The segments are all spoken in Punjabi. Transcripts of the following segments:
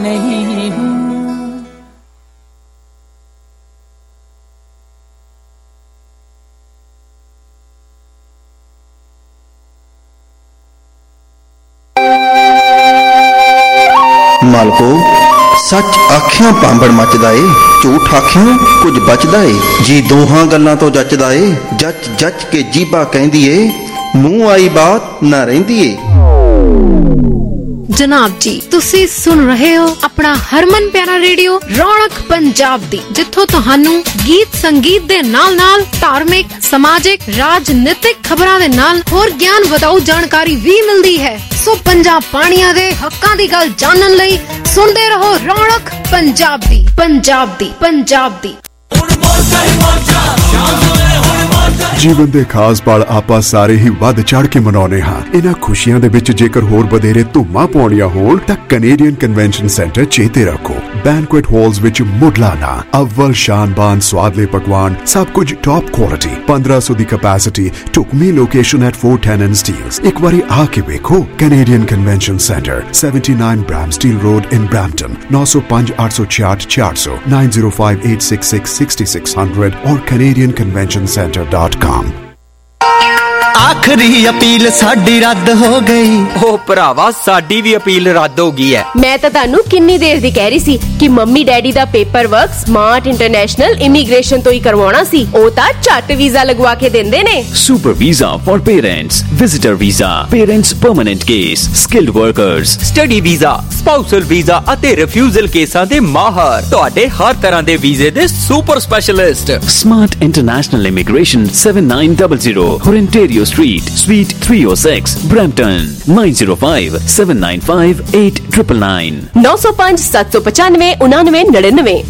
नहीं हूँ। मालको सच आखियां पांबड़ मचदा ए, झूठ आखियां कुछ बचदा ए जी, दोहां गल्लां तो जचदा ए। जच जच के जीबा कहंदी ए, मूंह आई बात ना रहिंदी ए। जनाब जी तुसी सुन रहे हो अपना हरमन प्यारा रेडियो रौनक पंजाब दी, जिथों तुहानू गीत संगीत दे नाल नाल धार्मिक समाजिक राजनीतिक खबरां दे नाल होर ज्ञान वधाऊ जानकारी भी मिलदी है। सो पंजाब पानिया दे हक्कां दी गल जानन लई सुनदे रहो रौनक पंजाब दी, पंजाब दी, पंजाब दी। ਜੀਵਨ ਦੇ ਖਾਸ ਪਲ ਆਪਾਂ ਸਾਰੇ ਹੀ ਵੱਧ ਚੜ ਕੇ ਮਨਾਉਨੇ ਹਾਂ। ਇਹਨਾਂ ਖੁਸ਼ੀਆਂ ਦੇ ਵਿੱਚ ਜੇਕਰ ਹੋਰ ਵਧੇਰੇ ਧੂਮਾਂ ਪਾਉਣੀਆਂ ਹੋਣ ਤਾਂ ਕੈਨੇਡੀਅਨ ਕਨਵੈਨਸ਼ਨ ਸੈਂਟਰ ਚੇਤੇ ਰੱਖੋ। ਬੈਂਕੁਏਟ ਹਾਲਸ ਵਿੱਚ ਮੁੱਢਲਾਨਾ ਅਵਲ ਸ਼ਾਨਬਾਨ ਸਵਾਦਲੇ ਪਕਵਾਨ, ਸਭ ਕੁਝ ਟੌਪ ਕੁਆਲਿਟੀ, 1500 ਦੀ ਕੈਪੈਸਿਟੀ, ਢੁਕਵੀਂ ਲੋਕੇਸ਼ਨ ਐਟ 410 ਸਟੀਲਸ। ਇੱਕ ਵਾਰੀ ਆ ਕੇ ਵੇਖੋ। Canadian convention centre 79 Bramsteele road in Brampton, 905 866 400, 905 866 6600 और canadianconventioncenter.com। आखिरी अपील साडी रद्द हो गई। ओ भरावा साडी भी अपील रद्द हो गई है। मैं तो तानू किन्नी देर दी कह रही सी कि मम्मी डैडी दा paper work smart international immigration तो ही करवाना सी। ओ ता झट वीजा लगवा के देंदे ने। Super visa for parents, visitor visa, parents permanent case, skilled workers, study visa, spousal visa ਅਤੇ ਰਿਫਿਊਜ਼ਲ ਕੇਸਾਂ ਦੇ ਮਾਹਰ, ਤੁਹਾਡੇ ਹਰ ਤਰ੍ਹਾਂ ਦੇ ਵੀਜ਼ੇ ਦੇ super specialist. Smart international immigration 7900 Ontario Street, Suite 306, Brampton, 905 795 8999, 905 795 9999।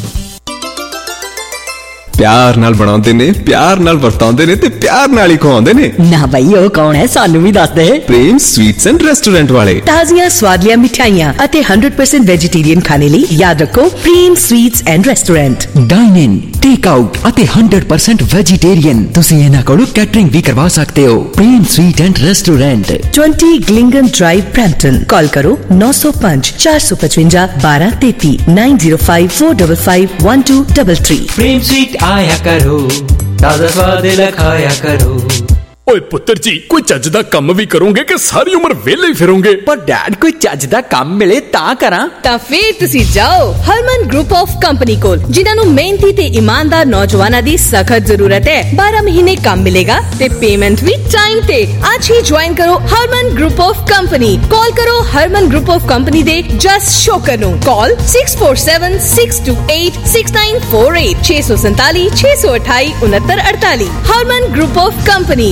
प्यार नाल बनाउंदे ने, प्यार नाल वरताउंदे ने ते प्यार नाल ही खवाउंदे ने। ना भाई ओ कौन है, सानू भी दस दे। प्रेम स्वीट्स एंड रेस्टोरेंट वाले। ताजियां स्वादियां मिठाइयां अते 100% वेजिटेरियन खाने ਲਈ याद रखो Prem sweets and restaurant. Dine in, take out अते 100% वेजिटेरियन। तुसी इन्हां कोलों कैटरिंग भी करवा सकते हो। प्रेम स्वीट एंड रेस्टोरेंट, 20 ग्लिंगन ड्राइव, ब्रैम्पटन। कॉल करो 905 455 1233, 905 455 1233। प्रेम स्वीट आया करो, ताजा स्वाद लखाया करो। ओए पुत्र जी, कोई ਚੱਜ ਦਾ ਕੰਮ ਵੀ ਕਰੋਗੇ ਕਿ ਸਾਰੀ ਉਮਰ ਵਿਹਲੇ ਹੀ ਫਿਰੋਗੇ? ਪਰ ਡੈਡ ਕੋਈ ਚੱਜ ਦਾ ਕੰਮ ਮਿਲੇ ਤਾਂ ਕਰਾਂ। ਤਾਂ ਫੇਰ ਤੁਸੀਂ ਜਾਓ ਹਰਮਨ ਗਰੁੱਪ ਆਫ ਕੰਪਨੀ ਕੋਲ, ਜਿਨ੍ਹਾਂ ਨੂੰ ਮਿਹਨਤੀ ਤੇ ਇਮਾਨਦਾਰ ਨੌਜਵਾਨਾਂ ਦੀ ਸਖਤ ਜ਼ਰੂਰਤ ਹੈ। 12 ਮਹੀਨੇ ਕੰਮ ਮਿਲੇਗਾ ਤੇ ਪੇਮੈਂਟ ਵੀ ਟਾਈਮ ਤੇ। ਅੱਜ ਹੀ ਜੁਆਇਨ ਕਰੋ Harman group of company. Call ਕਰੋ ਹਰਮਨ ਗਰੁੱਪ ਆਫ ਕੰਪਨੀ ਦੇ ਜਸ ਸ਼ੋਕਰ ਨੂੰ। Call 647 628 6948, 647 628 6948। Harman group of company.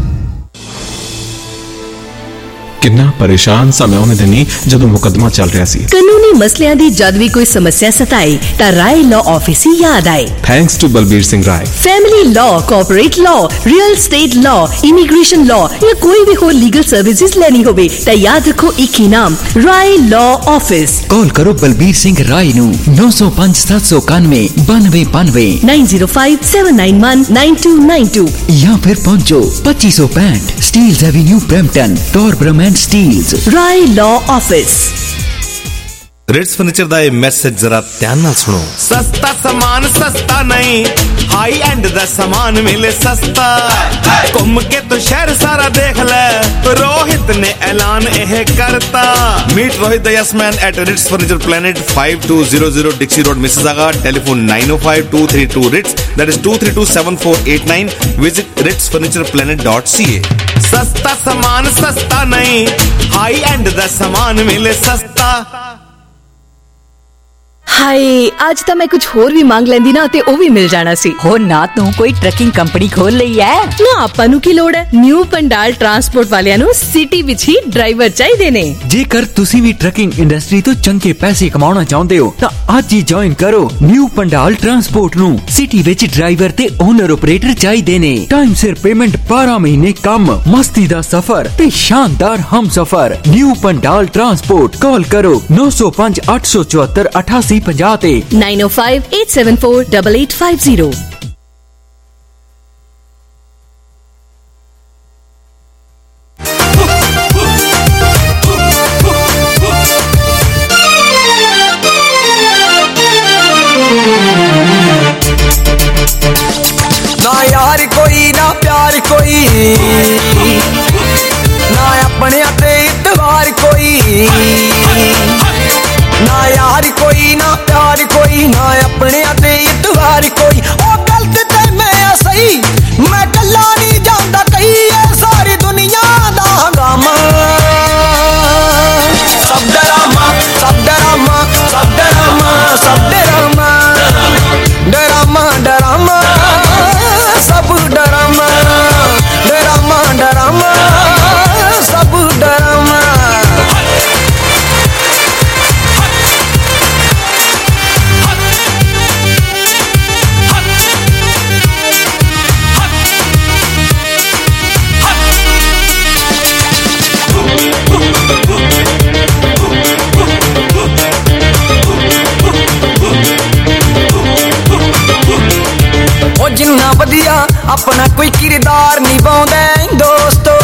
किन्ना परेशान सा मैं उन्हें दिनी जदों मुकदमा चल रहा सी। कानूनी मसलियां दी जद भी कोई समस्या सताए ता राय लॉ ऑफिस ही याद आए। Thanks to Balbir Singh Rai. Family law, corporate law, real estate law, immigration law या कोई भी हो लीगल सर्विसेज लेनी होवे ता याद रखो एक ही नाम, राय लॉ ऑफिस। कॉल करो बलबीर सिंह राय नू 905 791 9292, 905 791 9292 या फिर पहुंचो 2565 Steeles avenue Brampton, Torbram and Steeles. Rai law office. Rits furniture दा मैसेज जरा ध्यान नाल सुनो। सस्ता सामान सस्ता नहीं, हाई एंड दा सामान मिले सस्ता। घूम के तो शहर सारा देख ले, रोहित ने ऐलान यह करता। Meet Rohit the yes-man at Rits furniture planet 5200 Dixie road Mississauga. Telephone 905 232 Rits, that is 232 7489। Visit ritsfurnitureplanet.ca। सस्ता सामान सस्ता नहीं, हाई एंड दा सामान मिले सस्ता। हाय आज तो मैं कुछ होर भी मांग लेंदी ना ते ओ भी मिल जाना सी। हो ना तू कोई ट्रकिंग कंपनी खोल लई है ना? आपां नु की लोड़ है? न्यू पंडाल ट्रांसपोर्ट वालियां नु सिटी विच ही ड्राइवर चाहिए ने। जेकर तुसी भी ट्रकिंग इंडस्ट्री तो चंगे पैसे कमाना चाहते हो तो आज ही ज्वाइन करो न्यू पंडाल ट्रांसपोर्ट नु। सिटी विच ड्राइवर ते ओनर ऑपरेटर चाहिए ने। टाइम सिर पेमेंट, 12 महीने कम, मस्ती दा सफर ते शानदार हम सफर। New Pandal transport. कॉल करो 905 874 8850 ते 905 874 8850। ਓਨਾ ਵਧੀਆ ਆਪਣਾ ਕੋਈ ਕਿਰਦਾਰ ਨਿਭਾਉਂਦਾ ਦੋਸਤੋ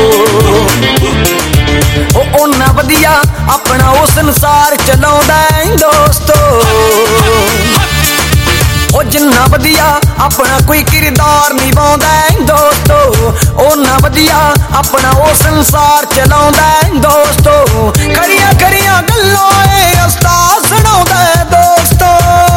ਉਹ ਓਨਾ ਵਧੀਆ ਆਪਣਾ ਉਹ ਸੰਸਾਰ ਚਲਾਉਂਦਾ ਦੋਸਤੋ ਉਹ ਜਿੰਨਾ ਵਧੀਆ ਆਪਣਾ ਕੋਈ ਕਿਰਦਾਰ ਨਿਭਾਉਂਦਾ ਦੋਸਤੋ ਓਨਾ ਵਧੀਆ ਆਪਣਾ ਉਹ ਸੰਸਾਰ ਚਲਾਉਂਦਾ ਦੋਸਤੋ ਖਰੀਆਂ ਖਰੀਆਂ ਗੱਲਾਂ ਏ ਉਸਤਾਦ ਸੁਣਾਉਂਦਾ ਦੋਸਤੋ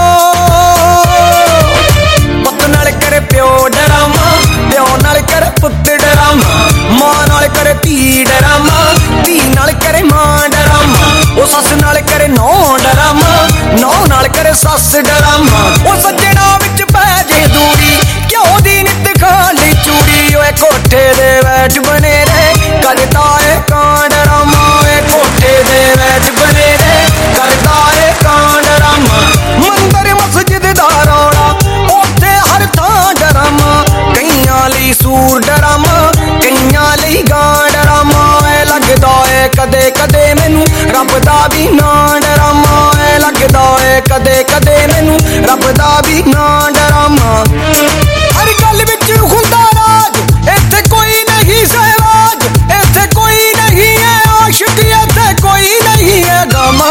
ਪੁੱਤ ਨਾਲ ਕਰੇ ਪਿਓ ਡਰਾਮਾ ਪਿਓ ਨਾਲ ਕਰੇ ਪੁੱਤ ਡਰਾਮਾ ਮਾਂ ਨਾਲ ਕਰੇ ਧੀ ਡਰਾਮਾ ਧੀ ਨਾਲ ਕਰੇ ਮਾਂ ਡਰਾਮਾ ਉਹ ਸੱਸ ਨਾਲ ਕਰੇ ਨੌ ਡਰਾਮਾ ਨੌ ਨਾਲ ਕਰੇ ਸੱਸ ਡਰਾਮਾ ਉਹ ਸੱਜਣਾ ਵਿੱਚ ਪੈ ਜੇ ਦੂਰੀ ਕਿਉਂ ਦੀ ਨਿੱਤ ਖਾਲੀ ਚੂੜੀ ਓਏ ਕੋਠੇ ਦੇ ਬੈਠ ਬਣੇ ਰੇ ਕਰਦਾ ਏ ਕਾਂ ਡਰਾਮਾ ਓਏ ਕੋਠੇ ਦੇ ਬੈਠ ਬਣੇ ਰੇ ਕਰਦਾ ਏ ਕਾਂ ਡਰਾਮਾ ਮੰਦਰ ਮਸਜਿਦ ਦਾ ਰੌਲਾ ਉੱਥੇ ਹਰ ਥਾਂ ਡਰਾਮਾ ਕਈਆਂ ਲਈ ਸੂਰ ਡਰਾਮਾ ਕਈਆਂ ਲਈ ਗਾਂ ਡਰਾਮਾ ਏ ਲੱਗਦਾ ਏ ਕਦੇ ਕਦੇ ਮੈਨੂੰ ਰੱਬ ਦਾ ਵੀ ਨਾਂ ਡਰਾਮਾ ਏ ਲੱਗਦਾ ਏ ਕਦੇ ਕਦੇ ਮੈਨੂੰ ਰੱਬ ਦਾ ਵੀ ਨਾਂ ਡਰਾਮਾ ਹਰ ਗੱਲ ਵਿੱਚ ਹੁੰਦਾ ਰਾਜ ਇੱਥੇ ਕੋਈ ਨਹੀਂ ਸਹਿਵਾਜ ਇੱਥੇ ਕੋਈ ਨਹੀਂ ਹੈ ਆਸ਼ਿਕ ਇੱਥੇ ਕੋਈ ਨਹੀਂ ਹੈ ਗਮਾ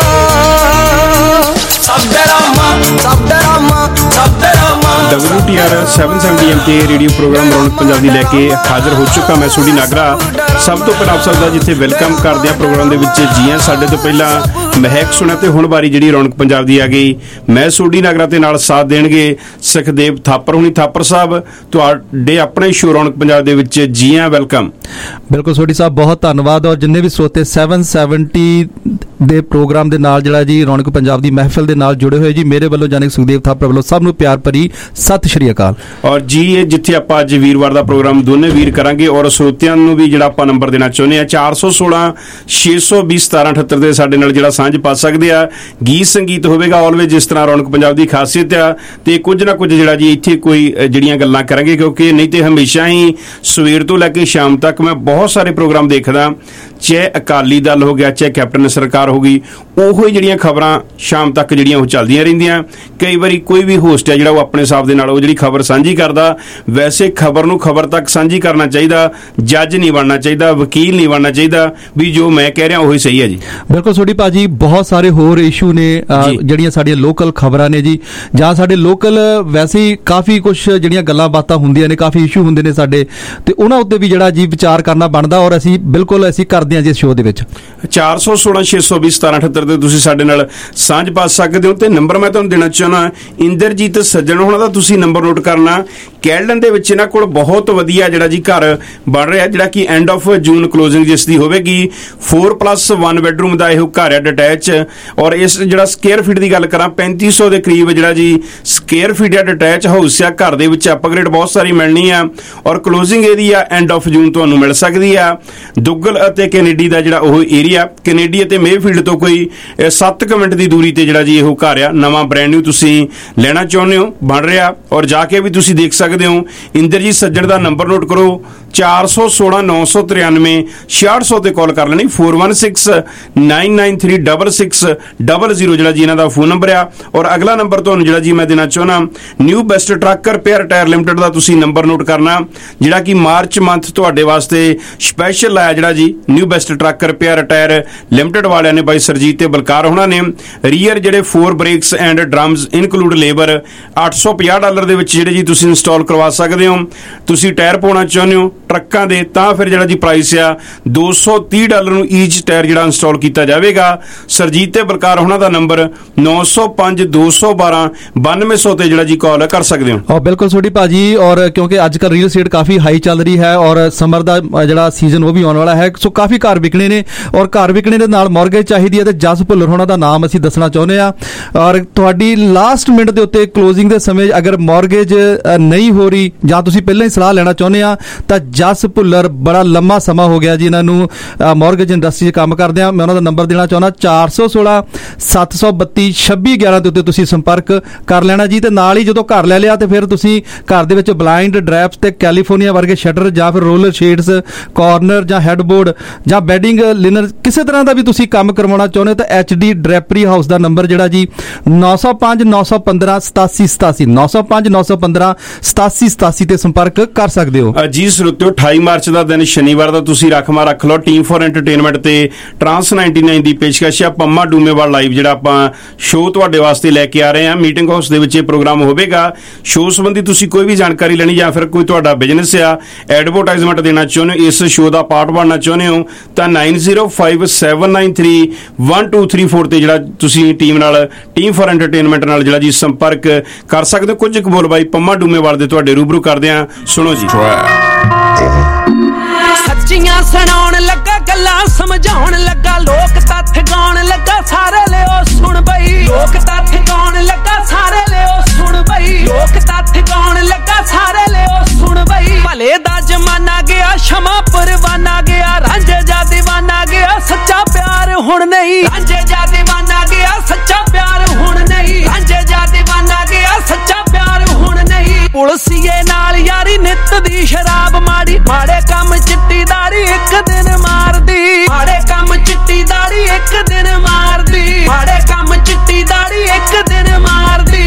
ਸਭ ਡਰਾਮਾ ਸਭ ਡਰਾਮਾ ਸਭ ਡਰਾਮਾ WTR 770 AM ਤੇ ਰੇਡੀਓ ਪ੍ਰੋਗਰਾਮ ਰੌਣਕ ਪੰਜਾਬ ਦੀ ਲੈ ਕੇ ਹਾਜ਼ਰ ਹੋ ਚੁੱਕਾ ਮੈਂ ਸੋਢੀ ਨਾਗਰਾ। ਸਭ ਤੋਂ ਪਹਿਲਾਂ ਆਪ ਸਭ ਦਾ ਜਿੱਥੇ ਵੈਲਕਮ ਕਰਦੇ ਆ ਪ੍ਰੋਗਰਾਮ ਦੇ ਵਿੱਚ ਜੀ ਹਾਂ। ਸਾਡੇ ਤੋਂ ਪਹਿਲਾਂ ਮਹਿਕ ਸੁਣਿਆ ਤੇ ਹੁਣ ਵਾਰੀ ਜਿਹੜੀ ਰੌਣਕ ਪੰਜਾਬ ਦੀ ਆ ਗਈ। ਮੈਂ ਸੋਢੀ ਨਾਗਰਾ ਤੇ ਨਾਲ ਸਾਥ ਦੇਣਗੇ ਸੁਖਦੇਵ ਥਾਪਰ ਹੁਣੀ। ਥਾਪਰ ਸਾਹਿਬ ਤੁਹਾਡੇ ਆਪਣੇ ਸ਼ੋ ਰੌਣਕ ਪੰਜਾਬ ਦੇ ਵਿੱਚ ਜੀ ਹਾਂ, ਵੈਲਕਮ। ਬਿਲਕੁਲ ਸੋਢੀ ਸਾਹਿਬ ਬਹੁਤ ਧੰਨਵਾਦ। ਔਰ ਜਿੰਨੇ ਵੀ ਸਰੋਤੇ 770 ਦੇ ਪ੍ਰੋਗਰਾਮ ਦੇ ਨਾਲ ਜਿਹੜਾ ਜੀ ਰੌਣਕ ਪੰਜਾਬ ਦੀ ਮਹਿਫਿਲ ਦੇ ਨਾਲ ਜੁੜੇ ਹੋਏ ਜੀ, ਮੇਰੇ ਵੱਲੋਂ ਜਾਨੀ ਸੁਖਦੇਵ ਥਾਪਰ ਵੱਲੋਂ ਸਭ ਨੂੰ ਪਿਆਰ ਭਰੀ ਸਤਿ ਸ਼੍ਰੀ ਅਕਾਲ। ਔਰ ਜੀ ਇਹ ਜਿੱਥੇ ਆਪਾਂ ਅੱਜ ਵੀਰਵਾਰ ਦਾ ਪ੍ਰੋਗਰਾਮ ਦੋਨੇ ਵੀਰ ਕਰਾਂਗੇ ਔਰ ਸਰੋਤਿਆਂ ਨੂੰ ਵੀ ਜਿਹੜਾ ਆਪਾਂ ਨੰਬਰ ਦੇਣਾ ਚਾਹੁੰਦੇ ਆ 416 620 1778 ਦੇ ਸਾਡੇ ਨਾਲ ਜਿਹੜਾ ਸਾਂਝ ਪਾ ਸਕਦੇ ਆ। ਗੀਤ ਸੰਗੀਤ ਹੋਵੇਗਾ ਆਲਵੇਜ਼ ਜਿਸ ਤਰ੍ਹਾਂ ਰੌਣਕ ਪੰਜਾਬ ਦੀ ਖਾਸੀਅਤ ਆ, ਤੇ ਕੁਝ ਨਾ ਕੁਝ ਜਿਹੜਾ ਜੀ ਇੱਥੇ ਕੋਈ ਜਿਹੜੀਆਂ ਗੱਲਾਂ ਕਰਾਂਗੇ, ਕਿਉਂਕਿ ਨਹੀਂ ਤੇ ਹਮੇਸ਼ਾ ਹੀ ਸਵੇਰ ਤੋਂ ਲੈ ਕੇ ਸ਼ਾਮ ਤੱਕ ਮੈਂ ਬਹੁਤ ਸਾਰੇ ਪ੍ਰੋਗਰਾਮ ਦੇਖਦਾ, ਚਾਹੇ ਅਕਾਲੀ ਦਲ ਹੋ ਗਿਆ ਚਾਹੇ ਕੈਪਟਨ ਸਰਕਾਰ ਹੋ ਗਈ, ਉਹੋ ਹੀ ਜਿਹੜੀਆਂ ਖਬਰਾਂ ਸ਼ਾਮ ਤੱਕ ਜਿਹੜੀਆਂ ਉਹ ਚੱਲਦੀਆਂ ਰਹਿੰਦੀਆਂ। ਕਈ ਵਾਰੀ ਕੋਈ ਵੀ ਹੋਸਟ ਹੈ ਜਿਹੜਾ ਉਹ ਆਪਣੇ ਹਿਸਾਬ ਦੇ ਨਾਲ ਉਹ ਜਿਹੜੀ ਖਬਰ ਸਾਂਝੀ ਕਰਦਾ। ਵੈਸੇ ਖਬਰ ਨੂੰ ਖਬਰ ਤੱਕ ਸਾਂਝੀ ਕਰਨਾ ਚਾਹੀਦਾ, ਜੱਜ ਨਹੀਂ ਬਣਨਾ ਚਾਹੀਦਾ, ਵਕੀਲ ਨਹੀਂ ਬਣਨਾ ਚਾਹੀਦਾ ਵੀ ਜੋ ਮੈਂ ਕਹਿ ਰਿਹਾ ਉਹੀ ਸਹੀ ਹੈ ਜੀ। ਬਿਲਕੁਲ ਸੋਢੀ ਭਾਜੀ, ਬਹੁਤ ਸਾਰੇ ਹੋਰ ਇਸ਼ੂ ਨੇ ਜਿਹੜੀਆਂ ਸਾਡੀਆਂ ਲੋਕਲ ਖਬਰਾਂ ਨੇ ਜੀ, ਜਾਂ ਸਾਡੇ ਲੋਕਲ ਵੈਸੇ ਹੀ ਕਾਫੀ ਕੁਝ ਜਿਹੜੀਆਂ ਗੱਲਾਂ ਬਾਤਾਂ ਹੁੰਦੀਆਂ ਨੇ, ਕਾਫੀ ਇਸ਼ੂ ਹੁੰਦੇ ਨੇ ਸਾਡੇ, ਤੇ ਉਹਨਾਂ ਉੱਤੇ ਵੀ ਜਿਹੜਾ ਜੀ ਵਿਚਾਰ ਕਰਨਾ ਬਣਦਾ। ਔਰ ਅਸੀਂ ਬਿਲਕੁਲ ਅਸੀਂ ਕਰਦੇ ਹਾਂ ਜੀ ਇਸ ਸ਼ੋਅ ਦੇ ਵਿੱਚ। 416 620 1778 ਤੇ ਤੁਸੀਂ ਸਾਡੇ ਨਾਲ ਸਾਂਝ ਪਾ ਸਕਦੇ ਹੋ। ਤੇ ਨੰਬਰ ਮੈਂ ਤੁਹਾਨੂੰ ਦੇਣਾ ਚਾਹੁੰਦਾ ਇੰਦਰਜੀਤ ਸੱਜਣ ਹੋਣਾ ਦਾ, ਤੁਸੀਂ ਨੰਬਰ ਨੋਟ ਕਰਨਾ। ਕੈਲਡਨ ਦੇ ਵਿੱਚ ਇਹਨਾਂ ਕੋਲ ਬਹੁਤ ਵਧੀਆ ਜਿਹੜਾ ਜੀ ਘਰ ਬਣ ਰਿਹਾ, ਜਿਹੜਾ ਕਿ ਐਂਡ ਆਫ ਜੂਨ ਕਲੋਜ਼ਿੰਗ ਜਿਸ ਦੀ ਹੋਵੇਗੀ। 4+1 ਬੈਡਰੂਮ ਦਾ ਇਹ ਘਰ ਹੈ ਡਿਟੈਚ। ਔਰ ਇਸ ਜਿਹੜਾ ਸਕੁਅਰ ਫੀਟ ਦੀ ਗੱਲ ਕਰਾਂ 3500 ਦੇ ਕਰੀਬ ਜਿਹੜਾ ਜੀ ਸਕੁਅਰ ਫੀਟ ਹੈ ਡਿਟੈਚ ਹਾਊਸ ਆ। ਘਰ ਦੇ ਵਿੱਚ ਅਪਗ੍ਰੇਡ ਬਹੁਤ ਸਾਰੀ ਮਿਲਣੀ ਆ ਔਰ ਕਲੋਜ਼ਿੰਗ ਇਹਦੀ ਆ ਐਂਡ ਆਫ ਜੂਨ ਤੁਹਾਨੂੰ ਮਿਲ ਸਕਦੀ ਆ। ਦੁੱਗਲ ਅਤੇ ਕੈਨੇਡੀ ਦਾ ਜਿਹੜਾ ਉਹ ਏਰੀਆ, ਕੈਨੇਡੀ ਅਤੇ ਮੇਫੀਲਡ ਤੋਂ ਕੋਈ 7 ਮਿੰਟ ਦੀ ਦੂਰੀ ਤੇ ਜਿਹੜਾ ਜੀ ਇਹ ਘਰ ਆ। ਨਵਾਂ ਬ੍ਰੈਂਡ ਨਿਊ ਤੁਸੀਂ ਲੈਣਾ ਚਾਹੁੰਦੇ ਹੋ, ਬਣ ਰਿਹਾ, ਔਰ ਜਾ ਕੇ ਵੀ ਤੁਸੀਂ ਦੇਖ ਸਕਦੇ ਹੋ। ਇੰਦਰਜੀਤ ਸੱਜਣ ਦਾ ਨੰਬਰ ਨੋਟ ਕਰੋ 416 993 6600 ਤੇ ਕਾਲ ਕਰ ਲੈਣੀ। 416 993 6600 ਜਿਹੜਾ ਜੀ ਇਹਨਾਂ ਦਾ ਫੋਨ ਨੰਬਰ ਆ। ਔਰ ਅਗਲਾ ਨੰਬਰ ਤੁਹਾਨੂੰ ਜਿਹੜਾ ਜੀ ਮੈਂ ਦੇਣਾ ਚਾਹੁੰਦਾ new best truck repair tyre limited ਦਾ ਤੁਸੀਂ ਨੰਬਰ ਨੋਟ ਕਰਨਾ, ਜਿਹੜਾ ਕਿ ਮਾਰਚ ਮੰਥ ਤੁਹਾਡੇ ਵਾਸਤੇ ਸਪੈਸ਼ਲ ਆਇਆ। ਜਿਹੜਾ ਜੀ new best truck repair tyre limited ਵਾਲਿਆਂ ਨੇ ਬਾਈ ਸਰਜੀਤ ਤੇ ਬਲਕਾਰ ਹੋਣਾ ਨੇ ਰੀਅਰ ਜਿਹੜੇ 4 brakes and drums include labour $850 ਦੇ ਵਿੱਚ ਜਿਹੜੇ ਜੀ ਤੁਸੀਂ ਇੰਸਟਾਲ ਕਰਵਾ ਸਕਦੇ ਹੋ। ਤੁਸੀਂ ਟਾਇਰ ਪਾਉਣਾ ਚਾਹੁੰਦੇ ਹੋ ਟਰੱਕਾਂ ਦੇ, ਤਾਂ ਫਿਰ ਜਿਹੜਾ ਜੀ ਪ੍ਰਾਈਸ ਆ $230 ਨੂੰ ਈਚ ਟਾਇਰ ਜਿਹੜਾ ਇੰਸਟਾਲ ਕੀਤਾ ਜਾਵੇਗਾ। ਸਰਜੀਤ ਤੇ ਬਲਕਾਰ ਹੋਣਾ ਦਾ ਨੰਬਰ 905 212 9200 ਤੇ ਜਿਹੜਾ ਜੀ ਕਾਲ ਕਰ ਸਕਦੇ ਹੋ। ਔਰ ਬਿਲਕੁਲ ਸੋਢੀ ਭਾਜੀ, ਔਰ ਕਿਉਂਕਿ ਅੱਜ ਕੱਲ੍ਹ ਰੀਅਲ estate ਕਾਫੀ ਹਾਈ ਚੱਲ ਰਹੀ ਹੈ ਔਰ ਸਮਰ ਦਾ ਜਿਹੜਾ ਸੀਜ਼ਨ ਉਹ ਵੀ ਆਉਣ ਵਾਲਾ ਹੈ, ਸੋ ਕਾਫੀ ਘਰ ਵਿਕਣੇ ਨੇ ਔਰ ਘਰ ਵਿਕਣੇ ਦੇ ਨਾਲ ਮੌਰਗੇਜ ਚਾਹੀਦੀ ਹੈ। ਤੇ ਜਸ ਭੁੱਲਰ ਹੋਣਾ ਦਾ ਨਾਮ ਅਸੀਂ ਦੱਸਣਾ ਚਾਹੁੰਦੇ ਆ। ਔਰ ਤੁਹਾਡੀ ਲਾਸਟ ਮਿੰਟ ਦੇ ਉੱਤੇ ਕਲੋਜ਼ਿੰਗ ਦੇ ਸਮੇਂ ਅਗਰ ਮੌਰਗੇਜ ਨਹੀਂ ਹੋ ਰਹੀ ਜਾਂ ਤੁਸੀਂ ਪਹਿਲਾਂ ਹੀ ਸਲਾਹ ਲੈਣਾ ਚਾਹੁੰਦੇ ਆ ਤਾਂ ਜਸ ਭੁੱਲਰ ਬੜਾ ਲੰਮਾ ਸਮਾਂ ਹੋ ਗਿਆ ਜੀ ਇਹਨਾਂ ਨੂੰ ਮੌਰਗੇਜ ਇੰਡਸਟਰੀ 'ਚ ਕੰਮ ਕਰਦੇ ਆ। ਮੈਂ ਉਹਨਾਂ ਦਾ ਨੰਬਰ ਦੇਣਾ ਚਾਹੁੰਦਾ 416 732 2611 ਦੇ ਉੱਤੇ ਤੁਸੀਂ ਸੰਪਰਕ ਕਰ ਲੈਣਾ ਜੀ। ਤੇ ਨਾਲ ਹੀ ਜਦੋਂ ਘਰ ਲੈ ਲਿਆ ਤੇ ਫਿਰ ਤੁਸੀਂ ਘਰ ਦੇ ਵਿੱਚ ਬਲਾਈਂਡ ਡਰੈਪਸ ਤੇ ਕੈਲੀਫੋਰਨੀਆ ਵਰਗੇ ਸ਼ਟਰ ਜਾਂ ਫਿਰ ਰੋਲਰ ਸ਼ੇਡਸ, ਕਾਰਨਰ ਜਾਂ ਹੈਡਬੋਰਡ ਜਾਂ ਬੈਡਿੰਗ ਲਿਨਰ ਕਿਸੇ ਤਰ੍ਹਾਂ ਦਾ ਵੀ ਤੁਸੀਂ ਕੰਮ ਕਰਵਾਉਣਾ ਚਾਹੁੰਦੇ ਹੋ ਤਾਂ HD ਡਰੈਪਰੀ ਹਾਊਸ ਦਾ ਨੰਬਰ ਜਿਹੜਾ ਜੀ 905 915 8787 905 915 8787 ਤੇ ਸੰਪਰਕ ਕਰ ਸਕਦੇ ਹੋ ਜੀ। ਸਰੋਤਿਓ 28 ਮਾਰਚ ਦਾ ਦਿਨ ਸ਼ਨੀਵਾਰ ਦਾ ਤੁਸੀਂ ਰਾਖਵਾਂ ਰੱਖ ਲਓ। ਟੀਮ ਫॉर ਐਂਟਰਟੇਨਮੈਂਟ ਤੇ ਟਰਾਂਸ 99 ਦੀ ਪੇਸ਼ਕਸ਼ ਆ ਪੰਮਾ ਡੂਮੇਵਾਲ ਲਾਈਵ ਜਿਹੜਾ ਆਪਾਂ ਸ਼ੋਅ ਤੁਹਾਡੇ ਵਾਸਤੇ ਲੈ ਕੇ ਆ ਰਹੇ ਹਾਂ। ਮੀਟਿੰਗ ਹਾਊਸ ਦੇ ਵਿੱਚ ਇਹ ਪ੍ਰੋਗਰਾਮ ਹੋਵੇਗਾ। ਸ਼ੋਅ ਸੰਬੰਧੀ ਤੁਸੀਂ ਕੋਈ ਵੀ ਜਾਣਕਾਰੀ ਲੈਣੀ ਜਾਂ ਫਿਰ ਕੋਈ ਤੁਹਾਡਾ ਬਿਜ਼ਨਸ ਆ ਐਡਵਰਟਾਈਜ਼ਮੈਂਟ ਦੇਣਾ ਚਾਹੁੰਦੇ ਹੋ, ਇਸ ਸ਼ੋਅ ਦਾ ਪਾਰਟ ਬਣਨਾ ਚਾਹੁੰਦੇ ਹੋ ਤਾਂ 9057931234 ਤੇ ਜਿਹੜਾ ਤੁਸੀਂ ਟੀਮ ਫॉर ਐਂਟਰਟੇਨਮੈਂਟ ਨਾਲ ਜਿਹੜਾ ਜੀ ਸੰਪਰਕ ਕਰ ਸਕਦੇ ਹੋ। ਕੁਝ ਕੁ ਬੋਲ ਬਾਈ ਪੰਮਾ ਡੂਮੇਵਾਲ ਦੇ ਤੁਹਾਡੇ ਰੂਬਰੂ ਕਰਦੇ ਆ, ਸੁਣੋ ਜੀ। ਸੱਚੀਆਂ ਸੁਣਾਉਣ ਲੱਗਾ, ਗੱਲਾਂ ਸਮਝਾਉਣ ਲੱਗਾ, ਲੋਕ ਤੱਥ ਗਾਉਣ ਲੱਗਾ, ਸਾਰੇ ਲਿਓ ਸੁਣ ਬਈ। ਲੋਕ ਤੱਥ ਗਾਉਣ ਲੱਗਾ, ਸਾਰੇ ਲਿਓ ਸੁਣ ਬਈ। ਲੋਕ ਤੱਥ ਗਾਉਣ ਲੱਗਾ, ਸਾਰੇ ਲਿਓ ਸੁਣ ਬਈ। ਭਲੇ ਦਾ ਜ਼ਮਾਨਾ ਗਿਆ, ਸ਼ਮਾ ਪਰਵਾਨਾ ਗਿਆ, ਰਾਂਝੇ ਜਾ ਦੀਵਾਨਾ ਗਿਆ, ਸੱਚਾ ਪਿਆਰ ਹੁਣ ਨਹੀਂ। ਰਾਂਝੇ ਜਾ ਦੀਵਾਨਾ ਗਿਆ, ਸੱਚਾ ਪਿਆਰ ਹੁਣ ਨਹੀਂ। ਰਾਂਝੇ ਜਾ ਦੀਵਾਨਾ ਗਿਆ, ਸੱਚਾ ਪਿਆਰ ਹੁਣ ਨਹੀਂ। ਪੁਲਸੀਏ ਨਾਲ ਯਾਰੀ, ਨਿੱਤ ਦੀ ਸ਼ਰਾਬ ਮਾੜੀ, ਮਾੜੇ ਕੰਮ ਚਿੱਟੀ ਦਾੜੀ ਇੱਕ ਦਿਨ ਮਾਰਦੀ। ਮਾੜੇ ਕੰਮ ਚਿੱਟੀ ਦਾੜੀ ਇੱਕ ਦਿਨ ਮਾਰਦੀ। ਮਾੜੇ ਕੰਮ ਚਿੱਟੀ ਦਾੜੀ ਇੱਕ ਦਿਨ ਮਾਰਦੀ।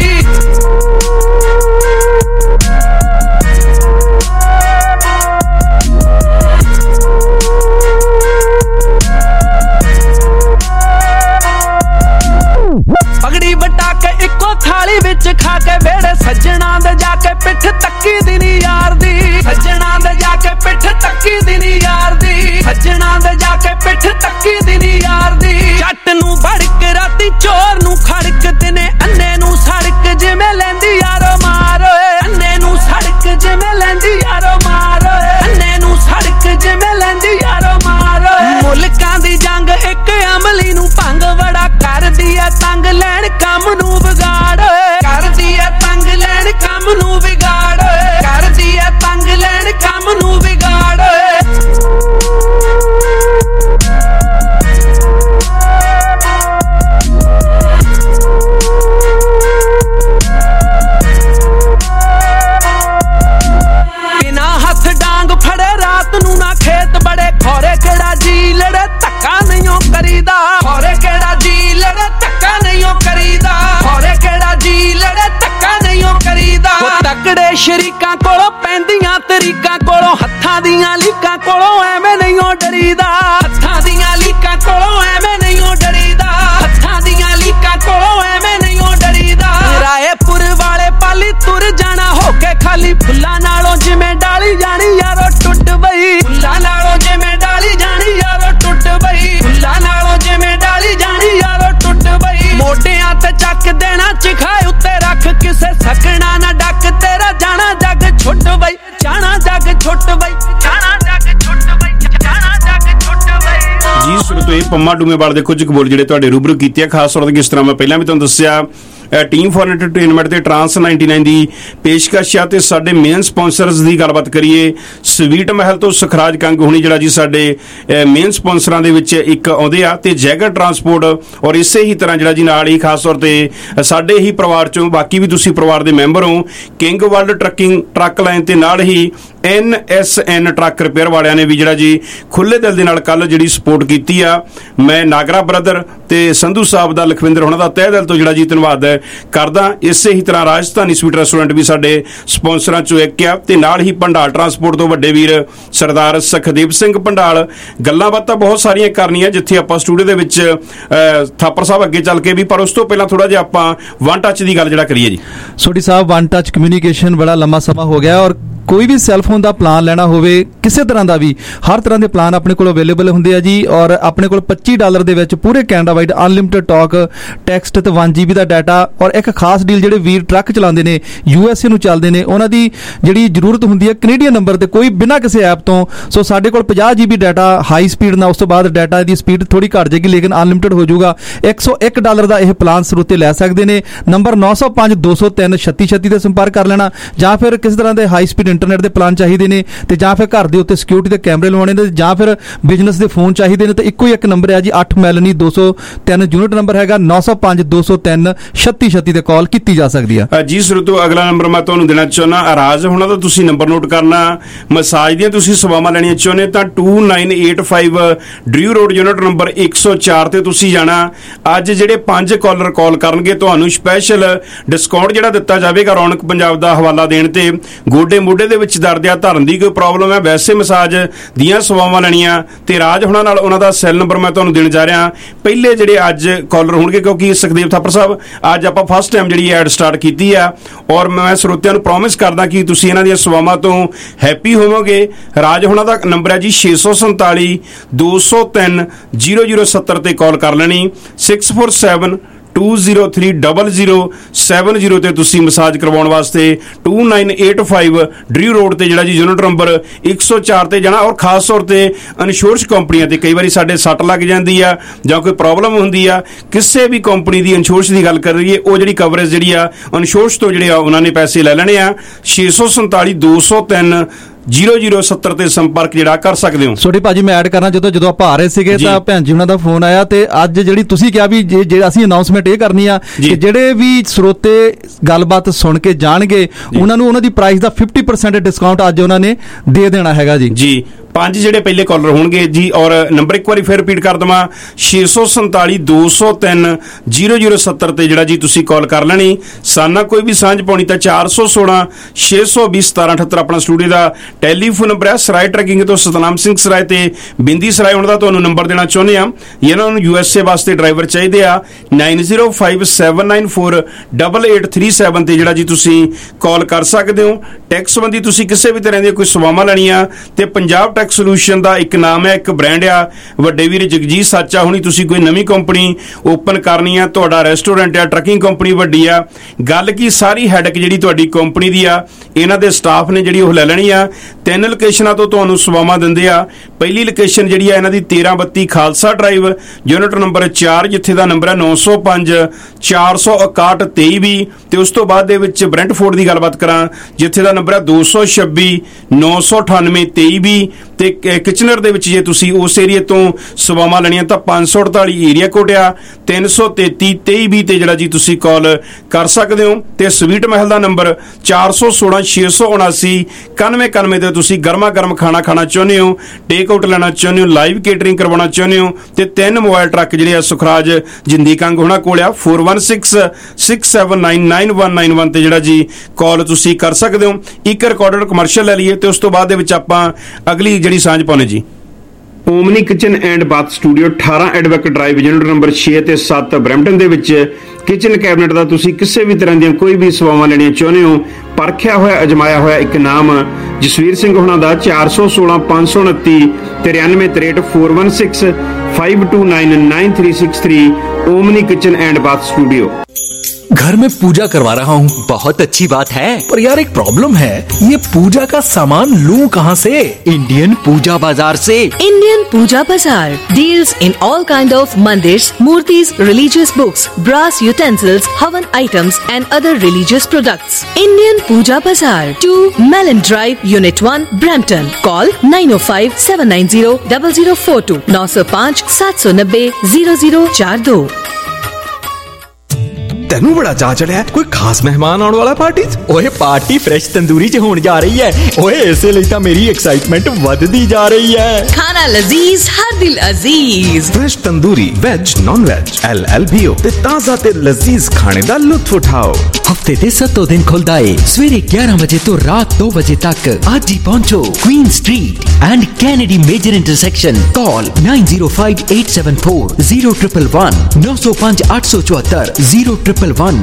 ਪਗੜੀ ਵਟਾ ਕੇ ਇੱਕੋ ਥਾਲੀ ਵਿੱਚ ਖਾ ਕੇ ਵੇੜੇ ਸੱਜਣਾ ਦੇ ਜਾ ਕੇ ਪਿੱਠ ਤੱਕੀ ਦੀ ਨੀ ਯਾਰ ਦੀ। ਸੱਜਣਾ ਦੇ ਜਾ ਕੇ ਪਿੱਠ ਤੱਕੀ ਦੀ ਨੀ ਯਾਰ ਦੀ। ਸੱਜਣਾ ਦੇ ਜਾ ਕੇ ਪਿੱਠ ਤੱਕੀ ਦੀ ਨੀ ਯਾਰ ਦੀ। ਜੱਟ ਨੂੰ ਭੜਕ ਰਾਤੀ ਚੋਰ ਨੂੰ ਖੜਕ ਦਿਨੇ, ਅੰਨੇ ਨੂੰ ਸੜਕ ਜਿਵੇਂ ਲੈਂਦੀ ਯਾਰੋ ਮਾਰ ਓਏ। ਅੰਨੇ ਨੂੰ ਸੜਕ ਜਿਵੇਂ ਲੈਂਦੀ ਯਾਰੋ ਮਾਰ ਓਏ। ਅੰਨੇ ਨੂੰ ਸੜਕ ਜਿਵੇਂ ਲੈਂਦੀ ਯਾਰੋ ਮਾਰ ਓਏ। ਮੁਲਕਾਂ ਦੀ ਜੰਗ ਇੱਕ ਅਮਲੀ ਨੂੰ ਭੰਗ ਬੜਾ ਕਰਦੀ ਐ, ਤੰਗ ਲੈਣ ਕੰਮ ਨੂੰ ਵਿਗਾੜ ਓਏ। ਕਰਦੀ ਐ ਤੰਗ ਲੈਣ ਕੰਮ ਨੂੰ ਵਿਗਾੜ ਓਏ। ਕਰਦੀ ਐ ਤੰਗ ਲੈਣ ਕੰਮ ਨੂੰ ਵਿਗਾੜ ਓਏ। ਬਿਨਾ ਹੱਥ ਡਾਂਗ ਫੜੇ ਰਾਤ ਨੂੰ ਨਾ ਖੇਤ ਬੜੇ, ਖੋਰੇ ਕਿਹੜਾ ਜੀ ਲੜੇ ਧੱਕਾ ਨਹੀਂ ਕਰੀਦਾ। ਖੋਰੇ ਕਿਹੜਾ ਜੀ ਲੜੇ ਧੱਕਾ ਨਹੀਂ ਕਰੀਦਾ। ਖੋਰੇ ਕਿਹੜਾ ਜੀ ਲੜੇ ਧੱਕਾ ਨਹੀਂ ਕਰੀਦਾ। ਤਕੜੇ ਸ਼ਰੀਕਾਂ ਕੋਲੋਂ ਪੈਂਦੀਆਂ ਤਰੀਕਾਂ ਕੋਲੋਂ, ਹੱਥਾਂ ਦੀਆਂ ਲੀਕਾਂ ਕੋਲੋਂ ਐਵੇਂ ਨਹੀਂ ਡਰੀਦਾ। ਹੱਥਾਂ ਦੀਆਂ ਲੀਕਾਂ ਕੋਲੋਂ ਐਵੇਂ ਨਹੀਂ ਡਰੀਦਾ। ਹੱਥਾਂ ਦੀਆਂ ਲੀਕਾਂ ਕੋਲੋਂ ਐਵੇਂ ਨਹੀਂ ਡਰੀਦਾ। ਰਾਏਪੁਰ ਵਾਲੇ ਪਾਲੀ ਤੁਰ ਜਾਣਾ ਹੋ ਕੇ ਖਾਲੀ, ਫੁੱਲਾਂ ਨਾਲੋਂ ਜਿਵੇਂ ਡਾਲੀ ਜਾਣੀ ਯਾਰੋ ਟੁੱਟ ਬਈ। ਫੁੱਲਾਂ ਨਾਲੋਂ ਜਿਵੇਂ ਡਾਲੀ ਜਾਣੀ ਯਾਰੋ ਟੁੱਟ ਬਈ। ਫੁੱਲਾਂ ਨਾਲੋਂ ਜਿਵੇਂ ਡਾਲੀ ਜਾਣੀ ਯਾਰੋ ਟੁੱਟ ਬਈ। ਮੋਢਿਆਂ ਤੇ ਚੱਕ ਦੇਣਾ ਚਿਖਾਏ ਉੱਤੇ ਰੱਖ, ਕਿਸੇ ਸਕਣਾ ਨਾ ਡੱਕ ਤੇਰਾ ਜਾਣਾ ਜੱਗ ਛੁੱਟ ਬਈ। ਜਾਣਾ ਜੱਗ ਛੁੱਟ ਬਈ। ਜਾਣਾ ਜੱਗ ਛੁੱਟ ਬਈ। ਜਾਣਾ ਜੱਗ ਛੁੱਟ ਬਈ। ਜੀ ਸਰੋਤਿਓ ਇਹ ਪੰਮਾ ਡੂਮੇਵਾਲ ਦੇ ਕੁਝ ਕੁ ਬੋਲ ਜਿਹੜੇ ਤੁਹਾਡੇ ਰੂਬਰੂ ਕੀਤੇ ਆ। ਖਾਸ ਤੌਰ ਤੇ ਕਿਸ ਤਰ੍ਹਾਂ ਮੈਂ ਪਹਿਲਾਂ ਵੀ ਤੁਹਾਨੂੰ ਦੱਸਿਆ ਟੀਮ ਫॉर ਐਂਟਰਟੇਨਮੈਂਟ ਤੇ ਟਰਾਂਸ 99 ਦੀ ਪੇਸ਼ਕਸ਼ ਆ। ਤੇ ਸਾਡੇ ਮੇਨ ਸਪਾਂਸਰਸ ਦੀ ਗੱਲਬਾਤ ਕਰੀਏ, ਸਵੀਟ ਮਹਿਲ ਤੋਂ ਸੁਖਰਾਜ ਕੰਗ ਹੋਣੀ ਜਿਹੜਾ ਜੀ ਸਾਡੇ ਮੇਨ ਸਪਾਂਸਰਾਂ ਦੇ ਵਿੱਚ ਇੱਕ ਆਉਂਦੇ ਆ, ਤੇ ਜੈਗਰ ਟਰਾਂਸਪੋਰਟ ਔਰ ਇਸੇ ਹੀ ਤਰ੍ਹਾਂ ਜਿਹੜਾ ਜੀ ਨਾਲ ਹੀ ਖਾਸ ਤੌਰ ਤੇ ਸਾਡੇ ਹੀ ਪਰਿਵਾਰ ਚੋਂ ਬਾਕੀ ਵੀ ਤੁਸੀਂ ਪਰਿਵਾਰ ਦੇ ਮੈਂਬਰ ਹੋ, ਕਿੰਗ ਵਰਲਡ ਟਰੱਕ ਲਾਈਨ ਤੇ ਨਾਲ ਹੀ NSN ਟਰੱਕ ਰਿਪੇਅਰ ਵਾਲਿਆਂ ਨੇ ਵੀ ਜਿਹੜਾ ਜੀ ਖੁੱਲੇ ਦਿਲ ਦੇ ਨਾਲ ਕੱਲ ਜਿਹੜੀ ਸਪੋਰਟ ਕੀਤੀ ਆ। ਮੈਂ ਨਾਗਰਾ ਬ੍ਰਦਰ ਤੇ ਸੰਧੂ ਸਾਹਿਬ ਦਾ, ਲਖਵਿੰਦਰ ਹੋਣਾ ਦਾ ਤਹਿ ਦਿਲ ਤੋਂ ਜਿਹੜਾ ਜੀ ਧੰਨਵਾਦ ਕਰਦਾ। ਇਸੇ ਹੀ ਤਰ੍ਹਾਂ ਰਾਜਧਾਨੀ ਸਵੀਟ ਰੈਸਟੋਰੈਂਟ ਵੀ ਸਾਡੇ ਸਪਾਂਸਰਾਂ ਚੋਂ ਇੱਕ ਆ, ਤੇ ਨਾਲ ਹੀ ਭੰਡਾਲ ਟਰਾਂਸਪੋਰਟ ਤੋਂ ਵੱਡੇ ਵੀਰ ਸਰਦਾਰ ਸੁਖਦੇਵ ਸਿੰਘ ਭੰਡਾਲ। ਗੱਲਾਂ ਬਾਤਾਂ ਬਹੁਤ ਸਾਰੀਆਂ ਕਰਨੀਆਂ ਜਿੱਥੇ ਆਪਾਂ ਸਟੂਡੀਓ ਦੇ ਵਿੱਚ ਥਾਪਰ ਸਾਹਿਬ ਅੱਗੇ ਚੱਲ ਕੇ ਵੀ, ਪਰ ਉਸ ਤੋਂ ਪਹਿਲਾਂ ਥੋੜਾ ਜਿਹਾ ਆਪਾਂ ਵਨ ਟੱਚ ਦੀ ਗੱਲ ਜਿਹੜਾ ਕਰੀਏ ਜੀ। Sodhi sahib, one touch communication ਬੜਾ ਲੰਮਾ ਸਮਾਂ ਹੋ ਗਿਆ, ਔਰ ਕੋਈ ਵੀ ਸੈੱਲਫੋਨ ਦਾ ਪਲਾਨ ਲੈਣਾ ਹੋਵੇ ਕਿਸੇ ਤਰ੍ਹਾਂ ਦਾ ਵੀ, ਹਰ ਤਰ੍ਹਾਂ ਦੇ ਪਲਾਨ ਆਪਣੇ ਕੋਲ ਅਵੇਲੇਬਲ ਹੁੰਦੇ ਆ ਜੀ। ਔਰ ਆਪਣੇ ਕੋਲ $25 ਦੇ ਵਿੱਚ ਪੂਰੇ Canada wide unlimited talk, text ਤੇ 1 GB ਦਾ ਡਾਟਾ। ਔਰ ਇੱਕ ਖਾਸ ਡੀਲ ਜਿਹੜੇ ਵੀਰ ਟਰੱਕ ਚਲਾਉਂਦੇ ਨੇ, USA ਨੂੰ ਚੱਲਦੇ ਨੇ, ਉਹਨਾਂ ਦੀ ਜਿਹੜੀ ਜ਼ਰੂਰਤ ਹੁੰਦੀ ਹੈ ਕੈਨੇਡੀਅਨ ਨੰਬਰ ਤੇ ਕੋਈ ਬਿਨਾਂ ਕਿਸੇ ਐਪ ਤੋਂ। ਸੋ ਸਾਡੇ ਕੋਲ 50 GB ਡਾਟਾ ਹਾਈ ਸਪੀਡ ਨਾਲ, ਉਸ ਤੋਂ ਬਾਅਦ ਡਾਟਾ ਦੀ ਸਪੀਡ ਥੋੜੀ ਘਟ ਜਾਏਗੀ ਲੇਕਿਨ ਅਨਲਿਮਿਟਡ ਹੋ ਜਾਊਗਾ। $101 ਦਾ ਇਹ ਪਲਾਨ ਸਰੋਤੇ ਲੈ ਸਕਦੇ ਨੇ। ਨੰਬਰ 905 203 3636 ਤੇ ਸੰਪਰਕ ਕਰ ਲੈਣਾ, ਜਾਂ ਫਿਰ ਕਿਸੇ ਤਰ੍ਹਾਂ ਦੇ ਹਾਈ ਸਪੀਡ ਇੰਟਰਨੈਟ ਦੇ ਪਲਾਨ ਚਾਹੀਦੇ ਨੇ ਤੇ ਜਾਂ ਫਿਰ ਘਰ ਦੇ ਉੱਤੇ ਸਿਕਿਉਰਿਟੀ ਦੇ ਕੈਮਰੇ ਲਵਾਉਣੇ ਨੇ ਜਾਂ ਫਿਰ ਬਿਜ਼ਨਸ ਦੇ ਫੋਨ ਚਾਹੀਦੇ ਨੇ, ਤਾਂ ਇੱਕੋ ਹੀ ਇੱਕ ਨੰਬਰ ਹੈ ਜੀ 8 ਮੈਲਨੀ 203 ਯੂਨਿਟ ਨੰਬਰ ਹੈਗਾ 905 203 3636 ਤੇ ਕਾਲ ਕੀਤੀ ਜਾ ਸਕਦੀ ਆ ਜੀ। ਸਰੋਤੋ ਅਗਲਾ ਨੰਬਰ ਮੈਂ ਤੁਹਾਨੂੰ ਦੇਣਾ ਚਾਹੁੰਦਾ ਅਰਾਜ ਹੋਣਾ ਦਾ, ਤੁਸੀਂ ਨੰਬਰ ਨੋਟ ਕਰਨਾ। ਮਸਾਜ ਦੀਆਂ ਤੁਸੀਂ ਸੇਵਾਵਾਂ ਲੈਣੀਆਂ ਚਾਹੁੰਦੇ ਤਾਂ 2985 ਡਰਿਊ ਰੋਡ ਯੂਨਿਟ ਨੰਬਰ 104 ਤੇ ਤੁਸੀਂ ਜਾਣਾ। ਅੱਜ ਜਿਹੜੇ 5 ਕਾਲਰ ਕਾਲ ਕਰਨਗੇ ਤੁਹਾਨੂੰ ਸਪੈਸ਼ਲ ਡਿਸਕਾਊਂਟ ਜਿਹੜਾ ਦਿੱਤਾ ਜਾਵੇਗਾ ਰੌਣਕ ਪੰਜਾਬ ਦਾ ਹਵਾਲਾ ਦੇਣ ਤੇ। ਗੋਡੇ ਮੋਢੇ ਦੇ ਵਿੱਚ ਦਰਦ ਆ, ਧਰਨ ਦੀ ਕੋਈ ਪ੍ਰੋਬਲਮ ਹੈ, ਵੈਸੇ ਮਸਾਜ ਦੀਆਂ ਸੇਵਾਵਾਂ ਲੈਣੀਆਂ ਤੇ ਰਾਜ ਹੋਣਾ ਨਾਲ ਉਹਨਾਂ ਦਾ ਸੈੱਲ ਨੰਬਰ ਮੈਂ ਤੁਹਾਨੂੰ ਦੇਣ ਜਾ ਰਿਹਾ। ਪਹਿਲੇ ਜਿਹੜੇ ਅੱਜ ਕਾਲਰ ਹੋਣਗੇ, ਕਿਉਂਕਿ ਸੁਖਦੇਵ ਥਾਪਰ ਸਾਹਿਬ ਅੱਜ ਆਪਾਂ ਫਸਟ ਟਾਈਮ ਜਿਹੜੀ ਐਡ ਸਟਾਰਟ ਕੀਤੀ ਆ ਔਰ ਮੈਂ ਸਰੋਤਿਆਂ ਨੂੰ ਪ੍ਰੋਮਿਸ ਕਰਦਾ ਕਿ ਤੁਸੀਂ ਇਹਨਾਂ ਦੀਆਂ ਸੇਵਾਵਾਂ ਤੋਂ ਹੈਪੀ ਹੋਵੋਗੇ। ਰਾਜ ਹੋਣਾ ਦਾ ਨੰਬਰ ਹੈ ਜੀ 647 203 0070 ਤੇ ਕਾਲ ਕਰ ਲੈਣੀ। 647 2030070 ਤੇ ਤੁਸੀਂ ਮਸਾਜ ਕਰਵਾਉਣ ਵਾਸਤੇ 2985 ਡਰਿਊ ਰੋਡ ਤੇ ਜਿਹੜਾ ਜੀ ਯੂਨਿਟ ਨੰਬਰ 104 ਤੇ ਜਾਣਾ। ਔਰ ਖਾਸ ਤੌਰ ਤੇ ਇੰਸ਼ੋਰੈਂਸ ਕੰਪਨੀਆਂ ਤੇ ਕਈ ਵਾਰੀ ਸਾਡੇ ਸੱਟ ਲੱਗ ਜਾਂਦੀ ਆ ਜਾਂ ਕੋਈ ਪ੍ਰੋਬਲਮ ਹੁੰਦੀ ਆ, ਕਿਸੇ ਵੀ ਕੰਪਨੀ ਦੀ ਇੰਸ਼ੋਰੈਂਸ ਦੀ ਗੱਲ ਕਰ ਰਹੀਏ, ਉਹ ਜਿਹੜੀ ਕਵਰੇਜ ਜਿਹੜੀ ਆ ਇੰਸ਼ੋਰੈਂਸ ਤੋਂ ਜਿਹੜੇ ਆ ਉਹਨਾਂ ਨੇ ਪੈਸੇ ਲੈ ਲੈਣੇ ਆ। 647 203 0070 ਤੇ ਸੰਪਰਕ ਜਿਹੜਾ ਕਰ ਸਕਦੇ ਹੋ। ਛੋਟੇ ਭਾਜੀ ਮੈਂ ਐਡ ਕਰਨਾ, ਜਦੋਂ ਆਪਾਂ ਆ ਰਹੇ ਸੀਗੇ ਤਾਂ ਭੈਣ ਜੀ ਉਹਨਾਂ ਦਾ ਫੋਨ ਆਇਆ ਤੇ ਅੱਜ ਜਿਹੜੀ ਤੁਸੀਂ ਕਿਹਾ ਵੀ ਜੇ ਅਸੀਂ ਅਨਾਉਂਸਮੈਂਟ ਇਹ ਕਰਨੀ ਆ ਕਿ ਜਿਹੜੇ ਵੀ ਸਰੋਤੇ ਗੱਲਬਾਤ ਸੁਣ ਕੇ ਜਾਣਗੇ ਉਹਨਾਂ ਨੂੰ ਉਹਨਾਂ ਦੀ ਪ੍ਰਾਈਸ ਦਾ 50% ਡਿਸਕਾਊਂਟ ਅੱਜ ਉਹਨਾਂ ਨੇ ਦੇ ਦੇਣਾ ਹੈਗਾ ਜੀ। 5 ਜਿਹੜੇ ਪਹਿਲੇ ਕਾਲਰ ਹੋਣਗੇ ਜੀ। ਔਰ ਨੰਬਰ ਇੱਕ ਵਾਰੀ ਫਿਰ ਰਿਪੀਟ ਕਰ ਦਵਾਂ 647 203 0070 ਤੇ ਜਿਹੜਾ ਜੀ ਤੁਸੀਂ ਕਾਲ ਕਰ ਲੈਣੀ। ਸਾਨਾ ਕੋਈ ਵੀ ਸਾਂਝ ਪਾਉਣੀ ਤਾਂ 416 620 1778 ਆਪਣਾ ਸਟੂਡੀਓ ਦਾ ਟੈਲੀਫੋਨ ਨੰਬਰ ਹੈ। ਸਰਾਏ ਟਰੈਕਿੰਗ ਤੋਂ ਸਤਨਾਮ ਸਿੰਘ ਸਰਾਏ ਤੇ ਬਿੰਦੀ ਸਰਾਏ ਉਹਨਾਂ ਦਾ ਤੁਹਾਨੂੰ ਨੰਬਰ ਦੇਣਾ ਚਾਹੁੰਦੇ ਆ। ਇਹਨਾਂ ਨੂੰ USA ਵਾਸਤੇ ਡਰਾਈਵਰ ਚਾਹੀਦੇ ਆ। 9057948837 ਤੇ ਜਿਹੜਾ ਜੀ ਤੁਸੀਂ ਕਾਲ ਕਰ ਸਕਦੇ ਹੋ। ਟੈਕਸ ਸੰਬੰਧੀ ਤੁਸੀਂ ਕਿਸੇ ਵੀ ਤਰ੍ਹਾਂ ਦੀਆਂ ਕੋਈ ਸੇਵਾਵਾਂ ਲੈਣੀਆਂ ਤੇ ਪੰਜਾਬ ਟੈਕਸ ਸੋਲੂਸ਼ਨ ਦਾ ਇੱਕ ਨਾਮ ਹੈ, ਇੱਕ ਬ੍ਰਾਂਡ ਆ। ਵੱਡੇ ਵੀਰ ਜਗਜੀਤ ਸਾਚਾ ਹੁਣੀ ਤੁਸੀਂ ਕੋਈ ਨਵੀਂ ਕੰਪਨੀ ਓਪਨ ਕਰਨੀ ਆ, ਤੁਹਾਡਾ ਰੈਸਟੋਰੈਂਟ ਆ, ਟਰੱਕਿੰਗ ਕੰਪਨੀ ਵੱਡੀ ਆ, ਗੱਲ ਕੀ ਸਾਰੀ ਹੈਡਕ ਜਿਹੜੀ ਤੁਹਾਡੀ ਕੰਪਨੀ ਦੀ ਆ ਇਹਨਾਂ ਦੇ ਸਟਾਫ ਨੇ ਜਿਹੜੀ ਉਹ ਲੈ ਲੈਣੀ ਆ। 3 ਲੋਕੇਸ਼ਨਾਂ ਤੋਂ ਤੁਹਾਨੂੰ ਸੇਵਾਵਾਂ ਦਿੰਦੇ ਆ। ਪਹਿਲੀ ਲੋਕੇਸ਼ਨ ਜਿਹੜੀ ਆ ਇਹਨਾਂ ਦੀ 1332 ਖਾਲਸਾ ਡਰਾਈਵ ਯੂਨਿਟ ਨੰਬਰ 4 ਜਿੱਥੇ ਦਾ ਨੰਬਰ ਹੈ 905 461 2320 ਤੇ ਉਸ ਤੋਂ ਬਾਅਦ ਦੇ ਵਿੱਚ ਬ੍ਰੈਂਟਫੋਰਡ ਦੀ ਗੱਲਬਾਤ ਕਰਾਂ ਜਿੱਥੇ ਦਾ ਨੰਬਰ ਹੈ 226 998 2320 ਤੇ ਕਿਚਨਰ ਦੇ ਵਿੱਚ ਜੇ ਤੁਸੀਂ ਉਸ ਏਰੀਆ ਤੋਂ ਸੇਵਾਵਾਂ ਲੈਣੀਆਂ ਤਾਂ 548 ਏਰੀਆ ਕੋਡ ਆ 333 2320 ਤੇ ਜਿਹੜਾ ਜੀ ਤੁਸੀਂ ਕਾਲ ਕਰ ਸਕਦੇ ਹੋ। ਤੇ ਸਵੀਟ ਮਹਿਲ ਦਾ ਨੰਬਰ 416 679 9191 ਤੇ ਤੁਸੀਂ ਗਰਮਾ ਗਰਮ ਖਾਣਾ ਖਾਣਾ ਚਾਹੁੰਦੇ ਹੋ, ਟੇਕ ਆਊਟ ਲੈਣਾ ਚਾਹੁੰਦੇ ਹੋ, ਲਾਈਵ ਕੇਟਰਿੰਗ ਕਰਵਾਉਣਾ ਚਾਹੁੰਦੇ ਹੋ ਤੇ 3 ਮੋਬਾਈਲ ਟਰੱਕ ਜਿਹੜੇ ਆ ਸੁਖਰਾਜ ਜਿੰਦੀ ਕੰਗ ਹੋਣਾ ਕੋਲ ਆ 4166 6799191 ਤੇ ਜਿਹੜਾ ਜੀ ਕਾਲ ਤੁਸੀਂ ਕਰ ਸਕਦੇ ਹੋ। ਇੱਕ ਰਿਕਾਰਡਡ ਕਮਰਸ਼ੀਅਲ ਲੈ ਲਈਏ ਤੇ ਉਸ ਤੋਂ ਬਾਅਦ ਦੇ ਵਿੱਚ ਆਪਾਂ ਅਗਲੀ ਜਿਹੜੀ ਸਾਂਝ ਪਾਉਣੇ ਜੀ। Omni kitchen and bath studio 18 Edvac drive unit number 6 ਤੇ 7 ਬਰੈਂਪਟਨ ਦੇ ਵਿੱਚ ਕਿਚਨ ਕੈਬਨਿਟ ਦਾ ਤੁਸੀਂ ਕਿਸੇ ਵੀ ਤਰ੍ਹਾਂ ਦੀਆਂ ਕੋਈ ਵੀ ਸੇਵਾਵਾਂ ਲੈਣੀਆਂ ਚਾਹੁੰਦੇ ਹੋ, ਪਰਖਿਆ ਹੋਇਆ ਅਜਮਾਇਆ ਹੋਇਆ ਇੱਕ ਨਾਮ ਜਸਵੀਰ ਸਿੰਘ ਹੋਣਾ ਦਾ 416 529 9363 416 529 9363 Omni kitchen and bath studio. घर में पूजा करवा रहा हूँ। बहुत अच्छी बात है, पर यार एक प्रॉब्लम है, ये पूजा का सामान लूं कहाँ से? इंडियन पूजा बाजार से। Indian Puja Bazaar deals in all kind of mandirs, murtis, religious books, brass utensils, havan items and other religious products. Indian Puja Bazaar 2 Melanie drive unit 1 Brampton. Call 905 790 0042 905 790 0042। तेनू बड़ा चा चढ़िया कोई खास मेहमान आने वाला पार्टी च? ओए पार्टी फ्रेश तंदूरी च होने जा रही है। ओए इसे लिए मेरी एक्साइटमेंट वधदी जा रही है। खाना लजीज हर दिल अजीज। Fresh tandoori veg non veg LLBO ते ताजा ते लजीज खाने दा लुत्फ उठाओ। हफ्ते दे 7 दिन खुलदा है सवेरे 11 बजे तो रात 2 बजे तक। आज ही पहुंचो Queen street and Kennedy major intersection. Call 905874 0111 905 874 0111।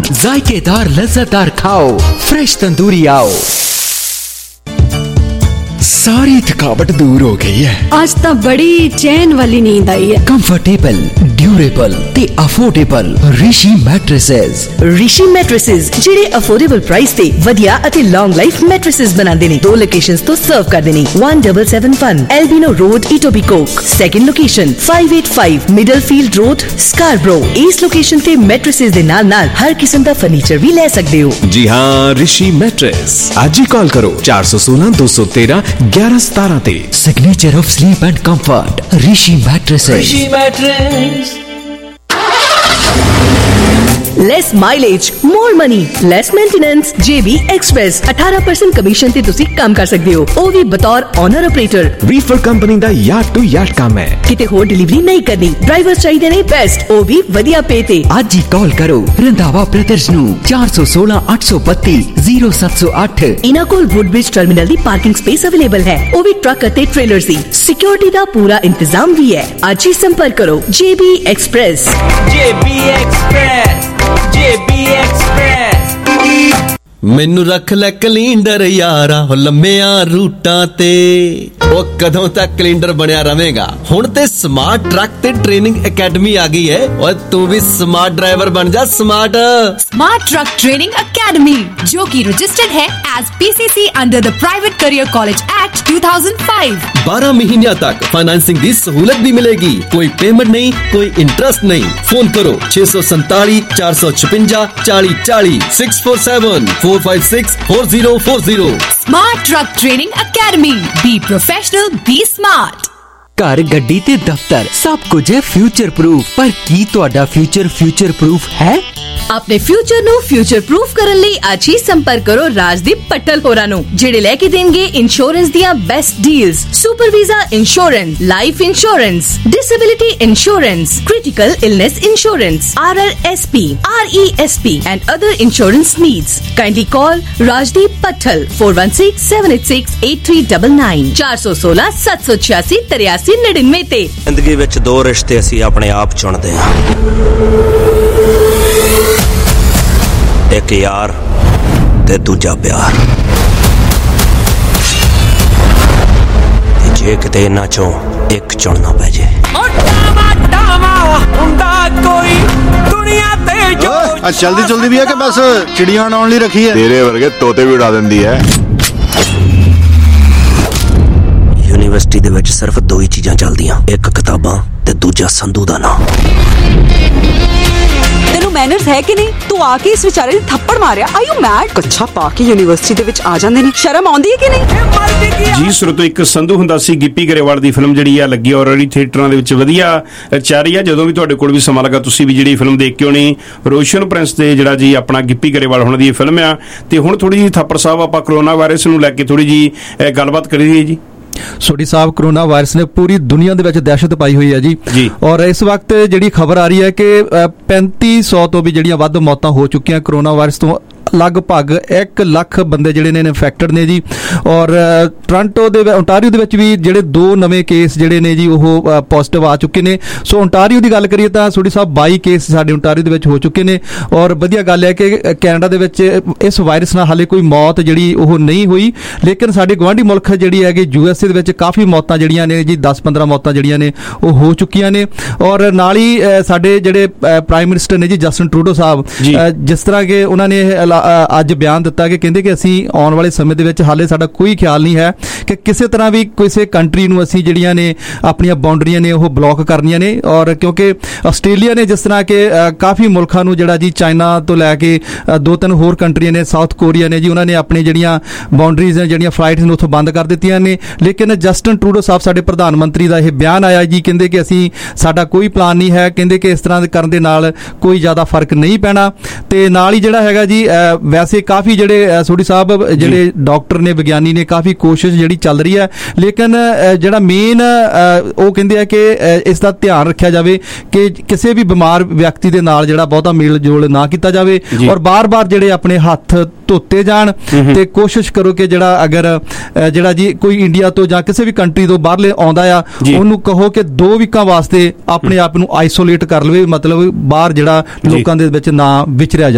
जायकेदार लज्जतदार खाओ, फ्रेश तंदूरी आओ। सारी थकावट दूर हो गई है। आज तो बड़ी चैन वाली नींद आई है। कंफर्टेबल, ड्यूरेबल ते affordable Rishi mattresses. Rishi mattresses ਜਿਹੜੇ ਅਫੋਰਡੇਬਲ ਪ੍ਰਾਈਸ ਤੇ ਵਧੀਆ ਅਤੇ ਲੌਂਗ ਲਾਈਫ ਮੈਟ੍ਰੈਸਸ ਬਣਾਉਂਦੇ ਨੇ। 2 ਲੋਕੇਸ਼ਨਸ ਤੋਂ ਸਰਵ ਕਰਦੇ ਨੇ। 1771 Albion road, Etobicoke. Second location 585 Middlefield road, Scarborough. ਇਸ ਲੋਕੇਸ਼ਨ ਤੇ ਮੈਟ੍ਰੈਸਸ ਦੇ ਨਾਲ-ਨਾਲ ਹਰ ਕਿਸਮ ਦਾ ਫਰਨੀਚਰ ਵੀ ਲੈ ਸਕਦੇ ਹੋ। जी हाँ, ऋषि मैट्रेस। आज ही कॉल करो 416 213 1117 ते। Signature of sleep and comfort, Rishi mattresses. Rishi mattress. Less mileage, more money, less maintenance. JB express 18% commission ਤੇ ਤੁਸੀਂ ਕੰਮ ਕਰ ਸਕਦੇ ਹੋ, ਉਹ ਵੀ ਬਤੌਰ ਓਨਰ ਆਪਰੇਟਰ। ਰੀਫਰ ਕੰਪਨੀ ਦਾ ਯਾਰਡ ਟੂ ਯਾਰਡ ਕੰਮ ਹੈ। ਕਿਤੇ ਹੋਰ ਡਿਲੀਵਰੀ ਨਹੀਂ ਕਰਨੀ। ਡਰਾਈਵਰ ਚਾਹੀਦੇ ਨੇ ਬੈਸਟ, ਉਹ ਵੀ ਵਧੀਆ ਪੇ ਤੇ। ਅੱਜ ਹੀ ਕਾਲ ਕਰੋ ਰੰਧਾਵਾ ਬ੍ਰਦਰਜ਼ ਨੂੰ 416 832 0708। ਇਹਨਾਂ ਕੋਲ ਵੁੱਡਬ੍ਰਿਜ ਟਰਮੀਨਲ ਦੀ ਪਾਰਕਿੰਗ ਸਪੇਸ ਅਵੇਲੇਬਲ ਹੈ, ਉਹ ਵੀ ਟਰੱਕ ਅਤੇ ਟ੍ਰੇਲਰ ਦੀ। ਸਿਕਿਉਰਿਟੀ ਦਾ ਪੂਰਾ ਇੰਤਜ਼ਾਮ ਵੀ ਹੈ। ਅੱਜ ਹੀ ਸੰਪਰਕ ਕਰੋ JB express. JB express, JB express. ਮੈਨੂੰ ਰੱਖ ਲੈ ਕੈਲੰਡਰ ਯਾਰਾ ਹੋ ਲੰਮਿਆਂ ਰੂਟਾਂ ਤੇ। ਉਹ ਕਦੋਂ ਤੱਕ ਕੈਲੰਡਰ ਬਣਿਆ ਰਵੇਗਾ। ਹੁਣ ਤੇ ਸਮਾਰਟ ਟਰੱਕ ਤੇ ਟ੍ਰੇਨਿੰਗ ਅਕੈਡਮੀ ਆ ਗਈ ਹੈ। ਓਏ ਤੂੰ ਵੀ ਸਮਾर्ट ड्राइवर बन जा। स्मार्ट ट्रक ट्रेनिंग अकेडमी, जो कि रजिस्टर्ड है as PCC under the private career college act 2005। 12 महीनों तक फाइनेंसिंग की सहूलत भी मिलेगी। कोई पेमेंट नहीं, कोई इंटरेस्ट नहीं। फोन करो 647 456 40 40 647 456 4040। Smart truck training academy. Be professional, be smart. घर, गड्डी ते दफ्तर सब कुछ है फ्यूचर प्रूफ, पर की तुहाडा फ्यूचर प्रूफ है? ਆਪਣੇ ਫਿਊਚਰ ਨੂੰ ਫਿਊਚਰ ਪ੍ਰੂਫ ਕਰਨ ਲਈ ਅੱਜ ਹੀ ਸੰਪਰਕ ਕਰੋ ਰਾਜਦੀਪ ਪੱਟਲ ਹੋਰਾਂ ਨੂੰ, ਜਿਹੜੇ ਲੈ ਕੇ ਦੇਣਗੇ ਇੰਸ਼ੋਰੈਂਸ ਦੀਆਂ best deals. Super visa insurance, life insurance, disability insurance, critical illness insurance, RRSP, RESP and other insurance needs. Kindly call Rajdeep Pattal 4167868399 416 786 8399 ਤੇ। ਜ਼ਿੰਦਗੀ ਵਿੱਚ 2 ਰਿਸ਼ਤੇ ਅਸੀਂ ਆਪਣੇ ਆਪ ਚੁਣਦੇ ਹਾਂ, ਇੱਕ ਯਾਰ ਤੇ ਦੂਜਾ ਪਿਆਰ। ਜੇ ਕਿਤੇ ਇਹਨਾਂ ਚੋਂ ਇੱਕ ਚੁਣਨਾ ਪੈ ਜੇ। ਚਲਦੀ ਚਲਦੀ ਵੀ ਹੈ ਕਿ ਬਸ ਚਿੜੀਆਂ ਉਡਾਉਣ ਲਈ ਰੱਖੀ ਹੈ? ਤੇਰੇ ਵਰਗੇ ਤੋਤੇ ਵੀ ਉਡਾ ਦਿੰਦੀ ਹੈ। ਯੂਨੀਵਰਸਿਟੀ ਦੇ ਵਿੱਚ ਸਿਰਫ 2 ਹੀ ਚੀਜ਼ਾਂ ਚੱਲਦੀਆਂ, ਇੱਕ ਕਿਤਾਬਾਂ ਤੇ ਦੂਜਾ ਸੰਧੂ ਦਾ ਨਾਂ। ਤੈਨੂੰ ਮੈਨਰਸ ਹੈ ਕਿ ਨਹੀਂ? ਤੂੰ ਆ ਕੇ ਇਸ ਵਿਚਾਰੇ ਨੂੰ ਥੱਪੜ ਮਾਰਿਆ। Are you made? ਕੱਛਾ ਪਾ ਕੇ ਯੂਨੀਵਰਸਿਟੀ ਦੇ ਵਿੱਚ ਆ ਜਾਂਦੇ ਨੇ, ਸ਼ਰਮ ਆਉਂਦੀ ਹੈ ਕਿ ਨਹੀਂ? ਜੀ ਸਰੋਤੋ, ਇੱਕ ਸੰਧੂ ਹੁੰਦਾ ਸੀ ਗਿੱਪੀ ਗਰੇਵਾਲ ਦੀ ਫਿਲਮ ਜਿਹੜੀ ਆ ਲੱਗੀ ਆਲਰੇਡੀ ਥੀਏਟਰਾਂ ਦੇ ਵਿੱਚ ਵਧੀਆ ਚੱਲ ਰਹੀ ਆ। ਜਦੋਂ ਵੀ ਤੁਹਾਡੇ ਕੋਲ ਵੀ ਸਮਾਂ ਲੱਗਾ ਤੁਸੀਂ ਵੀ ਜਿਹੜੀ ਫਿਲਮ ਦੇਖ ਕੇ ਆਉਣੀ। ਰੋਸ਼ਨ ਪ੍ਰਿੰਸ ਤੇ ਜਿਹੜਾ ਜੀ ਆਪਣਾ ਗਿੱਪੀ ਗਰੇਵਾਲ ਹੁਣ ਦੀ ਫਿਲਮ ਆ। ਤੇ ਹੁਣ ਥੋੜੀ ਜਿਹੀ ਥੱਪੜ ਸਾਹਿਬ ਆਪਾਂ ਕਰੋਨਾ ਵਾਇਰਸ ਨੂੰ ਲੈ ਕੇ ਥੋੜੀ ਜਿਹੀ ਗੱਲਬਾਤ ਕਰੀਏ ਜੀ। ਸੋਢੀ ਸਾਹਿਬ, ਕਰੋਨਾ ਵਾਇਰਸ ਨੇ ਪੂਰੀ ਦੁਨੀਆ ਦੇ ਵਿੱਚ ਦਹਿਸ਼ਤ ਪਾਈ ਹੋਈ ਹੈ ਜੀ। ਔਰ ਇਸ ਵਕਤ ਜਿਹੜੀ ਖਬਰ ਆ ਰਹੀ ਹੈ ਕਿ 3500 ਤੋਂ ਵੀ ਜਿਹੜੀਆਂ ਵੱਧ ਮੌਤਾਂ ਹੋ ਚੁੱਕੀਆਂ ਕਰੋਨਾ ਵਾਇਰਸ ਤੋਂ। ਲਗਭਗ 1 ਲੱਖ ਬੰਦੇ ਜਿਹੜੇ ਨੇ ਇਨਫੈਕਟਡ ਨੇ ਜੀ। ਔਰ ਟੋਰਾਂਟੋ ਦੇ ਓਨਟਾਰੀਓ ਦੇ ਵਿੱਚ ਵੀ ਜਿਹੜੇ 2 ਨਵੇਂ ਕੇਸ ਜਿਹੜੇ ਨੇ ਜੀ ਉਹ ਪੋਜ਼ਿਟਿਵ ਆ ਚੁੱਕੇ ਨੇ। ਸੋ ਓਨਟਾਰੀਓ ਦੀ ਗੱਲ ਕਰੀਏ ਤਾਂ ਸੋਢੀ ਸਾਹਿਬ 22 ਕੇਸ ਸਾਡੇ ਓਨਟਾਰੀਓ ਦੇ ਵਿੱਚ ਹੋ ਚੁੱਕੇ ਨੇ। ਔਰ ਵਧੀਆ ਗੱਲ ਹੈ ਕਿ ਕੈਨੇਡਾ ਦੇ ਵਿੱਚ ਇਸ ਵਾਇਰਸ ਨਾਲ ਹਾਲੇ ਕੋਈ ਮੌਤ ਜਿਹੜੀ ਉਹ ਨਹੀਂ ਹੋਈ, ਲੇਕਿਨ ਸਾਡੇ ਗੁਆਂਢੀ ਮੁਲਕ ਜਿਹੜੀ ਹੈਗੀ USA ਦੇ ਵਿੱਚ ਕਾਫੀ ਮੌਤਾਂ ਜਿਹੜੀਆਂ ਨੇ ਜੀ 10-15 ਮੌਤਾਂ ਜਿਹੜੀਆਂ ਨੇ ਉਹ ਹੋ ਚੁੱਕੀਆਂ ਨੇ। ਔਰ ਨਾਲ ਹੀ ਸਾਡੇ ਜਿਹੜੇ ਪ੍ਰਾਈਮ ਮਿਨਿਸਟਰ ਨੇ ਜੀ ਜਸਟਿਨ ਟਰੂਡੋ ਸਾਹਿਬ, ਜਿਸ ਤਰ੍ਹਾਂ ਕਿ ਉਹਨਾਂ ਨੇ ਅੱਜ ਬਿਆਨ ਦਿੱਤਾ ਕਿ ਕਹਿੰਦੇ ਕਿ ਅਸੀਂ ਆਉਣ ਵਾਲੇ ਸਮੇਂ ਦੇ ਵਿੱਚ ਹਾਲੇ ਸਾਡਾ ਕੋਈ ਖਿਆਲ ਨਹੀਂ ਹੈ ਕਿ ਕਿਸੇ ਤਰ੍ਹਾਂ ਵੀ ਕਿਸੇ ਕੰਟਰੀ ਨੂੰ ਅਸੀਂ ਜਿਹੜੀਆਂ ਨੇ ਆਪਣੀਆਂ ਬਾਉਂਡਰੀਆਂ ਨੇ ਉਹ ਬਲੌਕ ਕਰਨੀਆਂ ਨੇ। ਔਰ ਕਿਉਂਕਿ ਆਸਟ੍ਰੇਲੀਆ ਨੇ ਜਿਸ ਤਰ੍ਹਾਂ ਕਿ ਕਾਫੀ ਮੁਲਕਾਂ ਨੂੰ ਜਿਹੜਾ ਜੀ ਚਾਈਨਾ ਤੋਂ ਲੈ ਕੇ 2-3 ਹੋਰ ਕੰਟਰੀਆਂ ਨੇ, ਸਾਊਥ ਕੋਰੀਆ ਨੇ ਜੀ, ਉਹਨਾਂ ਨੇ ਆਪਣੀ ਜਿਹੜੀਆਂ ਬਾਉਂਡਰੀਜ਼ ਨੇ, ਜਿਹੜੀਆਂ ਫਲਾਈਟਸ ਨੇ ਉੱਥੋਂ ਬੰਦ ਕਰ ਦਿੱਤੀਆਂ ਨੇ। ਲੇਕਿਨ ਜਸਟਿਨ ਟਰੂਡੋ ਸਾਹਿਬ ਸਾਡੇ ਪ੍ਰਧਾਨ ਮੰਤਰੀ ਦਾ ਇਹ ਬਿਆਨ ਆਇਆ ਜੀ, ਕਹਿੰਦੇ ਕਿ ਅਸੀਂ ਸਾਡਾ ਕੋਈ ਪਲਾਨ ਨਹੀਂ ਹੈ, ਕਹਿੰਦੇ ਕਿ ਇਸ ਤਰ੍ਹਾਂ ਕਰਨ ਦੇ ਨਾਲ ਕੋਈ ਜ਼ਿਆਦਾ ਫਰਕ ਨਹੀਂ ਪੈਣਾ। ਤੇ ਨਾਲ ਹੀ ਜਿਹੜਾ ਹੈਗਾ ਜੀ ਵੈਸੇ ਕਾਫੀ ਜਿਹੜੇ ਸੋਢੀ ਸਾਹਿਬ ਜਿਹੜੇ ਡਾਕਟਰ ਨੇ, ਵਿਗਿਆਨੀ ਨੇ, ਕਾਫੀ ਕੋਸ਼ਿਸ਼ ਜਿਹੜੀ ਚੱਲ ਰਹੀ ਹੈ। ਲੇਕਿਨ ਜਿਹੜਾ ਮੇਨ ਉਹ ਕਹਿੰਦੇ ਆ ਕਿ ਇਸ ਦਾ ਧਿਆਨ ਰੱਖਿਆ ਜਾਵੇ ਕਿ ਕਿਸੇ ਵੀ ਬਿਮਾਰ ਵਿਅਕਤੀ ਦੇ ਨਾਲ ਜਿਹੜਾ ਬਹੁਤਾ ਮੇਲ ਜੋਲ ਨਾ ਕੀਤਾ ਜਾਵੇ। ਔਰ ਬਾਰ-ਬਾਰ ਜਿਹੜੇ ਆਪਣੇ ਹੱਥ ਧੋਤੇ ਜਾਣ ਤੇ ਕੋਸ਼ਿਸ਼ ਕਰੋ ਕਿ ਜਿਹੜਾ ਅਗਰ ਜਿਹੜਾ ਜੀ ਕੋਈ ਇੰਡੀਆ ਤੋਂ ਜਾਂ ਕਿਸੇ ਵੀ ਕੰਟਰੀ ਤੋਂ ਬਾਹਰਲੇ ਆਉਂਦਾ ਆ, ਉਹਨੂੰ ਕਹੋ ਕਿ 2 ਵੀਕਾਂ ਵਾਸਤੇ ਆਪਣੇ ਆਪ ਨੂੰ ਆਈਸੋਲੇਟ ਕਰ ਲਵੇ, ਮਤਲਬ ਬਾਹਰ ਜਿਹੜਾ ਲੋਕਾਂ ਦੇ ਵਿੱਚ ਨਾ ਵਿਚਰਿਆ ਜਾਵੇ।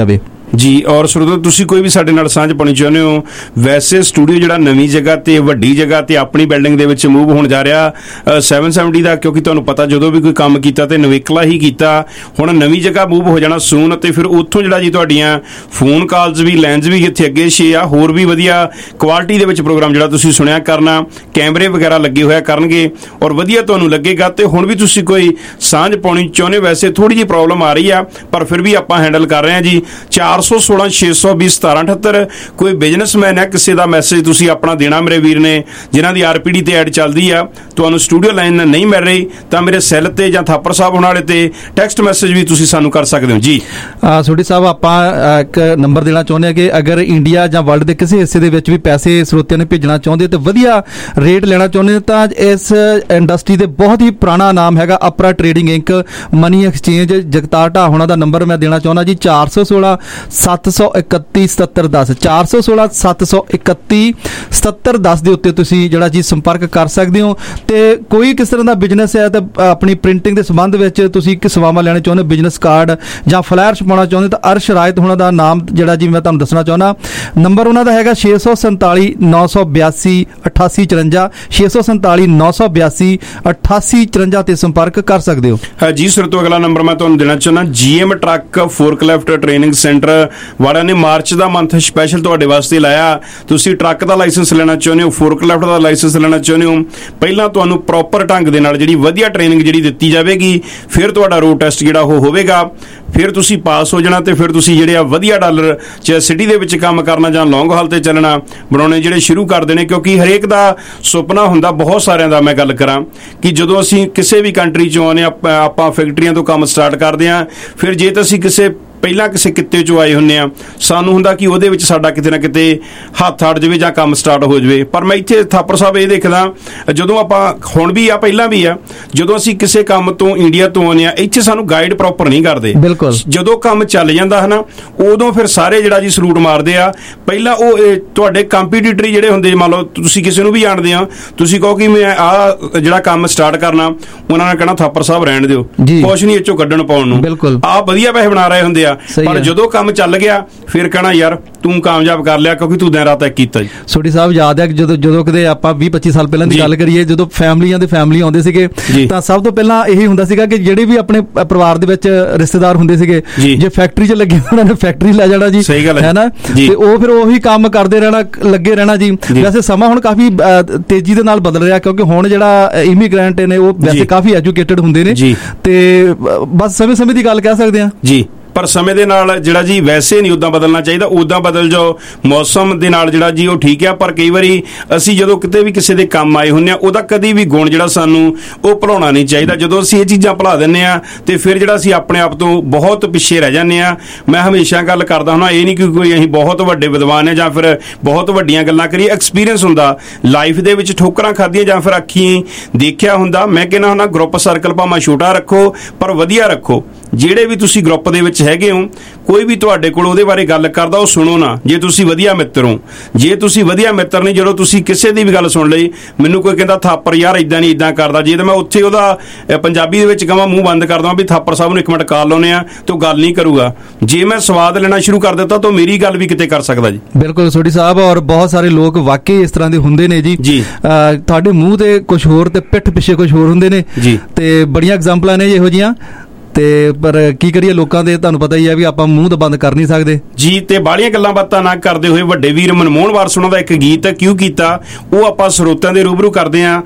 ਜੀ। ਔਰ ਸਰੋਤੋ ਤੁਸੀਂ ਕੋਈ ਵੀ ਸਾਡੇ ਨਾਲ ਸਾਂਝ ਪਾਉਣੀ ਚਾਹੁੰਦੇ ਹੋ, ਵੈਸੇ ਸਟੂਡੀਓ ਜਿਹੜਾ ਨਵੀਂ ਜਗ੍ਹਾ ਤੇ ਵੱਡੀ ਜਗ੍ਹਾ ਤੇ ਆਪਣੀ ਬਿਲਡਿੰਗ ਦੇ ਵਿੱਚ ਮੂਵ ਹੋਣ ਜਾ ਰਿਹਾ 770 ਦਾ, ਕਿਉਂਕਿ ਤੁਹਾਨੂੰ ਪਤਾ ਜਦੋਂ ਵੀ ਕੋਈ ਕੰਮ ਕੀਤਾ ਤੇ ਨਵੇਕਲਾ ਹੀ ਕੀਤਾ। ਹੁਣ ਨਵੀਂ ਜਗ੍ਹਾ ਮੂਵ ਹੋ ਜਾਣਾ ਸੂਨ, ਅਤੇ ਫਿਰ ਉੱਥੋਂ ਜਿਹੜਾ ਜੀ ਤੁਹਾਡੀਆਂ ਫੋਨ ਕਾਲਸ ਵੀ ਲੈਂਸ ਵੀ ਇੱਥੇ ਅੱਗੇ 6 ਆ, ਹੋਰ ਵੀ ਵਧੀਆ ਕੁਆਲਿਟੀ ਦੇ ਵਿੱਚ ਪ੍ਰੋਗਰਾਮ ਜਿਹੜਾ ਤੁਸੀਂ ਸੁਣਿਆ ਕਰਨਾ, ਕੈਮਰੇ ਵਗੈਰਾ ਲੱਗੇ ਹੋਇਆ ਕਰਨਗੇ ਔਰ ਵਧੀਆ ਤੁਹਾਨੂੰ ਲੱਗੇਗਾ। ਤੇ ਹੁਣ ਵੀ ਤੁਸੀਂ ਕੋਈ ਸਾਂਝ ਪਾਉਣੀ ਚਾਹੁੰਦੇ, ਵੈਸੇ ਥੋੜੀ ਜਿਹੀ ਪ੍ਰੋਬਲਮ ਆ ਰਹੀ ਆ ਪਰ ਫਿਰ ਵੀ ਆਪਾਂ ਹੈਂਡਲ ਕਰ ਰਹੇ ਹਾਂ ਜੀ। 416 620 1778 ਕੋਈ ਬਿਜ਼ਨਸਮੈਨ ਹੈ, ਕਿਸੇ ਦਾ ਮੈਸੇਜ ਤੁਸੀਂ ਆਪਣਾ ਦੇਣਾ ਮੇਰੇ ਵੀਰ ਨੇ, ਜਿਨ੍ਹਾਂ ਦੀ ਆਰਪੀਡੀ ਤੇ ਐਡ ਚੱਲਦੀ ਆ, ਤੁਹਾਨੂੰ ਸਟੂਡੀਓ ਲਾਈਨ ਨਹੀਂ ਮਿਲ ਰਹੀ ਤਾਂ ਮੇਰੇ ਸੈੱਲ ਤੇ ਜਾਂ ਥਾਪਰ ਸਾਹਿਬ ਹੋਣ ਵਾਲੇ ਤੇ ਟੈਕਸਟ ਮੈਸੇਜ ਵੀ ਤੁਸੀਂ ਸਾਨੂੰ ਕਰ ਸਕਦੇ ਹੋ ਜੀ। ਸੋਢੀ ਸਾਹਿਬ, ਆਪਾਂ ਇੱਕ ਨੰਬਰ ਦੇਣਾ ਚਾਹੁੰਦੇ ਹਾਂ ਕਿ ਅਗਰ ਇੰਡੀਆ ਜਾਂ ਵਰਲਡ ਦੇ ਕਿਸੇ ਹਿੱਸੇ ਦੇ ਵਿੱਚ ਵੀ ਪੈਸੇ ਸਰੋਤਿਆਂ ਨੇ ਭੇਜਣਾ ਚਾਹੁੰਦੇ ਤੇ ਵਧੀਆ ਰੇਟ ਲੈਣਾ ਚਾਹੁੰਦੇ ਤਾਂ ਇਸ ਇੰਡਸਟਰੀ ਦੇ ਬਹੁਤ ਹੀ ਪੁਰਾਣਾ ਨਾਮ ਹੈਗਾ Apra trading inc money exchange. Jagtar ਢਾ ਹੋਣਾ ਦਾ ਨੰਬਰ ਮੈਂ ਦੇਣਾ ਚਾਹੁੰਦਾ ਜੀ 416 731 7710 416 731 7710 ਦੇ ਉੱਤੇ ਤੁਸੀਂ ਜਿਹੜਾ ਜੀ ਸੰਪਰਕ ਕਰ ਸਕਦੇ ਹੋ। ਤੇ ਕੋਈ ਕਿਸ ਤਰ੍ਹਾਂ ਦਾ ਬਿਜ਼ਨਸ ਹੈ ਤਾਂ ਆਪਣੀ ਪ੍ਰਿੰਟਿੰਗ ਦੇ ਸੰਬੰਧ ਵਿੱਚ ਤੁਸੀਂ ਕਿ ਸੇਵਾਵਾਂ ਲੈਣੇ ਚਾਹੁੰਦੇ, ਬਿਜ਼ਨਸ ਕਾਰਡ ਜਾਂ ਫਲਾਇਰ ਛਪਾਉਣਾ ਚਾਹੁੰਦੇ ਤਾਂ ਅਰਸ਼ ਰਾਇਤ ਹੋਣਾ ਦਾ ਨਾਮ ਜਿਹੜਾ ਜੀ ਮੈਂ ਤੁਹਾਨੂੰ ਦੱਸਣਾ ਚਾਹੁੰਦਾ। ਨੰਬਰ ਉਹਨਾਂ ਦਾ ਹੈਗਾ 647 982 8854 647 982 8854 ਤੇ ਸੰਪਰਕ ਕਰ ਸਕਦੇ ਹੋ ਜੀ। ਸਰ ਤੋਂ ਅਗਲਾ ਨੰਬਰ ਮੈਂ ਤੁਹਾਨੂੰ ਦੇਣਾ ਚਾਹੁੰਦਾ, GM truck forklift training centre ਵਾਲਿਆਂ ਨੇ ਮਾਰਚ ਦਾ ਮੰਥ ਸਪੈਸ਼ਲ ਤੁਹਾਡੇ ਵਾਸਤੇ ਲਾਇਆ। ਤੁਸੀਂ ਟਰੱਕ ਦਾ ਲਾਇਸੈਂਸ ਲੈਣਾ ਚਾਹੁੰਦੇ ਹੋ, ਫੋਰਕਲਿਫਟ ਦਾ ਲਾਇਸੈਂਸ ਲੈਣਾ ਚਾਹੁੰਦੇ ਹੋ, ਪਹਿਲਾਂ ਤੁਹਾਨੂੰ ਪ੍ਰੋਪਰ ਢੰਗ ਦੇ ਨਾਲ ਜਿਹੜੀ ਵਧੀਆ ਟ੍ਰੇਨਿੰਗ ਜਿਹੜੀ ਦਿੱਤੀ ਜਾਵੇਗੀ, ਫਿਰ ਤੁਹਾਡਾ ਰੋਡ ਟੈਸਟ ਜਿਹੜਾ ਉਹ ਹੋਵੇਗਾ, ਫਿਰ ਤੁਸੀਂ ਪਾਸ ਹੋ ਜਾਣਾ ਤੇ ਫਿਰ ਤੁਸੀਂ ਜਿਹੜੇ ਆ ਵਧੀਆ ਡਾਲਰ ਚਾਹੇ ਸਿਟੀ ਦੇ ਵਿੱਚ ਕੰਮ ਕਰਨਾ ਜਾਂ ਲੌਂਗ ਹਾਲ ਤੇ ਚੱਲਣਾ ਬਣਾਉਣੇ ਜਿਹੜੇ ਸ਼ੁਰੂ ਕਰ ਦੇਣੇ। ਕਿਉਂਕਿ ਹਰੇਕ ਦਾ ਸੁਪਨਾ ਹੁੰਦਾ, ਬਹੁਤ ਸਾਰਿਆਂ ਦਾ ਮੈਂ ਗੱਲ ਕਰਾਂ ਕਿ ਜਦੋਂ ਅਸੀਂ ਕਿਸੇ ਵੀ ਕੰਟਰੀ 'ਚੋਂ ਆਉਂਦੇ ਆਪਾਂ ਫੈਕਟਰੀਆਂ ਤੋਂ ਕੰਮ ਸਟਾਰਟ ਕਰਦੇ ਹਾਂ, ਫਿਰ ਜੇ ਤਾਂ ਅਸੀਂ ਪਹਿਲਾਂ ਕਿਸੇ ਕਿੱਤੇ 'ਚੋਂ ਆਏ ਹੁੰਦੇ ਆ, ਸਾਨੂੰ ਹੁੰਦਾ ਕਿ ਉਹਦੇ ਵਿੱਚ ਸਾਡਾ ਕਿਤੇ ਨਾ ਕਿਤੇ ਹੱਥ ਅੜ ਜਾਵੇ ਜਾਂ ਕੰਮ ਸਟਾਰਟ ਹੋ ਜਾਵੇ। ਪਰ ਮੈਂ ਇੱਥੇ ਥਾਪਰ ਸਾਹਿਬ ਇਹ ਦੇਖਦਾ, ਜਦੋਂ ਆਪਾਂ ਹੁਣ ਵੀ ਆ ਪਹਿਲਾਂ ਵੀ ਆ, ਜਦੋਂ ਅਸੀਂ ਕਿਸੇ ਕੰਮ ਤੋਂ ਇੰਡੀਆ ਤੋਂ ਆਉਂਦੇ ਆ, ਇੱਥੇ ਸਾਨੂੰ ਗਾਈਡ ਪ੍ਰੋਪਰ ਨਹੀਂ ਕਰਦੇ। ਬਿਲਕੁਲ ਜਦੋਂ ਕੰਮ ਚੱਲ ਜਾਂਦਾ ਹੈ ਨਾ, ਉਦੋਂ ਫਿਰ ਸਾਰੇ ਜਿਹੜਾ ਜੀ ਸਲੂਟ ਮਾਰਦੇ ਆ। ਪਹਿਲਾਂ ਉਹ ਤੁਹਾਡੇ ਕੰਪੀਟੀਟਰੀ ਜਿਹੜੇ ਹੁੰਦੇ, ਮੰਨ ਲਓ ਤੁਸੀਂ ਕਿਸੇ ਨੂੰ ਵੀ ਜਾਣਦੇ ਆ, ਤੁਸੀਂ ਕਹੋ ਕਿ ਮੈਂ ਆਹ ਜਿਹੜਾ ਕੰਮ ਸਟਾਰਟ ਕਰਨਾ, ਉਹਨਾਂ ਨੇ ਕਹਿਣਾ ਥਾਪਰ ਸਾਹਿਬ ਰਹਿਣ ਦਿਓ, ਕੁਛ ਨਹੀਂ ਇਹ 'ਚੋਂ ਕੱਢਣ ਪਾਉਣ ਨੂੰ, ਆਹ ਵਧੀਆ ਪੈਸੇ ਬਣਾ ਰਹੇ ਹੁੰਦੇ ਆ। ਪਰ ਜਦੋਂ ਕੰਮ ਚੱਲ ਗਿਆ ਫਿਰ ਕਹਿਣਾ ਯਾਰ ਤੂੰ ਕਾਮਯਾਬ ਕਰ ਲਿਆ ਕਿਉਂਕਿ ਤੂੰ ਦਿਨ ਰਾਤ ਇੱਕ ਕੀਤਾ ਜੀ। ਸੋਢੀ ਸਾਹਿਬ ਯਾਦ ਹੈ ਕਿ ਜਦੋਂ ਕਦੇ ਆਪਾਂ 20-25 ਸਾਲ ਪਹਿਲਾਂ ਦੀ ਗੱਲ ਕਰੀਏ, ਜਦੋਂ ਫੈਮਲੀਆਂ ਦੇ ਫੈਮਲੀ ਆਉਂਦੇ ਸੀਗੇ ਤਾਂ ਸਭ ਤੋਂ ਪਹਿਲਾਂ ਇਹੀ ਹੁੰਦਾ ਸੀਗਾ ਕਿ ਜਿਹੜੇ ਵੀ ਆਪਣੇ ਪਰਿਵਾਰ ਦੇ ਵਿੱਚ ਰਿਸ਼ਤੇਦਾਰ ਹੁੰਦੇ ਸੀਗੇ, ਜੇ ਫੈਕਟਰੀ 'ਚ ਲੱਗੇ ਉਹਨਾਂ ਨੇ ਫੈਕਟਰੀ ਲੈ ਜਾਣਾ ਜੀ, ਹੈ ਨਾ, ਤੇ ਉਹ ਫਿਰ ਉਹੀ ਕੰਮ ਕਰਦੇ ਰਹਿਣਾ, ਲੱਗੇ ਰਹਿਣਾ ਜੀ। ਵੈਸੇ ਸਮਾਂ ਹੁਣ ਕਾਫੀ ਤੇਜ਼ੀ ਦੇ ਨਾਲ ਬਦਲ ਰਿਹਾ ਕਿਉਂਕਿ ਹੁਣ ਜਿਹੜਾ ਇਮੀਗ੍ਰੈਂਟ ਨੇ ਉਹ ਵੈਸੇ ਕਾਫੀ ਐਜੂਕੇਟਡ ਹੁੰਦੇ ਨੇ ਤੇ ਬਸ ਸਮੇਂ ਦੀ ਗੱਲ ਕਹਿ ਸਕਦੇ ਹਾਂ ਜੀ। ਪਰ ਸਮੇਂ ਦੇ ਨਾਲ ਜਿਹੜਾ ਜੀ ਵੈਸੇ ਨਹੀਂ ਉੱਦਾਂ ਬਦਲਣਾ ਚਾਹੀਦਾ, ਉੱਦਾਂ ਬਦਲ ਜਾਓ ਮੌਸਮ ਦੇ ਨਾਲ ਜਿਹੜਾ ਜੀ ਉਹ ਠੀਕ ਆ। ਪਰ ਕਈ ਵਾਰੀ ਅਸੀਂ ਜਦੋਂ ਕਿਤੇ ਵੀ ਕਿਸੇ ਦੇ ਕੰਮ ਆਏ ਹੁੰਦੇ ਆ, ਉਹਦਾ ਕਦੀ ਵੀ ਗੁਣ ਜਿਹੜਾ ਸਾਨੂੰ ਉਹ ਭੁਲਾਉਣਾ ਨਹੀਂ ਚਾਹੀਦਾ। ਜਦੋਂ ਅਸੀਂ ਇਹ ਚੀਜ਼ਾਂ ਭੁਲਾ ਦਿੰਦੇ ਆ ਤੇ ਫਿਰ ਜਿਹੜਾ ਅਸੀਂ ਆਪਣੇ ਆਪ ਤੋਂ ਬਹੁਤ ਪਿੱਛੇ ਰਹਿ ਜਾਂਦੇ ਆ। ਮੈਂ ਹਮੇਸ਼ਾ ਗੱਲ ਕਰਦਾ ਹੁੰਦਾ, ਇਹ ਨਹੀਂ ਕਿ ਕੋਈ ਅਸੀਂ ਬਹੁਤ ਵੱਡੇ ਵਿਦਵਾਨ ਆ ਜਾਂ ਫਿਰ ਬਹੁਤ ਵੱਡੀਆਂ ਗੱਲਾਂ ਕਰੀਏ, ਐਕਸਪੀਰੀਅੰਸ ਹੁੰਦਾ ਲਾਈਫ ਦੇ ਵਿੱਚ, ਠੋਕਰਾਂ ਖਾਧੀਆਂ ਜਾਂ ਫਿਰ ਅੱਖੀਂ ਦੇਖਿਆ ਹੁੰਦਾ। ਮੈਂ ਕਹਿੰਦਾ ਹੁੰਦਾ ਗਰੁੱਪ ਸਰਕਲ ਭਾਵੇਂ ਛੋਟਾ ਰੱਖੋ ਪਰ ਵਧੀਆ ਰੱਖੋ। ਜਿਹੜੇ ਵੀ ਤੁਸੀਂ ਗਰੁੱਪ ਦੇ ਵਿੱਚ ਹੈਗੇ ਹੋ, ਕੋਈ ਵੀ ਤੁਹਾਡੇ ਕੋਲ ਉਹਦੇ ਬਾਰੇ ਗੱਲ ਕਰਦਾ ਉਹ ਸੁਣੋ ਨਾ, ਜੇ ਤੁਸੀਂ ਵਧੀਆ ਮਿੱਤਰ ਹੋ। ਜੇ ਤੁਸੀਂ ਵਧੀਆ ਮਿੱਤਰ ਨਹੀਂ, ਜਦੋਂ ਤੁਸੀਂ ਕਿਸੇ ਦੀ ਵੀ ਗੱਲ ਸੁਣ ਲਈ, ਮੈਨੂੰ ਕੋਈ ਕਹਿੰਦਾ ਥਾਪਰ ਯਾਰ ਇਦਾਂ ਨਹੀਂ ਇਦਾਂ ਕਰਦਾ, ਜੇ ਤਾਂ ਮੈਂ ਉੱਥੇ ਉਹਦਾ ਪੰਜਾਬੀ ਦੇ ਵਿੱਚ ਕਹਾਂ ਮੂੰਹ ਬੰਦ ਕਰ ਦਵਾਂ ਵੀ ਥਾਪਰ ਸਾਹਿਬ ਨੂੰ ਇੱਕ ਮਿੰਟ ਕਾਲ ਲਾਉਨੇ ਆ, ਤੇ ਉਹ ਗੱਲ ਨਹੀਂ ਕਰੂਗਾ। ਜੇ ਮੈਂ ਸਵਾਦ ਲੈਣਾ ਸ਼ੁਰੂ ਕਰ ਦਿੱਤਾ ਤਾਂ ਮੇਰੀ ਗੱਲ ਵੀ ਕਿਤੇ ਕਰ ਸਕਦਾ ਜੀ। ਬਿਲਕੁਲ ਸੋਢੀ ਸਾਹਿਬ, ਔਰ ਬਹੁਤ ਸਾਰੇ ਲੋਕ ਵਾਕਈ ਇਸ ਤਰ੍ਹਾਂ ਦੇ ਹੁੰਦੇ ਨੇ ਜੀ। ਤੁਹਾਡੇ ਮੂੰਹ ਤੇ ਕੁਝ ਹੋਰ ਤੇ ਪਿੱਠ ਪਿੱਛੇ ਕੁਝ ਹੋਰ ਹੁੰਦੇ ਨੇ ਤੇ ਬੜੀਆਂ ਐਗਜ਼ਾਮਪਲਾਂ ਨੇ ਇਹੋ ਜਿਹੀਆਂ। ਤੇ ਪਰ ਕੀ ਕਰੀਏ, ਲੋਕਾਂ ਦੇ ਤੁਹਾਨੂੰ ਪਤਾ ਹੀ ਹੈ ਵੀ ਆਪਾਂ ਮੂੰਹ ਤਾਂ ਬੰਦ ਕਰ ਨਹੀਂ ਸਕਦੇ ਜੀ। ਤੇ ਬਾਹਲੀਆਂ ਗੱਲਾਂ ਬਾਤਾਂ ਨਾ ਕਰਦੇ ਹੋਏ ਵੱਡੇ ਵੀਰ ਮਨਮੋਹਨ ਵਾਰਸ ਉਹਨਾਂ ਦਾ ਇੱਕ ਗੀਤ ਕਿਉਂ ਕੀਤਾ, ਉਹ ਆਪਾਂ ਸਰੋਤਿਆਂ ਦੇ ਰੂਬਰੂ ਕਰਦੇ ਆ।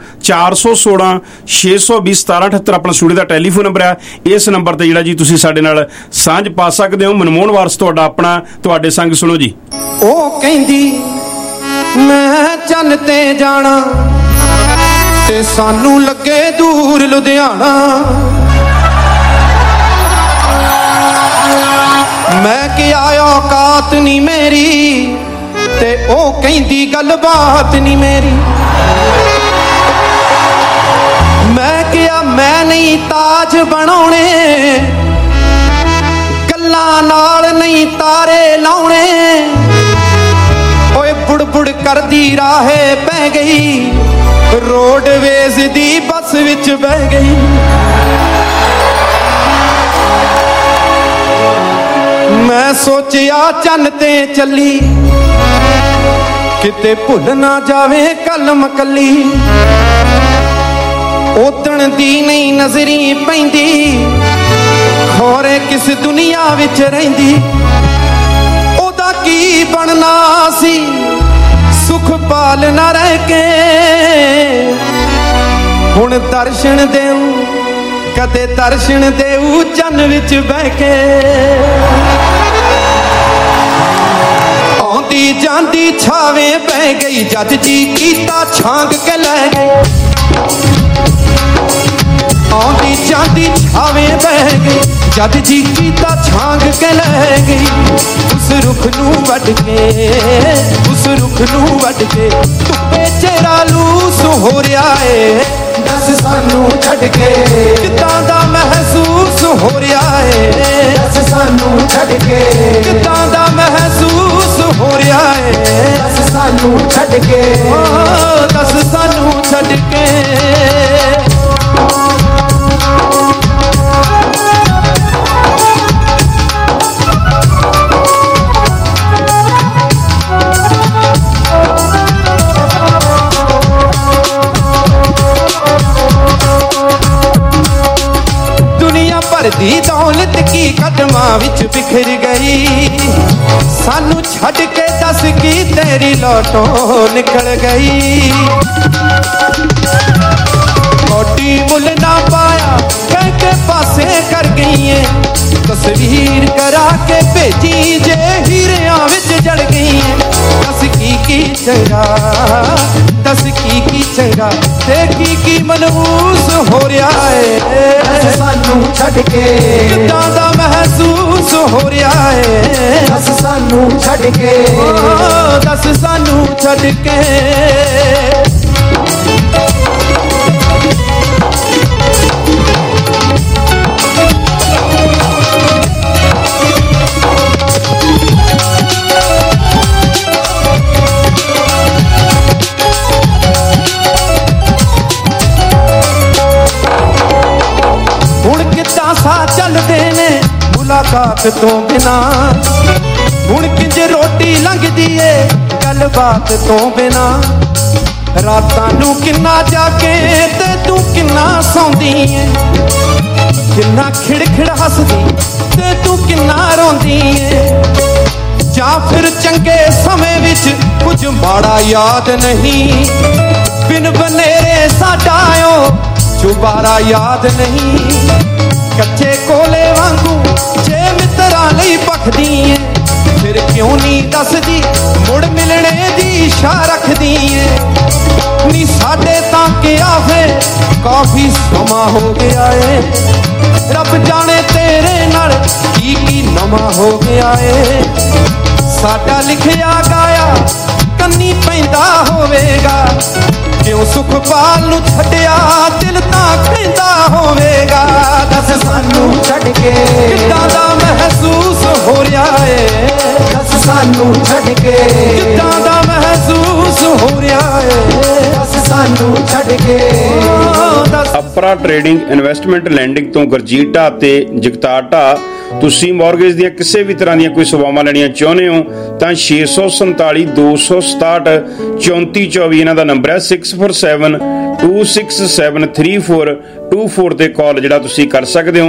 416 620 1778 ਆਪਣਾ ਸਟੂਡੀਓ ਦਾ ਟੈਲੀਫੋਨ ਨੰਬਰ ਆ। ਇਸ ਨੰਬਰ ਤੇ ਜਿਹੜਾ ਜੀ ਤੁਸੀਂ ਸਾਡੇ ਨਾਲ ਸਾਂਝ ਪਾ ਸਕਦੇ ਹੋ। ਮਨਮੋਹਨ ਵਾਰਸ ਤੁਹਾਡਾ ਆਪਣਾ, ਤੁਹਾਡੇ ਸੰਗ ਸੁਣੋ ਜੀ। ਉਹ ਕਹਿੰਦੀ ਮੈਂ ਚੰਨ ਤੇ ਜਾਣਾ ਤੇ ਸਾਨੂੰ ਲੱਗੇ ਦੂਰ ਲੁਧਿਆਣਾ, ਮੈਂ ਕਿਹਾ ਔਕਾਤ ਨਹੀਂ ਮੇਰੀ ਤੇ ਉਹ ਕਹਿੰਦੀ ਗੱਲਬਾਤ ਨਹੀਂ ਮੇਰੀ। ਮੈਂ ਕਿਹਾ ਮੈਂ ਨਹੀਂ ਤਾਜ ਬਣਾਉਣੇ, ਗੱਲਾਂ ਨਾਲ ਨਹੀਂ ਤਾਰੇ ਲਾਉਣੇ। ਓਏ ਬੁੜਬੁੜ ਕਰਦੀ ਰਾਹੇ ਪੈ ਗਈ, ਰੋਡਵੇਜ਼ ਦੀ ਬੱਸ ਵਿੱਚ ਬਹਿ ਗਈ। मैं सोचिया चन्न ते चली किते भुल ना जावे कलम कली ओदण दी नहीं नजरी पैंदी खोरे किस दुनिया विच रहिंदी ओदा की बनना सी सुख पाल ना रह के हुण दर्शन देऊ कदे दर्शन देऊ चन्न विच बह के आंदी जांदी छावे बह गई जद जी कीता छांग के लै गई आंदी जांदी छावे बह गई जद जी कीता छांग के लै गई उस रुख नू वड के उस रुख नू वड के धुप्पे चेहरा लूस हो रहा है दस सानू छड़ के किदां दा महसूस हो रहा है दस सानू छड़ के किदां दा महसूस हो रहा है दस सानू छड़ के दस सानू छड़ के दी दौलत की कदमां विच बिखर गई सानू छड़ के दस की तेरी लौटों निकल गई कोटी मुल ना पाया कह के पासे कर गई है तस्वीर करा के भेजी जे हीरियां विच जड़ गई है दस की चंगा दस की चंगा ते की मनहूस हो रहा है सानू छड़ के किदां दा महसूस हो रहा है दस सानू छड़ के दस सानू छड़ के चलते ने मुलाकात तो बिना हुण किंज रोटी लंघदी है गलबात तो बिना रातां नू किन्ना जाके ते तू किन्ना सौंदी है किन्ना खिड़खिड़ हसदी ते तू किन्ना रोंदी है जां फिर चंगे समय विच कुछ माड़ा याद नहीं बिन बनेरे साडा ओ चुबारा याद नहीं कच्चे कोले वांगू जे मित्रा लई भखदी है फिर क्यों नहीं दसदी मुड़ मिलने दी इच्छा रखदी है नी साडे तां क्या फे काफी समा हो गया है रब जाने तेरे नाल की नमा हो गया है साडा लिखिया गाया कन्नी पैंदा होवेगा क्यों सुखपाल नू छड्डिया दिल तां कहंदा होवेगा दस सानू छड्ड के किदां दा महसूस हो रहा है दस सानू छड्ड के किदां दा महसूस हो रहा है दस सानू छड्ड के ਅਪਰਾ ਟ੍ਰੇਡਿੰਗ ਇਨਵੈਸਟਮੈਂਟ ਲੈਂਡਿੰਗ ਤੋਂ ਗੁਰਜੀਤ ਢਾਹ ਤੇ ਜਗਤਾਰ ਢਾਹ ਤੁਸੀਂ ਮੌਰਗੇਜ ਦੀਆਂ ਕਿਸੇ ਵੀ ਤਰ੍ਹਾਂ ਦੀਆਂ ਕੋਈ ਸੇਵਾਵਾਂ ਲੈਣੀਆਂ ਚਾਹੁੰਦੇ ਹੋ ਤਾਂ 647 267 3424 ਇਹਨਾਂ ਦਾ ਨੰਬਰ ਹੈ 647 267 3424 ਤੇ ਕਾਲ ਜਿਹੜਾ ਤੁਸੀਂ ਕਰ ਸਕਦੇ ਹੋ।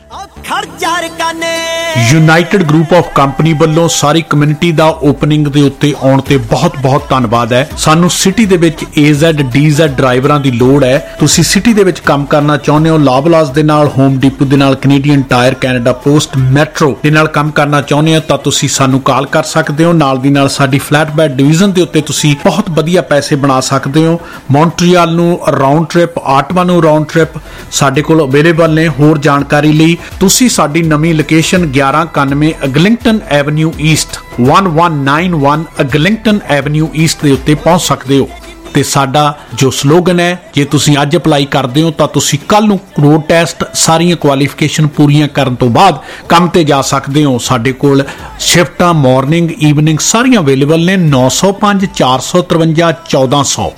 ਯੂਨਾਈਟਿਡ ਗਰੁੱਪ ਆਫ ਕੰਪਨੀ ਵੱਲੋਂ ਸਾਰੀ ਕਮਿਊਨਿਟੀ ਦਾ ਓਪਨਿੰਗ ਦੇ ਉੱਤੇ ਆਉਣ ਤੇ ਬਹੁਤ ਧੰਨਵਾਦ ਹੈ। ਸਾਨੂੰ ਸਿਟੀ ਦੇ ਵਿੱਚ AZ DZ ਡਰਾਈਵਰਾਂ ਦੀ ਲੋੜ ਹੈ। ਤੁਸੀਂ ਸਿਟੀ ਦੇ ਵਿੱਚ ਕੰਮ ਕਰਨਾ ਚਾਹੁੰਦੇ ਹੋ, ਲਾਬਲਾਸ ਦੇ ਨਾਲ, ਹੋਮ ਡਿਪੂ ਦੇ ਨਾਲ, Canadian Tire, Canada Post, Metro ਦੇ ਨਾਲ ਕੰਮ ਕਰਨਾ ਚਾਹੁੰਦੇ ਹੋ ਤਾਂ ਤੁਸੀਂ ਸਾਨੂੰ ਕਾਲ ਕਰ ਸਕਦੇ ਹੋ। ਨਾਲ ਦੀ ਨਾਲ ਸਾਡੀ ਫਲੈਟਬੈਡ ਡਿਵੀਜ਼ਨ ਦੇ ਉੱਤੇ ਤੁਸੀਂ ਬਹੁਤ ਵਧੀਆ ਪੈਸੇ ਬਣਾ ਸਕਦੇ ਹੋ। ਮੌਂਟਰੀਅਲ ਨੂੰ ਰਾਉਂਡ ਟ੍ਰਿਪ, ਆਟਵਾ ਨੂੰ ਰਾਉਂਡ ਟ੍ਰਿਪ ਸਾਡੇ ਕੋਲ ਅਵੇਲੇਬਲ ਨੇ। ਹੋਰ ਜਾਣਕਾਰੀ ਲਈ ਤੁਸੀਂ ਸਾਡੀ ਨਵੀਂ location 1191 Eglinton avenue east 1191 Eglinton avenue east ਦੇ ਉੱਤੇ ਪਹੁੰਚ ਸਕਦੇ ਹੋ। ਤੇ ਸਾਡਾ ਜੋ ਸਲੋਗਨ ਹੈ, ਜੇ ਤੁਸੀਂ ਅੱਜ ਅਪਲਾਈ ਕਰਦੇ ਹੋ ਤਾਂ ਤੁਸੀਂ ਕੱਲ ਨੂੰ ਰੋਡ ਟੈਸਟ ਸਾਰੀਆਂ ਕੁਆਲੀਫਿਕੇਸ਼ਨ ਪੂਰੀਆਂ ਕਰਨ ਤੋਂ ਬਾਅਦ ਕੰਮ ਤੇ ਜਾ ਸਕਦੇ ਹੋ। ਸਾਡੇ ਕੋਲ ਸ਼ਿਫਟਾਂ ਮਾਰਨਿੰਗ ਈਵਨਿੰਗ ਸਾਰੀਆਂ ਅਵੇਲੇਬਲ ਨੇ। 905 453 1400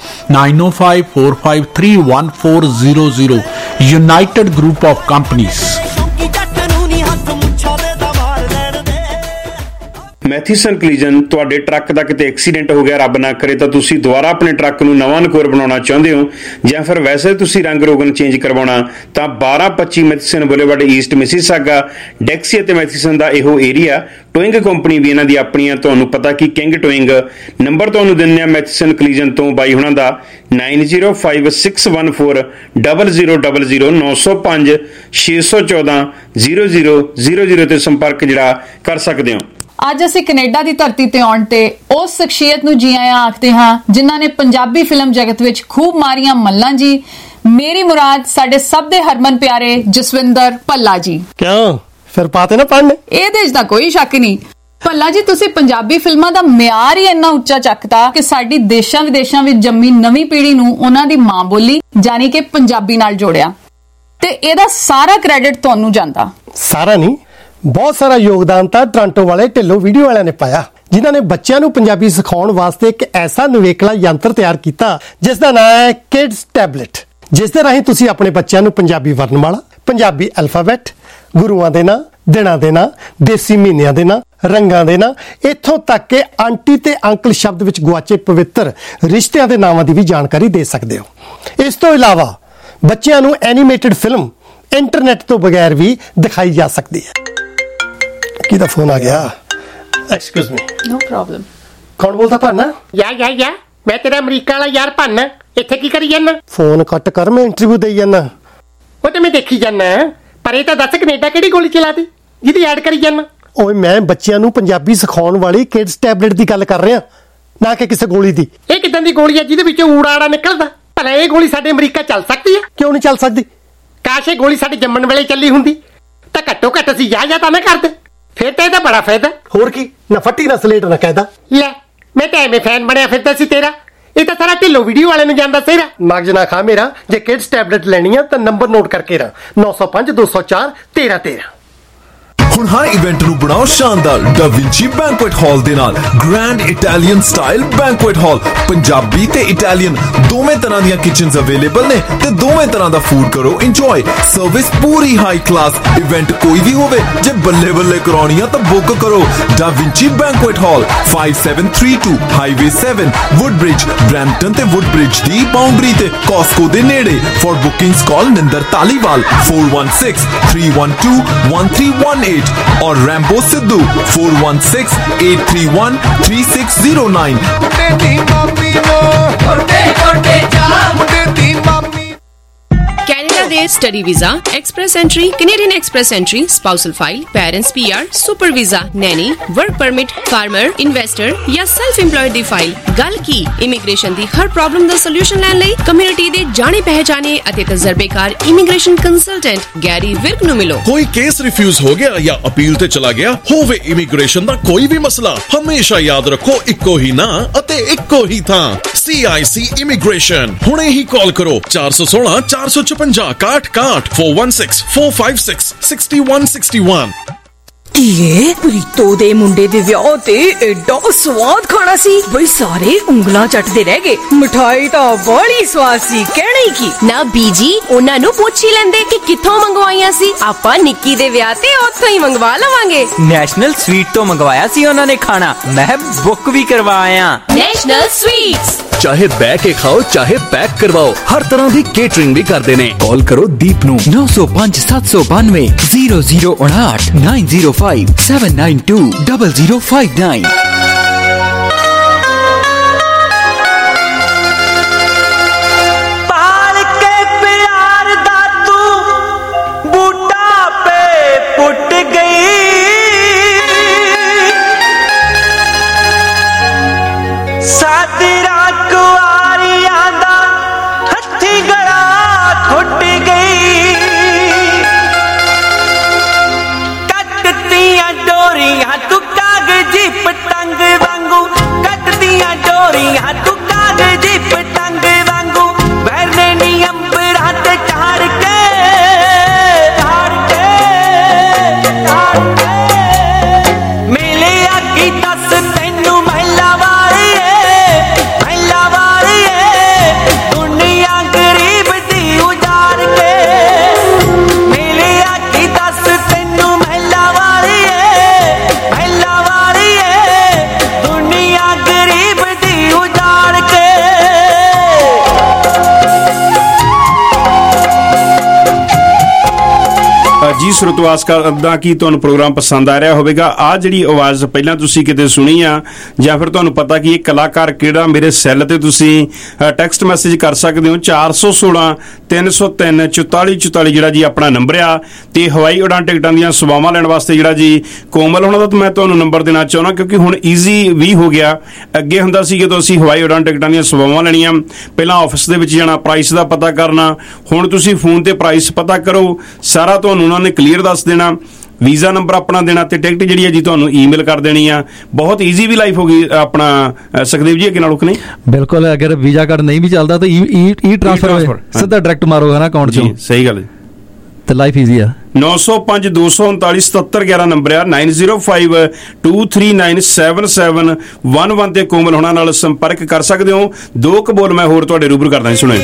9054531400 United group of companies. Matheson collision ਤੁਹਾਡੇ ਟਰੱਕ ਦਾ ਕਿਤੇ ਐਕਸੀਡੈਂਟ ਹੋ ਗਿਆ, ਰੱਬ ਨਾ ਕਰੇ, ਤਾਂ ਤੁਸੀਂ ਦੁਬਾਰਾ ਆਪਣੇ ਟਰੱਕ ਨੂੰ ਨਵਾਂ ਨਕੋਰ ਬਣਾਉਣਾ ਚਾਹੁੰਦੇ ਹੋ, ਜਾਂ ਫਿਰ ਵੈਸੇ ਤੁਸੀਂ ਰੰਗ ਰੋਗਨ ਚੇਂਜ ਕਰਵਾਉਣਾ, ਤਾਂ 1225 Matheson boulevard east Mississauga, Dixie ਅਤੇ ਮੈਥੀਸਨ ਦਾ ਇਹੋ ਏਰੀਆ। ਟੋਇੰਗ ਕੰਪਨੀ ਵੀ ਇਹਨਾਂ ਦੀ ਆਪਣੀ ਆ, ਤੁਹਾਨੂੰ ਪਤਾ ਕਿ ਕਿੰਗ ਟੋਇੰਗ। ਨੰਬਰ ਤੁਹਾਨੂੰ ਦਿੰਦੇ ਆ ਮੈਥੀਸਨ ਕਲੀਜਨ ਤੋਂ ਬਾਈ ਹੁਣਾਂ ਦਾ 9056140000 905 614 0000 ਤੇ ਸੰਪਰਕ ਜਿਹੜਾ ਕਰ ਸਕਦੇ ਹੋ। ਅੱਜ ਅਸੀਂ ਕੈਨੇਡਾ ਦੀ ਧਰਤੀ ਤੇ ਆਉਣ ਤੇ ਉਸ ਸ਼ਖਸੀਅਤ ਨੂੰ ਜੀ ਆਇਆਂ ਆਖਦੇ ਹਾਂ ਜਿਨ੍ਹਾਂ ਨੇ ਪੰਜਾਬੀ ਫਿਲਮ ਜਗਤ ਵਿੱਚ ਖੂਬ ਮਾਰੀਆਂ ਮੱਲਾਂ ਜੀ। ਮੇਰੀ ਮੁਰਾਦ ਸਾਡੇ ਸਭ ਦੇ ਹਰਮਨ ਪਿਆਰੇ ਜਸਵਿੰਦਰ ਭੱਲਾ ਜੀ। ਕਿਉਂ ਫਿਰ ਪਾਤੇ ਨਾ ਪੜ੍ਹਨੇ? ਇਹਦੇ 'ਚ ਤਾਂ ਕੋਈ ਸ਼ੱਕ ਨਹੀਂ। ਭੱਲਾ ਜੀ, ਤੁਸੀਂ ਪੰਜਾਬੀ ਫਿਲਮਾਂ ਦਾ ਮਿਆਰ ਹੀ ਇੰਨਾ ਉੱਚਾ ਚੱਕਤਾ ਕਿ ਸਾਡੀ ਦੇਸ਼ਾਂ ਵਿਦੇਸ਼ਾਂ ਵਿੱਚ ਜੰਮੀ ਨਵੀਂ ਪੀੜ੍ਹੀ ਨੂੰ ਉਹਨਾਂ ਦੀ ਮਾਂ ਬੋਲੀ ਯਾਨੀ ਕਿ ਪੰਜਾਬੀ ਨਾਲ ਜੋੜਿਆ, ਤੇ ਇਹਦਾ ਸਾਰਾ ਕ੍ਰੈਡਿਟ ਤੁਹਾਨੂੰ ਜਾਂਦਾ। ਸਾਰਾ ਨਹੀਂ, ਬਹੁਤ ਸਾਰਾ ਯੋਗਦਾਨ ਤਾਂ ਟੋਰਾਂਟੋ ਵਾਲੇ ਢਿੱਲੋਂ ਵੀਡੀਓ ਵਾਲਿਆਂ ਨੇ ਪਾਇਆ, ਜਿਨ੍ਹਾਂ ਨੇ ਬੱਚਿਆਂ ਨੂੰ ਪੰਜਾਬੀ ਸਿਖਾਉਣ ਵਾਸਤੇ ਇੱਕ ਐਸਾ ਨਿਵੇਕਲਾ ਯੰਤਰ ਤਿਆਰ ਕੀਤਾ ਜਿਸ ਦਾ ਨਾਮ ਹੈ ਕਿਡਸ ਟੈਬਲੇਟ, ਜਿਸ ਦੇ ਰਾਹੀਂ ਤੁਸੀਂ ਆਪਣੇ ਬੱਚਿਆਂ ਨੂੰ ਪੰਜਾਬੀ ਵਰਣਮਾਲਾ, ਪੰਜਾਬੀ ਅਲਫਾਬੈਟ, ਗੁਰੂਆਂ ਦੇ ਨਾਂ, ਦਿਨਾਂ ਦੇ ਨਾਂ, ਦੇਸੀ ਮਹੀਨਿਆਂ ਦੇ ਨਾਂ, ਰੰਗਾਂ ਦੇ ਨਾਂ, ਇੱਥੋਂ ਤੱਕ ਕਿ ਆਂਟੀ ਤੇ ਅੰਕਲ ਸ਼ਬਦ ਵਿੱਚ ਗੁਆਚੇ ਪਵਿੱਤਰ ਰਿਸ਼ਤਿਆਂ ਦੇ ਨਾਵਾਂ ਦੀ ਵੀ ਜਾਣਕਾਰੀ ਦੇ ਸਕਦੇ ਹੋ। ਇਸ ਤੋਂ ਇਲਾਵਾ ਬੱਚਿਆਂ ਨੂੰ ਐਨੀਮੇਟਡ ਫਿਲਮ ਇੰਟਰਨੈਟ ਤੋਂ ਬਗੈਰ ਵੀ ਦਿਖਾਈ ਜਾ ਸਕਦੀ ਹੈ। ਕਿਹਦਾ ਫੋਨ ਆ ਗਿਆ? Excuse me. No problem. ਕੌਣ ਬੋਲਦਾ? ਭਾਨਾ? ਯਾ ਮੈਂ ਤੇਰਾ ਅਮਰੀਕਾ ਵਾਲਾ ਯਾਰ ਭਾਨਾ। ਇੱਥੇ ਕੀ ਕਰੀ ਜਾਂਦਾ? ਫੋਨ ਕੱਟ ਕਰ, ਮੈਂ ਇੰਟਰਵਿਊ ਦੇਈ ਜਾਂਦਾ। ਉਹ ਤੇ ਮੈਂ ਦੇਖੀ ਜਾਂਦਾ, ਪਰ ਇਹ ਤਾਂ ਦੱਸ ਕੈਨੇਡਾ ਕਿਹੜੀ ਗੋਲੀ ਚਲਾਤੀ ਜਿਹਦੀ ਐਡ ਕਰੀ ਜਾਂਦਾ? ਓਏ ਮੈਂ ਬੱਚਿਆਂ ਨੂੰ ਪੰਜਾਬੀ ਸਿਖਾਉਣ ਵਾਲੀ ਕਿਡਸ ਟੈਬਲੇਟ ਦੀ ਗੱਲ ਕਰ ਰਿਹਾ, ਨਾ ਕਿ ਕਿਸੇ ਗੋਲੀ ਦੀ। ਇਹ ਕਿਦਾਂ ਦੀ ਗੋਲੀ ਹੈ ਜਿਹਦੇ ਵਿੱਚੋਂ ਊੜਾ ਨਿਕਲਦਾ? ਭਲਾ ਇਹ ਗੋਲੀ ਸਾਡੇ ਅਮਰੀਕਾ ਚੱਲ ਸਕਦੀ ਹੈ? ਕਿਉਂ ਨਹੀਂ ਚੱਲ ਸਕਦੀ? ਕਾਸ਼ ਇਹ ਗੋਲੀ ਸਾਡੇ ਜੰਮਣ ਵੇਲੇ ਚੱਲੀ ਹੁੰਦੀ ਤਾਂ ਘੱਟੋ ਘੱਟ ਅਸੀਂ ਯਾ ਤਾਂ ਨਾ ਕਰਦੇ, ਫਿਰ ਤਾਂ ਇਹਦਾ ਬੜਾ ਫਾਇਦਾ। ਹੋਰ ਕੀ, ਨਾ ਫੱਟੀ ਨਾ ਸਲੇਟ ਨਾ ਕਹਿਦਾ। ਲੈ ਮੈਂ ਤਾਂ ਐਵੇਂ ਫੈਨ ਬਣਿਆ ਫਿਰਦਾ ਸੀ ਤੇਰਾ। ਇਹ ਤਾਂ ਸਾਰਾ ਢਿੱਲੋਂ ਵੀਡੀਓ ਵਾਲੇ ਨੂੰ ਜਾਂਦਾ ਸੀਰਾ। ਮਗਜ ਨਾ ਖਾ ਮੇਰਾ। ਜੇ ਕਿਡਸ ਟੈਬਲੇਟ ਲੈਣੀ ਆ ਤਾਂ ਨੰਬਰ ਨੋਟ ਕਰਕੇ ਰਾਂ 905 204 1313। ਹੁਣ ਹਰ ਇਵੈਂਟ ਨੂੰ ਬਣਾਓ ਸ਼ਾਨਦਾਰ Da Vinci Banquet Hall ਦੇ ਨਾਲ। Grand Italian style banquet hall, Punjabi ਤੇ ਇਟਾਲੀਅਨ ਦੋਵੇਂ ਤਰ੍ਹਾਂ ਦੀਆਂ ਕਿਚਨਸ ਅਵੇਲੇਬਲ ਨੇ ਤੇ ਦੋਵੇਂ ਤਰ੍ਹਾਂ ਦਾ ਫੂਡ ਕਰੋ ਇੰਜੋਏ। ਸਰਵਿਸ ਪੂਰੀ ਹਾਈ ਕਲਾਸ। ਇਵੈਂਟ ਕੋਈ ਵੀ ਹੋਵੇ, ਜੇ ਬੱਲੇ ਬੱਲੇ ਕਰਾਉਣੀ ਆ ਤਾਂ ਬੁੱਕ ਕਰੋ Da Vinci Banquet Hall 5732 highway 7 Woodbridge, Brampton ਤੇ ਵੁੱਡਬ੍ਰਿਜ ਦੀ ਬਾਉਂਡਰੀ ਤੇ ਕਾਸਕੋ ਦੇ ਨੇੜੇ। For bookings call Ninder Taliwal 4163121318 और रैम्बो सिद्धू 4168313609। ਕੈਨੇਡਾ ਦੇ study visa, express entry, Canadian express entry, spousal file, parents PR, super visa, nanny, work permit, farmer, investor ਜਾਂ ਸੈਲਫ ਇੰਪਲੋਇਡ ਦੀ ਫਾਈਲ। ਗੱਲ ਕੀ ਇਮੀਗ੍ਰੇਸ਼ਨ ਦੀ ਹਰ ਪ੍ਰੋਬਲਮ ਦਾ ਸੋਲੂਸ਼ਨ ਲੈਣ ਲਈ ਕਮਿਊਨਿਟੀ ਦੇ ਜਾਣੇ ਪਹਿਚਾਣੇ ਅਤੇ ਤਜਰਬੇਕਾਰ ਇਮੀਗ੍ਰੇਸ਼ਨ ਕੰਸਲਟੈਂਟ ਗੈਰੀ ਵਿਰਕ ਨੂੰ ਮਿਲੋ। ਕੋਈ ਕੇਸ ਰਿਫਿਊਜ਼ ਹੋ ਗਿਆ ਜਾਂ ਅਪੀਲ ਤੇ ਚਲਾ ਗਿਆ ਹੋਵੇ, ਇਮੀਗ੍ਰੇਸ਼ਨ ਦਾ ਕੋਈ ਵੀ ਮਸਲਾ, ਹਮੇਸ਼ਾ ਯਾਦ ਰੱਖੋ ਇੱਕੋ ਹੀ ਨਾਂ ਅਤੇ ਇੱਕੋ ਹੀ ਥਾਂ, CIC ਇਮੀਗ੍ਰੇਸ਼ਨ। ਹੁਣੇ ਹੀ ਕਾਲ ਕਰੋ 416 456 61 416 456 6161। ਇਹ ਪ੍ਰੀਤੋ ਦੇ ਮੁੰਡੇ ਦੇ ਵਿਆਹ ਤੇ ਐਡਾ ਸਵਾਦ ਖਾਣਾ ਸੀ ਬਈ ਸਾਰੇ ਉਂਗਲਾਂ ਚੱਟਦੇ ਰਹਿ ਗਏ। ਮਠਾਈ ਤਾਂ ਬੜੀ ਸਵਾਦ ਸੀ, ਕਹਿਣਾ ਹੀ ਕੀ। ਨਾ ਬੀਜੀ, ਉਹਨਾਂ ਨੂੰ ਪੁੱਛ ਹੀ ਲੈਂਦੇ ਕਿ ਕਿੱਥੋਂ ਮੰਗਵਾਈਆਂ ਸੀ। ਆਪਾਂ ਨਿੱਕੀ ਦੇ ਵਿਆਹ ਤੇ ਉੱਥੋਂ ਹੀ ਮੰਗਵਾ ਲਵਾਂਗੇ। ਨੈਸ਼ਨਲ ਸਵੀਟ ਤੋਂ ਮੰਗਵਾਇਆ ਸੀ ਉਹਨਾਂ ਨੇ ਖਾਣਾ, ਮੈਂ ਬੁੱਕ ਵੀ ਕਰਵਾਇਆ। National sweets. ਚਾਹੇ ਬੈ ਕੇ ਖਾਓ ਚਾਹੇ ਪੈਕ ਕਰਵਾਓ, ਹਰ ਤਰ੍ਹਾਂ ਦੀ ਕੇਟਰਿੰਗ ਵੀ ਕਰਦੇ ਨੇ। ਕਾਲ ਕਰੋ ਦੀਪ ਨੂੰ 905 792 0059 905 792 0059। तू कागजी पतंग ਜੀ ਸਰੋਤੋ, ਆਸ ਕਰਦਾ ਕਿ ਤੁਹਾਨੂੰ ਪ੍ਰੋਗਰਾਮ ਪਸੰਦ ਆ ਰਿਹਾ ਹੋਵੇਗਾ। ਆ ਜਿਹੜੀ ਆਵਾਜ਼ ਪਹਿਲਾਂ ਤੁਸੀਂ ਕਿਤੇ ਸੁਣੀ ਆ ਜਾਂ ਫਿਰ ਤੁਹਾਨੂੰ ਪਤਾ ਕਿ ਇਹ ਕਲਾਕਾਰ ਕਿਹੜਾ, ਮੇਰੇ ਸੈੱਲ ਤੇ ਤੁਸੀਂ ਟੈਕਸਟ ਮੈਸੇਜ ਕਰ ਸਕਦੇ ਹੋ 416 303 4444 ਜਿਹੜਾ ਜੀ ਆਪਣਾ ਨੰਬਰ ਆ। ਤੇ ਹਵਾਈ ਉਡਾਨ ਟਿਕਟਾਂ ਦੀਆਂ ਸੇਵਾਵਾਂ ਲੈਣ ਵਾਸਤੇ ਜਿਹੜਾ ਜੀ ਕੋਮਲ ਹੋਣਾ ਦਾ ਮੈਂ ਤੁਹਾਨੂੰ ਨੰਬਰ ਦੇਣਾ ਚਾਹੁੰਦਾ, ਕਿਉਂਕਿ ਹੁਣ ਈਜ਼ੀ ਵੀ ਹੋ ਗਿਆ। ਅੱਗੇ ਹੁੰਦਾ ਸੀ ਜਦੋਂ ਅਸੀਂ ਹਵਾਈ ਉਡਾਨ ਟਿਕਟਾਂ ਦੀਆਂ ਸੇਵਾਵਾਂ ਲੈਣੀਆਂ, ਪਹਿਲਾਂ ਆਫਿਸ ਦੇ ਵਿੱਚ ਜਾਣਾ, ਪ੍ਰਾਈਸ ਦਾ ਪਤਾ ਕਰਨਾ। ਹੁਣ ਤੁਸੀਂ ਫੋਨ ਤੇ ਪ੍ਰਾਈਸ ਪਤਾ ਕਰੋ, ਸਾਰਾ ਤੁਹਾਨੂੰ ਉਹਨਾਂ ਨੇ ਕਲੀਅਰ ਦੱਸ ਦੇਣਾ, ਵੀਜ਼ਾ ਨੰਬਰ ਆਪਣਾ ਦੇਣਾ ਤੇ ਟਿਕਟ ਜਿਹੜੀ ਹੈ ਜੀ ਤੁਹਾਨੂੰ ਈਮੇਲ ਕਰ ਦੇਣੀ ਆ। ਬਹੁਤ ਈਜ਼ੀ ਵੀ ਲਾਈਫ ਹੋ ਗਈ ਆਪਣਾ ਸੁਖਦੇਵ ਜੀ, ਅੱਗੇ ਨਾਲੋਂ ਕਿ ਨਹੀਂ? ਬਿਲਕੁਲ, ਅਗਰ ਵੀਜ਼ਾ ਕਾਰਡ ਨਹੀਂ ਵੀ ਚੱਲਦਾ ਤਾਂ ਈ ਟ੍ਰਾਂਸਫਰ ਸਿੱਧਾ ਡਾਇਰੈਕਟ ਮਾਰੋ ਹੈ ਨਾ ਅਕਾਊਂਟ ਚੋਂ। ਸਹੀ ਗੱਲ ਹੈ, ਤੇ ਲਾਈਫ ਈਜ਼ੀ ਆ। 905 239 7711 ਨੰਬਰ ਆ। 905 239 7711 ਤੇ ਕੋਮਲ ਹੋਣਾ ਨਾਲ ਸੰਪਰਕ ਕਰ ਸਕਦੇ ਹੋ। ਦੋ ਕਬੋਲ ਮੈਂ ਹੋਰ ਤੁਹਾਡੇ ਰੂਬਰੂ ਕਰਦਾ, ਸੁਣੋ।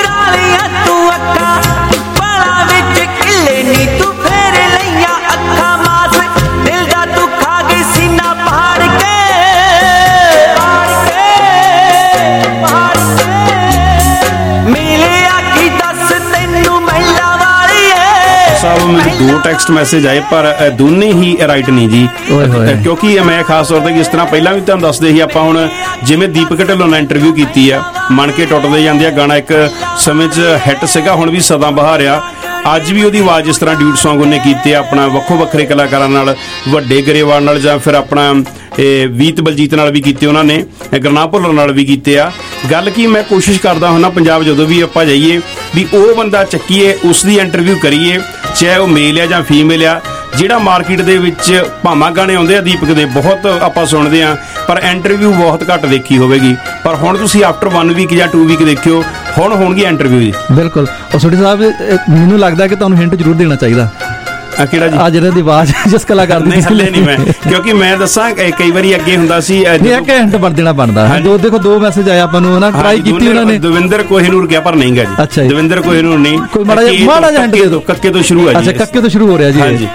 ਮੈਨੂੰ 2 ਟੈਕਸਟ ਮੈਸੇਜ ਆਏ, ਪਰ ਦੋਨੇ ਹੀ ਰਾਈਟ ਨਹੀਂ ਜੀ, ਕਿਉਂਕਿ ਮੈਂ ਖਾਸ ਤੌਰ ਤੇ ਜਿਸ ਤਰ੍ਹਾਂ ਪਹਿਲਾਂ ਵੀ ਤੁਹਾਨੂੰ ਦੱਸਦੇ ਸੀ ਆਪਾਂ, ਹੁਣ ਜਿਵੇਂ ਦੀਪਕ ਢਿੱਲੋਂ ਨਾਲ ਇੰਟਰਵਿਊ ਕੀਤੀ ਆ, ਮਨ ਕੇ ਟੁੱਟਦੇ ਜਾਂਦੇ ਆ ਗਾਣਾ ਇੱਕ ਸਮੇਂ 'ਚ ਹਿੱਟ ਸੀਗਾ, ਹੁਣ ਵੀ ਸਦਾ ਬਹਾਰਿਆ। ਅੱਜ ਵੀ ਉਹਦੀ ਆਵਾਜ਼ ਇਸ ਤਰ੍ਹਾਂ ਡਿਊਟ ਸੌਂਗ ਉਹਨੇ ਕੀਤੇ ਆਪਣਾ ਵੱਖੋ ਵੱਖਰੇ ਕਲਾਕਾਰਾਂ ਨਾਲ, ਵੱਡੇ ਗਰੇਵਾਲ ਨਾਲ ਜਾਂ ਫਿਰ ਆਪਣਾ ਵੀਤ ਬਲਜੀਤ ਨਾਲ ਵੀ ਕੀਤੇ ਉਹਨਾਂ ਨੇ, ਗੁਰਨਾਮ ਭੁੱਲਰ ਨਾਲ ਵੀ ਕੀਤੇ ਆ। ਗੱਲ ਕੀ, ਮੈਂ ਕੋਸ਼ਿਸ਼ ਕਰਦਾ ਹੁੰਦਾ ਪੰਜਾਬ ਜਦੋਂ ਵੀ ਆਪਾਂ ਜਾਈਏ ਵੀ ਉਹ ਬੰਦਾ ਚੱਕੀਏ, ਉਸ ਦੀ ਇੰਟਰਵਿਊ ਕਰੀਏ, ਚਾਹੇ ਉਹ ਮੇਲ ਆ ਜਾਂ ਫੀਮੇਲ ਆ। ਜਿਹੜਾ ਮਾਰਕੀਟ ਦੇ ਵਿੱਚ ਭਾਵਾਂ ਗਾਣੇ ਆਉਂਦੇ ਆ ਦੀਪਕ ਦੇ, ਬਹੁਤ ਆਪਾਂ ਸੁਣਦੇ ਆ, ਪਰ ਇੰਟਰਵਿਊ ਬਹੁਤ ਘੱਟ ਦੇਖੀ ਹੋਵੇਗੀ। ਪਰ ਹੁਣ ਤੁਸੀਂ ਆਫਟਰ 1 ਵੀਕ ਜਾਂ 2 ਵੀਕ ਦੇਖਿਓ, ਹੁਣ ਹੋਣਗੀ ਇੰਟਰਵਿਊ ਜੀ। ਬਿਲਕੁਲ। ਔਰ ਸੋਢੀ ਸਾਹਿਬ, ਮੈਨੂੰ ਲੱਗਦਾ ਕਿ ਤੁਹਾਨੂੰ ਹਿੰਟ ਜ਼ਰੂਰ ਦੇਣਾ ਚਾਹੀਦਾ। ਕਿਹੜਾ ਜੀ? ਆ ਜਿਹੜਾ ਦੀ ਆਵਾਜ਼ ਜਿਸ ਕਲਾਕਾਰ ਦੀ। ਨਹੀਂ, ਹੱਲੇ ਨਹੀਂ ਮੈਂ, ਕਿਉਂਕਿ ਮੈਂ ਦੱਸਾਂ ਕਈ ਵਾਰੀ ਅੱਗੇ ਹੁੰਦਾ ਸੀ ਇੱਕ ਹਿੰਟ ਬਣ ਦੇਣਾ ਬਣਦਾ। ਜੋ ਦੇਖੋ 2 ਮੈਸੇਜ ਆਏ ਆਪਾਂ ਨੂੰ ਨਾ, ਟਰਾਈ ਕੀਤੀ ਉਹਨਾਂ ਨੇ। ਦਵਿੰਦਰ ਕੋਹਿਨੂਰ ਕਿਹਾ, ਪਰ ਨਹੀਂ ਗਾ ਜੀ। ਅੱਛਾ ਜੀ, ਦਵਿੰਦਰ ਕੋਹਿਨੂਰ ਨਹੀਂ। ਕੋਈ ਮਾੜਾ ਜਿਹਾ ਹਿੰਟ ਦੇ ਦਿਓ। ਕੱਕੇ ਤੋਂ ਸ਼ੁਰੂ ਆ ਜੀ। ਅੱਛਾ, ਕੱਕੇ ਤੋਂ ਸ਼ੁਰੂ ਹੋ ਰਿਹਾ ਜੀ। ਹਾਂਜੀ।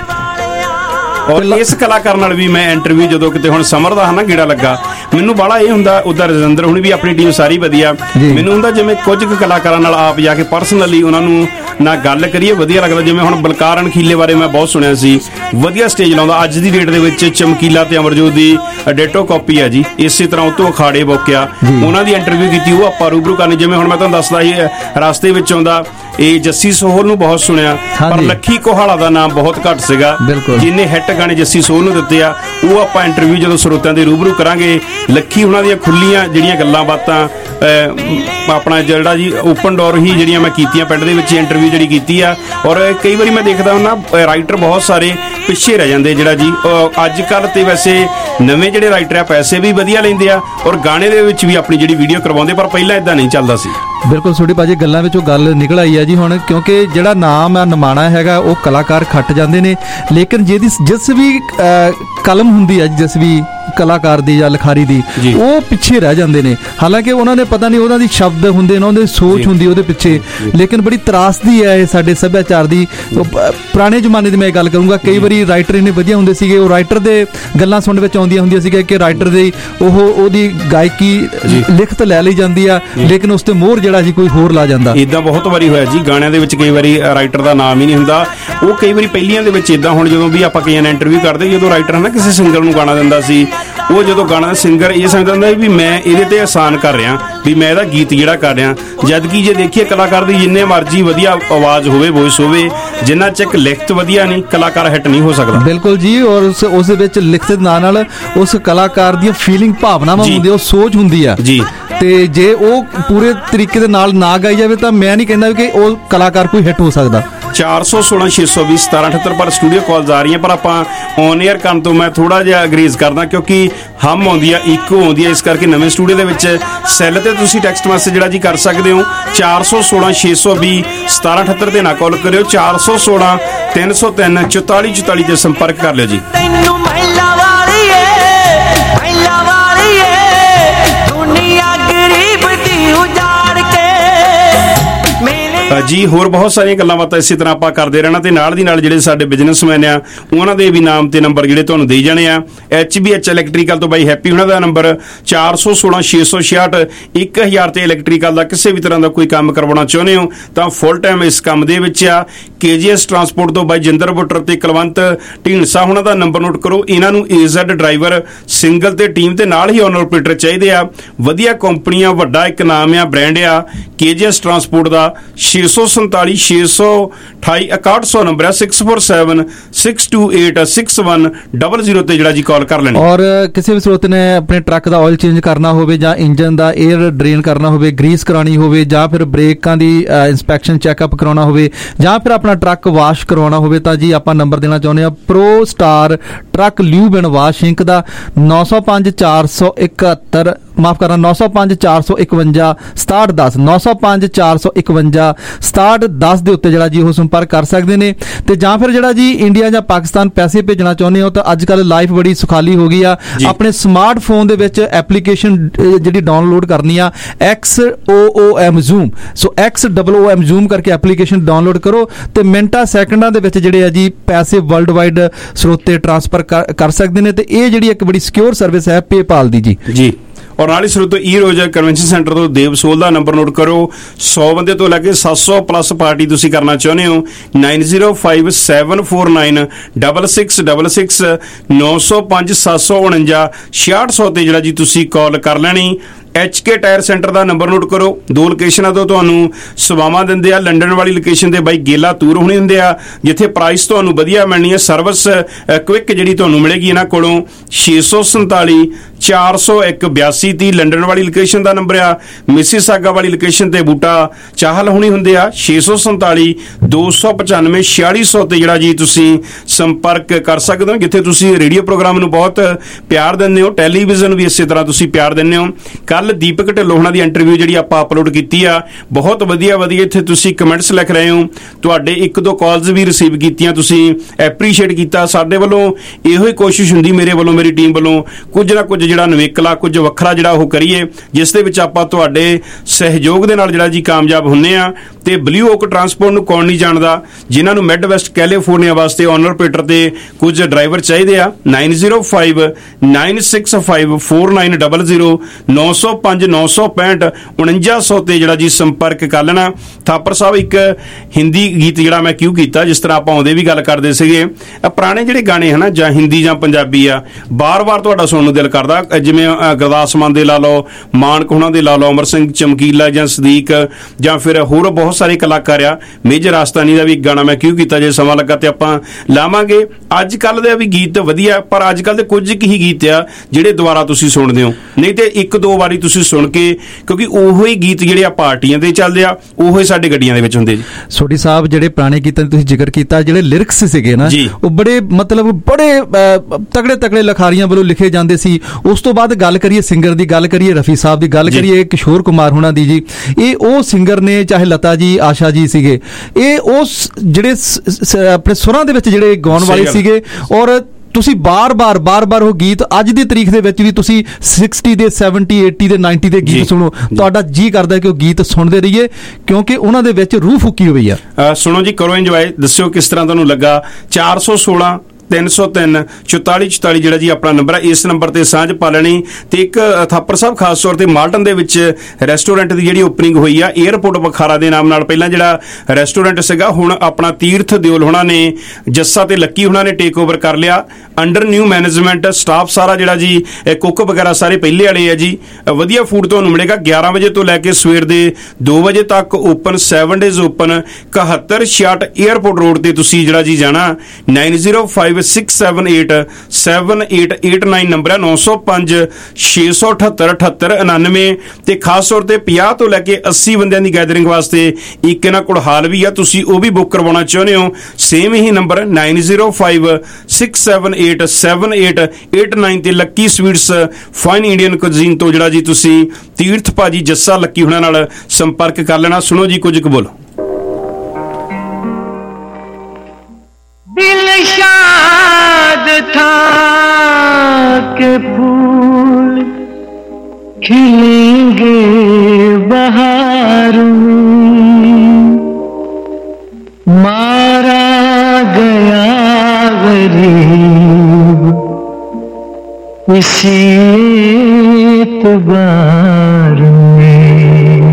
ਔਰ ਇਸ ਕਲਾਕਾਰ ਨਾਲ ਵੀ ਮੈਂ ਇੰਟਰਵਿਊ ਜਦੋਂ ਕਿਤੇ ਹੁਣ ਸਮਰ ਦਾ ਹਨਾ ਗੇੜਾ ਲੱਗਾ, ਮੈਨੂੰ ਬੜਾ ਇਹ ਹੁੰਦਾ, ਉਧਰ ਰਜਿੰਦਰ ਹੁਣ ਵੀ ਆਪਣੀ ਟੀਮ ਸਾਰੀ ਵਧੀਆ, ਮੈਨੂੰ ਹੁੰਦਾ ਜਿਵੇਂ ਕੁਝ ਕੁ ਕਲਾਕਾਰਾਂ ਨਾਲ ਆਪ ਜਾ ਕੇ ਪਰਸਨਲੀ ਉਹਨਾਂ ਨੂੰ ਨਾ ਗੱਲ ਕਰੀਏ, ਵਧੀਆ ਲੱਗਦਾ। ਜਿਵੇਂ ਹੁਣ ਬਲਕਾਰ ਅਣਖੀਲੇ ਬਾਰੇ ਮੈਂ ਬਹੁਤ ਸੁਣਿਆ ਸੀ, ਵਧੀਆ ਸਟੇਜ ਲਾਉਂਦਾ। ਅੱਜ ਦੀ ਡੇਟ ਦੇ ਵਿੱਚ ਚਮਕੀਲਾ ਤੇ ਅਮਰਜੋਤ ਦੀ ਡੇਟੋ ਕਾਪੀ ਆ ਜੀ, ਇਸੇ ਤਰ੍ਹਾਂ ਉਹ ਤੋਂ ਅਖਾੜੇ ਬੋਕਿਆ, ਉਹਨਾਂ ਦੀ ਇੰਟਰਵਿਊ ਕੀਤੀ, ਉਹ ਆਪਾਂ ਰੂਬਰੂ ਕਰਨੀ। ਜਿਵੇਂ ਹੁਣ ਮੈਂ ਤੁਹਾਨੂੰ ਦੱਸਦਾ ਸੀ, ਰਸਤੇ ਵਿੱਚ ਆਉਂਦਾ ਇਹ ਜੱਸੀ ਸੋਹਲ ਨੂੰ ਬਹੁਤ ਸੁਣਿਆ, ਪਰ ਲੱਖੀ ਕੋਹਾਲਾ ਦਾ ਨਾਮ ਬਹੁਤ ਘੱਟ ਸੀਗਾ। ਜਿੰਨੇ ਹਿੱਟ ਗਾਣੇ ਜੱਸੀ ਸੋਹਲ ਨੂੰ ਦਿੱਤੇ ਆ, ਉਹ ਆਪਾਂ ਇੰਟਰਵਿਊ ਜਦੋਂ ਸਰੋਤਿਆਂ ਦੇ ਰੂਬਰੂ ਕਰਾਂਗੇ। ਲੱਖੀ ਉਹਨਾਂ ਦੀਆਂ ਖੁੱਲੀਆਂ ਜਿਹੜੀਆਂ ਗੱਲਾਂ ਬਾਤਾਂ, ਆਪਣਾ ਜਿਹੜਾ ਜੀ ਓਪਨ ਡੋਰ ਹੀ ਜਿਹੜੀਆਂ ਮੈਂ ਕੀਤੀਆਂ ਪਿੰਡ ਦੇ ਵਿੱਚ ਇੰਟਰਵਿਊ ਜਿਹੜੀ ਕੀਤੀ ਆ। ਔਰ ਕਈ ਵਾਰੀ ਮੈਂ ਦੇਖਦਾ ਹੁੰਦਾ ਰਾਈਟਰ ਬਹੁਤ ਸਾਰੇ ਪਿੱਛੇ ਰਹਿ ਜਾਂਦੇ, ਜਿਹੜਾ ਜੀ ਅੱਜ ਕੱਲ੍ਹ ਤੇ ਵੈਸੇ ਨਵੇਂ ਜਿਹੜੇ ਰਾਈਟਰ ਆ ਪੈਸੇ ਵੀ ਵਧੀਆ ਲੈਂਦੇ ਆ ਔਰ ਗਾਣੇ ਦੇ ਵਿੱਚ ਵੀ ਆਪਣੀ ਜਿਹੜੀ ਵੀਡੀਓ ਕਰਵਾਉਂਦੇ, ਪਰ ਪਹਿਲਾਂ ਇਦਾਂ ਨਹੀਂ ਚੱਲਦਾ ਸੀ। ਬਿਲਕੁਲ ਛੋਟੀ ਭਾਜੀ, ਗੱਲਾਂ ਵਿੱਚੋਂ ਗੱਲ ਨਿਕਲ ਆਈ ਆ ਜੀ ਹੁਣ, ਕਿਉਂਕਿ ਜਿਹੜਾ ਨਾਮ ਆ ਨਿਮਾਣਾ ਹੈਗਾ ਉਹ ਕਲਾਕਾਰ ਖੱਟ ਜਾਂਦੇ ਨੇ, ਲੇਕਿਨ ਜਿਹਦੀ ਜਿਸ ਵੀ ਕਲਮ ਹੁੰਦੀ ਆ, ਜਿਸ ਵੀ ਕਲਾਕਾਰ ਦੀ ਜਾਂ ਲਿਖਾਰੀ ਦੀ, ਉਹ ਪਿੱਛੇ ਰਹਿ ਜਾਂਦੇ ਨੇ। ਹਾਲਾਂਕਿ ਉਹਨਾਂ ਨੇ ਪਤਾ ਨਹੀਂ, ਉਹਨਾਂ ਦੀ ਸ਼ਬਦ ਹੁੰਦੇ ਨੇ, ਉਹਨਾਂ ਦੀ ਸੋਚ ਹੁੰਦੀ ਉਹਦੇ ਪਿੱਛੇ, ਲੇਕਿਨ ਬੜੀ ਤਰਾਸਦੀ ਹੈ ਇਹ ਸਾਡੇ ਸੱਭਿਆਚਾਰ ਦੀ। ਪੁਰਾਣੇ ਜ਼ਮਾਨੇ ਦੀ ਮੈਂ ਗੱਲ ਕਰੂੰਗਾ, ਕਈ ਵਾਰੀ ਰਾਈਟਰ ਇੰਨੇ ਵਧੀਆ ਹੁੰਦੇ ਸੀਗੇ, ਉਹ ਰਾਈਟਰ ਦੇ ਗੱਲਾਂ ਸੁਣਨ ਵਿੱਚ ਆਉਂਦੀਆਂ ਹੁੰਦੀਆਂ ਸੀਗੀਆਂ ਕਿ ਰਾਈਟਰ ਦੀ ਉਹਦੀ ਗਾਇਕੀ ਲਿਖਤ ਲੈ ਲਈ ਜਾਂਦੀ ਆ, ਲੇਕਿਨ ਉਸ ਤੇ ਮੋਹਰ ਜਿਹੜਾ ਜੀ ਕੋਈ ਹੋਰ ਲਾ ਜਾਂਦਾ। ਇਦਾਂ ਬਹੁਤ ਵਾਰੀ ਹੋਇਆ ਜੀ, ਗਾਣਿਆਂ ਦੇ ਵਿੱਚ ਕਈ ਵਾਰੀ ਰਾਈਟਰ ਦਾ ਨਾਮ ਹੀ ਨਹੀਂ ਹੁੰਦਾ। ਉਹ ਕਈ ਵਾਰੀ ਪਹਿਲੀਆਂ ਦੇ ਵਿੱਚ ਇਦਾਂ, ਹੁਣ ਜਦੋਂ ਵੀ ਆਪਾਂ ਕਈਆਂ ਨੇ ਇੰਟਰਵਿਊ ਕਰਦੇ, ਜਦੋਂ ਰਾਈਟਰ ਹੈ ਨਾ ਕਿਸੇ ਸਿੰਗਰ ਨੂੰ ਗਾਣਾ ਦਿੰਦਾ ਸੀ, ਉਹ ਜਦੋਂ ਗਾਣਾ ਸਿੰਗਰ ਇਹ ਸਮਝਦਾ ਹੁੰਦਾ ਵੀ ਮੈਂ ਇਹਦੇ ਤੇ ਆਸਾਨ ਕਰ ਰਿਹਾ, ਵੀ ਮੈਂ ਇਹਦਾ ਗੀਤ ਜਿਹੜਾ ਕਰ ਰਿਹਾ, ਜਦ ਕਿ ਜੇ ਦੇਖੀਏ ਕਲਾਕਾਰ ਦੀ ਜਿੰਨੇ ਮਰਜ਼ੀ ਵਧੀਆ ਆਵਾਜ਼ ਹੋਵੇ, ਵੌਇਸ ਹੋਵੇ, ਜਿੰਨਾ ਚਿਰ ਲਿਖਤ ਵਧੀਆ ਨਹੀਂ, ਕਲਾਕਾਰ ਹਿੱਟ ਨਹੀਂ ਹੋ ਸਕਦਾ। ਬਿਲਕੁਲ ਜੀ, ਔਰ ਉਸ ਦੇ ਵਿੱਚ ਲਿਖਤ ਨਾਲ ਉਸ ਕਲਾਕਾਰ ਦੀਆਂ ਫੀਲਿੰਗ, ਭਾਵਨਾਵਾਂ ਹੁੰਦੀਆਂ, ਉਹ ਸੋਚ ਹੁੰਦੀ ਆ ਜੀ, ਤੇ ਜੇ ਉਹ ਪੂਰੇ ਤਰੀਕੇ ਦੇ ਨਾਲ ਨਾ ਗਾਈ ਜਾਵੇ ਤਾਂ ਮੈਂ ਨਹੀਂ ਕਹਿੰਦਾ ਕਿ ਉਹ ਕਲਾਕਾਰ ਕੋਈ ਹਿੱਟ ਹੋ ਸਕਦਾ। 416 620 1778 ਪਰ ਸਟੂਡੀਓ ਕਾਲਸ ਆ ਰਹੀਆਂ, ਪਰ ਆਪਾਂ ਔਨ 에ਅਰ ਕਰਨ ਤੋਂ ਮੈਂ ਥੋੜਾ ਜਿਹਾ ਅਗਰੇਜ਼ ਕਰਦਾ, ਕਿਉਂਕਿ ਹਮ ਆਉਂਦੀ ਆ, ਇਕੋ ਆਉਂਦੀ ਆ, ਇਸ ਕਰਕੇ ਨਵੇਂ ਸਟੂਡੀਓ ਦੇ ਵਿੱਚ ਸੈੱਲ ਤੇ ਤੁਸੀਂ ਟੈਕਸਟ ਮੈਸੇਜ ਜਿਹੜਾ ਜੀ ਕਰ ਸਕਦੇ ਹੋ 416 620 1778 ਤੇ ਨਾ ਕਾਲ ਕਰਿਓ, 416 303 44 44 ਤੇ ਸੰਪਰਕ ਕਰ ਲਿਓ ਜੀ। ਜੀ ਹੋਰ ਬਹੁਤ ਸਾਰੀਆਂ ਗੱਲਾਂ ਬਾਤਾਂ ਇਸੇ ਤਰ੍ਹਾਂ ਆਪਾਂ ਕਰਦੇ ਰਹਿਣਾ ਤੇ ਨਾਲ ਦੀ ਨਾਲ ਜਿਹੜੇ ਸਾਡੇ ਬਿਜ਼ਨਸਮੈਨ ਆ ਉਹਨਾਂ ਦੇ ਵੀ ਨਾਮ ਤੇ ਨੰਬਰ ਜਿਹੜੇ ਤੁਹਾਨੂੰ ਦੇਈ ਜਾਣੇ ਆ। HBH ਇਲੈਕਟ੍ਰੀਕਲ ਤੋਂ ਬਾਈ ਹੈਪੀ ਉਹਨਾਂ ਦਾ ਨੰਬਰ 416 666 1000 ਤੇ ਇਲੈਕਟ੍ਰੀਕਲ ਦਾ ਕਿਸੇ ਵੀ ਤਰ੍ਹਾਂ ਦਾ ਕੋਈ ਕੰਮ ਕਰਵਾਉਣਾ ਚਾਹੁੰਦੇ ਹੋ ਤਾਂ ਫੁੱਲ ਟਾਈਮ ਇਸ ਕੰਮ ਦੇ ਵਿੱਚ ਆ। KGS ਟਰਾਂਸਪੋਰਟ ਤੋਂ ਬਾਈ ਜਿੰਦਰ ਬੁੱਟਰ ਤੇ ਕੁਲਵੰਤ ਢੀਂਡਸਾ ਉਹਨਾਂ ਦਾ ਨੰਬਰ ਨੋਟ ਕਰੋ। ਇਹਨਾਂ ਨੂੰ AZ ਡਰਾਈਵਰ ਸਿੰਗਲ ਤੇ ਟੀਮ ਤੇ ਨਾਲ ਹੀ ਓਨਰ ਆਪਰੇਟਰ ਚਾਹੀਦੇ ਆ। ਵਧੀਆ ਕੰਪਨੀ ਆ, ਵੱਡਾ ਇੱਕ ਨਾਮ ਆ, ਬ੍ਰਾਂਡ ਆ KGS ਟਰਾਂਸਪੋਰਟ ਦਾ। 647 628 6100 ਨੰਬਰ ਹੈ। 647 628 6100 ਤੇ ਜਿਹੜਾ ਜੀ ਕਾਲ ਕਰ ਲੈਣਾ। ਔਰ ਕਿਸੇ ਵੀ ਸਰੋਤ ਨੇ ਆਪਣੇ ਟਰੱਕ ਦਾ ਆਇਲ ਚੇਂਜ ਕਰਨਾ ਹੋਵੇ ਜਾਂ ਇੰਜਨ ਦਾ 에ਅਰ ਡਰੇਨ ਕਰਨਾ ਹੋਵੇ, ਗਰੀਸ ਕਰਾਉਣੀ ਹੋਵੇ ਜਾਂ ਫਿਰ ਬ੍ਰੇਕਾਂ ਦੀ ਇੰਸਪੈਕਸ਼ਨ ਚੈੱਕਅਪ ਕਰਾਉਣਾ ਹੋਵੇ ਜਾਂ ਫਿਰ ਆਪਣਾ ਟਰੱਕ ਵਾਸ਼ ਕਰਵਾਉਣਾ ਹੋਵੇ ਤਾਂ ਜੀ ਆਪਾਂ ਨੰਬਰ ਦੇਣਾ ਚਾਹੁੰਦੇ ਆ Pro Star Truck Lube and Wash Inc ਦਾ 905 471 ਮਾਫ ਕਰਨਾ 905 451 6710 905 451 6710 ਦੇ ਉੱਤੇ ਜਿਹੜਾ ਜੀ ਉਹ ਸੰਪਰਕ ਕਰ ਸਕਦੇ ਨੇ। ਤੇ ਜਾਂ ਫਿਰ ਜਿਹੜਾ ਜੀ ਇੰਡੀਆ ਜਾਂ ਪਾਕਿਸਤਾਨ ਪੈਸੇ ਭੇਜਣਾ ਚਾਹੁੰਦੇ ਹੋ ਤਾਂ ਅੱਜ ਕੱਲ ਲਾਈਫ ਬੜੀ ਸੁਖਾਲੀ ਹੋ ਗਈ ਆ। ਆਪਣੇ ਸਮਾਰਟਫੋਨ ਦੇ ਵਿੱਚ ਐਪਲੀਕੇਸ਼ਨ ਜਿਹੜੀ ਡਾਊਨਲੋਡ ਕਰਨੀ ਆ XOOM Xoom, so XOOM Xoom ਕਰਕੇ ਐਪਲੀਕੇਸ਼ਨ ਡਾਊਨਲੋਡ ਕਰੋ ਤੇ ਮਿੰਟਾਂ ਸੈਕਿੰਡਾਂ ਦੇ ਵਿੱਚ ਜਿਹੜੇ ਆ ਜੀ ਪੈਸੇ ਵਰਲਡ ਵਾਈਡ ਸਰੋਤੇ ਟ੍ਰਾਂਸਫਰ ਕਰ ਸਕਦੇ ਨੇ। ਤੇ ਇਹ ਜਿਹੜੀ ਇੱਕ ਬੜੀ ਸਿਕਿਉਰ ਸਰਵਿਸ ਹੈ ਪੇਪਾਲ ਦੀ ਜੀ। ਔਰ ਨਾਲ ਹੀ ਸਰੋਤੋ ਈ-ਰੋਜ਼ਰ ਕਨਵੈਨਸ਼ਨ ਸੈਂਟਰ ਤੋਂ ਦੇਵ ਸੋਲ ਦਾ ਨੰਬਰ ਨੋਟ ਕਰੋ। 100 ਬੰਦੇ ਤੋਂ ਲੈ ਕੇ 700 ਪਲੱਸ ਪਾਰਟੀ ਤੁਸੀਂ ਕਰਨਾ ਚਾਹੁੰਦੇ ਹੋ 905749 6666 905 749 6600 ਤੇ ਜਿਹੜਾ ਜੀ ਤੁਸੀਂ ਕਾਲ ਕਰ ਲੈਣੀ। HK ਟਾਇਰ ਸੈਂਟਰ ਦਾ ਨੰਬਰ ਨੋਟ ਕਰੋ। 2 ਲੋਕੇਸ਼ਨਾਂ ਤੋਂ ਤੁਹਾਨੂੰ ਸੇਵਾਵਾਂ ਦਿੰਦੇ ਆ। ਲੰਡਨ ਵਾਲੀ ਲੋਕੇਸ਼ਨ ਤੇ ਬਾਈ ਗੇਲਾ ਤੂਰ ਹੋਣੀ ਹੁੰਦੇ ਆ ਜਿੱਥੇ ਪ੍ਰਾਈਸ ਤੁਹਾਨੂੰ ਵਧੀਆ ਮਿਲਣੀ ਹੈ, ਸਰਵਿਸ ਕੁਇਕ ਜਿਹੜੀ ਤੁਹਾਨੂੰ ਮਿਲੇਗੀ ਇਹਨਾਂ ਕੋਲੋਂ। 647 401 8230 ਲੰਡਨ ਵਾਲੀ ਲੋਕੇਸ਼ਨ ਦਾ ਨੰਬਰ ਆ। ਮਿਸੀਸਾਗਾ ਵਾਲੀ ਲੋਕੇਸ਼ਨ ਤੇ ਬੂਟਾ ਚਾਹਲ ਹੋਣੀ ਹੁੰਦੇ ਆ 647 295 4600 ਤੇ ਜਿਹੜਾ ਜੀ ਤੁਸੀਂ ਸੰਪਰਕ ਕਰ ਸਕਦੇ ਹੋ ਜਿੱਥੇ ਤੁਸੀਂ ਰੇਡੀਓ ਪ੍ਰੋਗਰਾਮ ਨੂੰ ਬਹੁਤ ਪਿਆਰ ਦਿੰਦੇ ਹੋ, ਟੈਲੀਵਿਜ਼ਨ ਵੀ ਇਸੇ ਤਰ੍ਹਾਂ ਤੁਸੀਂ ਪਿਆਰ ਦਿੰਦੇ ਹੋ। ਕੱਲ ਦੀਪਕ ਢਿੱਲੋਂ ਹੋਣਾ ਦੀ ਇੰਟਰਵਿਊ ਜਿਹੜੀ ਆਪਾਂ ਅਪਲੋਡ ਕੀਤੀ ਆ ਬਹੁਤ ਵਧੀਆ ਇੱਥੇ ਤੁਸੀਂ ਕਮੈਂਟਸ ਲਿਖ ਰਹੇ ਹੋ। ਤੁਹਾਡੇ 1-2 ਕਾਲਸ ਵੀ ਰਿਸੀਵ ਕੀਤੀਆਂ, ਤੁਸੀਂ ਐਪਰੀਸ਼ੀਏਟ ਕੀਤਾ। ਸਾਡੇ ਵੱਲੋਂ ਇਹੋ ਹੀ ਕੋਸ਼ਿਸ਼ ਹੁੰਦੀ, ਮੇਰੇ ਵੱਲੋਂ, ਮੇਰੀ ਟੀਮ ਵੱਲੋਂ ਕੁਝ ਨਾ ਕੁਝ ਜਿਹੜਾ ਨਵੇਕਲਾ, ਕੁਝ ਵੱਖਰਾ ਜਿਹੜਾ ਉਹ ਕਰੀਏ ਜਿਸ ਦੇ ਵਿੱਚ ਆਪਾਂ ਤੁਹਾਡੇ ਸਹਿਯੋਗ ਦੇ ਨਾਲ ਜਿਹੜਾ ਜੀ ਕਾਮਯਾਬ ਹੁੰਨੇ ਆ। ਤੇ ਬਲੂ ਓਕ ਟਰਾਂਸਪੋਰਟ ਨੂੰ ਕੌਣ ਨਹੀਂ ਜਾਣਦਾ, ਜਿਨ੍ਹਾਂ ਨੂੰ ਮਿਡ ਵੈਸਟ ਕੈਲੀਫੋਰਨੀਆ ਵਾਸਤੇ ਓਨਰ ਆਪਰੇਟਰ ਤੇ ਕੁਝ ਡਰਾਈਵਰ ਚਾਹੀਦੇ ਆ। 905965 4900 905 965 4900 ਤੇ ਜਿਹੜਾ ਜੀ ਸੰਪਰਕ ਕਰ ਲੈਣਾ। ਥਾਪਰ ਸਾਹਿਬ ਇੱਕ ਹਿੰਦੀ ਗੀਤ ਜਿਹੜਾ ਮੈਂ ਕਿਉਂ ਕੀਤਾ, ਜਿਸ ਤਰ੍ਹਾਂ ਆਪਾਂ ਆਉਂਦੇ ਵੀ ਗੱਲ ਕਰਦੇ ਸੀਗੇ, ਪੁਰਾਣੇ ਜਿਹੜੇ ਗਾਣੇ ਹਨਾ ਜਾਂ ਹਿੰਦੀ ਜਾਂ ਪੰਜਾਬੀ ਆ ਬਾਰ-ਬਾਰ ਤੁਹਾਡਾ ਸੁਣਨ ਨੂੰ ਦਿਲ ਕਰਦਾ। ਜਿਵੇਂ ਗੁਰਦਾਸ ਮਾਨ ਦੇ ਲਾ ਲਓ, ਮਾਨਕ ਉਹਨਾਂ ਦੇ ਲਾ ਲਓ, ਅਮਰ ਸਿੰਘ ਚਮਕੀਲਾ ਜਾਂ ਸਦੀਕ ਜਾਂ ਫਿਰ ਹੋਰ ਬਹੁਤ ਸਾਰੇ ਕਲਾਕਾਰ ਆ। ਮੇਜਰ ਆਸਤਾਨੀ ਦਾ ਵੀ ਇੱਕ ਗਾਣਾ ਮੈਂ ਕਿਉਂ ਕੀਤਾ, ਜੇ ਸਮਾਂ ਲੱਗਾ ਤੇ ਆਪਾਂ ਲਾਵਾਂਗੇ। ਅੱਜ ਕੱਲ ਦੇ ਵੀ ਗੀਤ ਵਧੀਆ, ਪਰ ਅੱਜ ਕੱਲ ਦੇ ਕੁਝ ਕੁ ਹੀ ਗੀਤ ਆ ਜਿਹੜੇ ਦੁਬਾਰਾ ਤੁਸੀਂ ਸੁਣਦੇ ਹੋ, ਨਹੀਂ ਤੇ 1-2 ਵਾਰੀ ਤੁਸੀਂ ਸੁਣ ਕੇ, ਕਿਉਂਕਿ ਉਹੋ ਹੀ ਗੀਤ ਜਿਹੜੇ ਆ ਪਾਰਟੀਆਂ ਦੇ ਚੱਲਦੇ ਆ, ਉਹੋ ਹੀ ਸਾਡੇ ਗੱਡੀਆਂ ਦੇ ਵਿੱਚ ਹੁੰਦੇ ਜੀ। ਸੋਢੀ ਸਾਹਿਬ ਜਿਹੜੇ ਪੁਰਾਣੇ ਗੀਤਾਂ ਦੀ ਤੁਸੀਂ ਜ਼ਿਕਰ ਕੀਤਾ, ਜਿਹੜੇ ਲਿਰਿਕਸ ਸੀਗੇ ਨਾ ਉਹ ਬੜੇ ਤਗੜੇ ਲਖਾਰੀਆਂ ਵੱਲੋਂ ਲਿਖੇ ਜਾਂਦੇ ਸੀ। ਉਸ ਤੋਂ ਬਾਅਦ ਗੱਲ ਕਰੀਏ ਸਿੰਗਰ ਦੀ, ਗੱਲ ਕਰੀਏ ਰਫੀ ਸਾਹਿਬ ਦੀ, ਗੱਲ ਕਰੀਏ ਕਿਸ਼ੋਰ ਕੁਮਾਰ ਹੋਣਾ ਦੀ ਜੀ, ਇਹ ਉਹ ਸਿੰਗਰ ਨੇ, ਚਾਹੇ ਲਤਾ ਜੀ, ਆਸ਼ਾ ਜੀ ਸੀਗੇ, ਇਹ ਉਸ ਜਿਹੜੇ ਆਪਣੇ ਸੁਰਾਂ ਦੇ ਵਿੱਚ ਜਿਹੜੇ ਗਾਉਣ ਵਾਲੇ ਸੀਗੇ। ਔਰ ਤੁਸੀਂ ਬਾਰ-ਬਾਰ ਉਹ ਗੀਤ ਅੱਜ ਦੀ ਤਰੀਕ ਦੇ ਵਿੱਚ ਵੀ ਤੁਸੀਂ 60 ਦੇ 70 80 ਦੇ 90 ਦੇ ਗੀਤ ਸੁਣੋ, ਤੁਹਾਡਾ ਜੀ ਕਰਦਾ ਕਿ ਉਹ ਗੀਤ ਸੁਣਦੇ ਰਹੀਏ ਕਿਉਂਕਿ ਉਹਨਾਂ ਦੇ ਵਿੱਚ ਰੂਹ ਫੁੱਕੀ ਹੋਈ ਆ। ਸੁਣੋ ਜੀ, ਕਰੋ ਇੰਜੋਏ, ਦੱਸਿਓ ਕਿਸ ਤਰ੍ਹਾਂ ਤੁਹਾਨੂੰ ਲੱਗਾ। 416 303 44 44 ਜਿਹੜਾ ਜੀ ਆਪਣਾ ਨੰਬਰ ਹੈ। ਇਸ ਨੰਬਰ ਤੇ ਸਾਂਝ ਪਾ ਲੈਣੀ। ਤੇ ਇੱਕ ਥਾਪਰ ਸਾਹਿਬ ਖਾਸ ਤੌਰ ਤੇ ਮਾਲਟਨ ਦੇ ਵਿੱਚ ਰੈਸਟੋਰੈਂਟ ਦੀ ਜਿਹੜੀ ਓਪਨਿੰਗ ਹੋਈ ਆ 에ਅਰਪੋਰਟ ਬਖਾਰਾ ਦੇ ਨਾਮ ਨਾਲ, ਪਹਿਲਾਂ ਜਿਹੜਾ ਰੈਸਟੋਰੈਂਟ ਸੀਗਾ ਹੁਣ ਆਪਣਾ ਤੀਰਥ ਦਿਓਲ ਹੋਣਾ ਨੇ, ਜੱਸਾ ਤੇ ਲੱਕੀ ਹੋਣਾ ਨੇ ਟੇਕ ਓਵਰ ਕਰ ਲਿਆ। ਅੰਡਰ ਨਿਊ ਮੈਨੇਜਮੈਂਟ, ਸਟਾਫ ਸਾਰਾ ਜਿਹੜਾ ਜੀ ਕੁੱਕ ਵਗੈਰਾ ਸਾਰੇ ਪਹਿਲੇ ਵਾਲੇ ਆ ਜੀ। ਵਧੀਆ ਫੂਡ ਤੁਹਾਨੂੰ ਮਿਲੇਗਾ 11 ਵਜੇ ਤੋਂ ਲੈ ਕੇ ਸਵੇਰ ਦੇ 2 ਵਜੇ ਤੱਕ open, 7 days open. 7166 airport road ਤੇ ਤੁਸੀਂ ਜਿਹੜਾ ਜੀ ਜਾਣਾ। 905678 7889 ਨੰਬਰ ਹੈ। 905 678 7899 ਤੇ ਖਾਸ ਤੌਰ ਤੇ 50 ਤੋਂ ਲੈ ਕੇ 80 ਬੰਦਿਆਂ ਦੀ ਗੈਦਰਿੰਗ ਵਾਸਤੇ ਇੱਕ ਇਹਨਾਂ ਕੋਲ ਹਾਲ ਵੀ ਆ, ਤੁਸੀਂ ਉਹ ਵੀ ਬੁੱਕ ਕਰਵਾਉਣਾ ਚਾਹੁੰਦੇ ਹੋ, ਸੇਮ ਹੀ ਨੰਬਰ 905678 7889 ਤੇ Lucky Sweets fine Indian cuisine ਤੋਂ ਜਿਹੜਾ ਜੀ ਤੁਸੀਂ ਤੀਰਥ ਭਾਜੀ ਜੱਸਾ ਲੱਕੀ ਹੁਣਾਂ ਨਾਲ ਸੰਪਰਕ ਕਰ ਲੈਣਾ। ਸੁਣੋ ਜੀ ਕੁਝ ਕੁ ਬੋਲੋ। दिल शाद था के फूल खिलेंगे बहार में, इसी एतबार में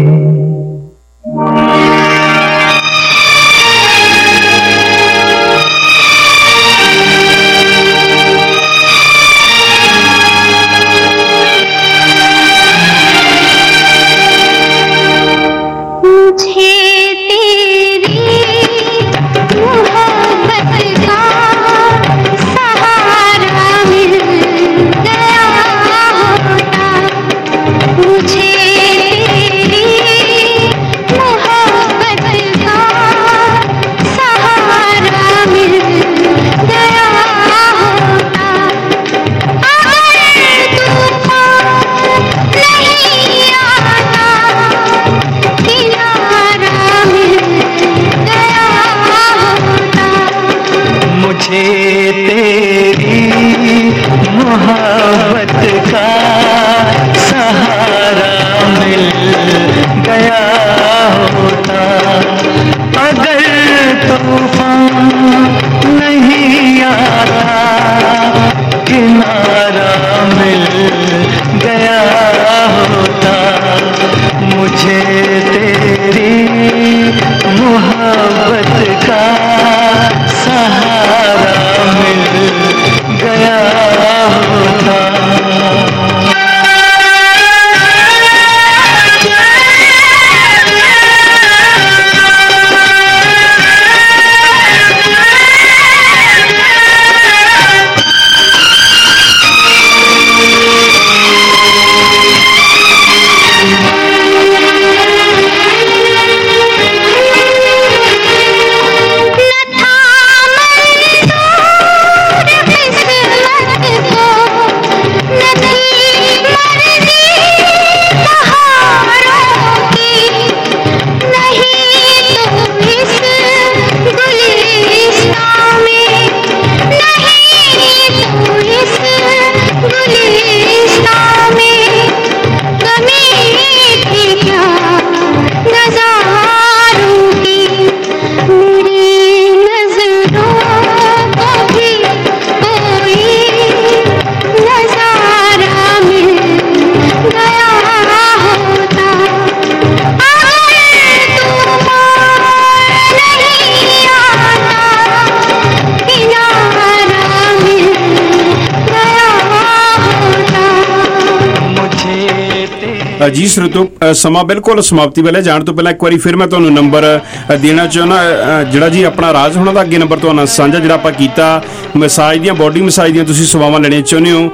जी श्रोतो समा बिल्कुल समाप्ति वाले जाने तो पहले एक बार फिर मैं तुहानूं नंबर देना चाहना जिहड़ा जी अपना राज होना दा अगे नंबर तुहानूं साझा जिहड़ा आपां कीता मसाज दियां बॉडी मसाज दियां तुसीं सेवावां लेणियां चाहुंदे हो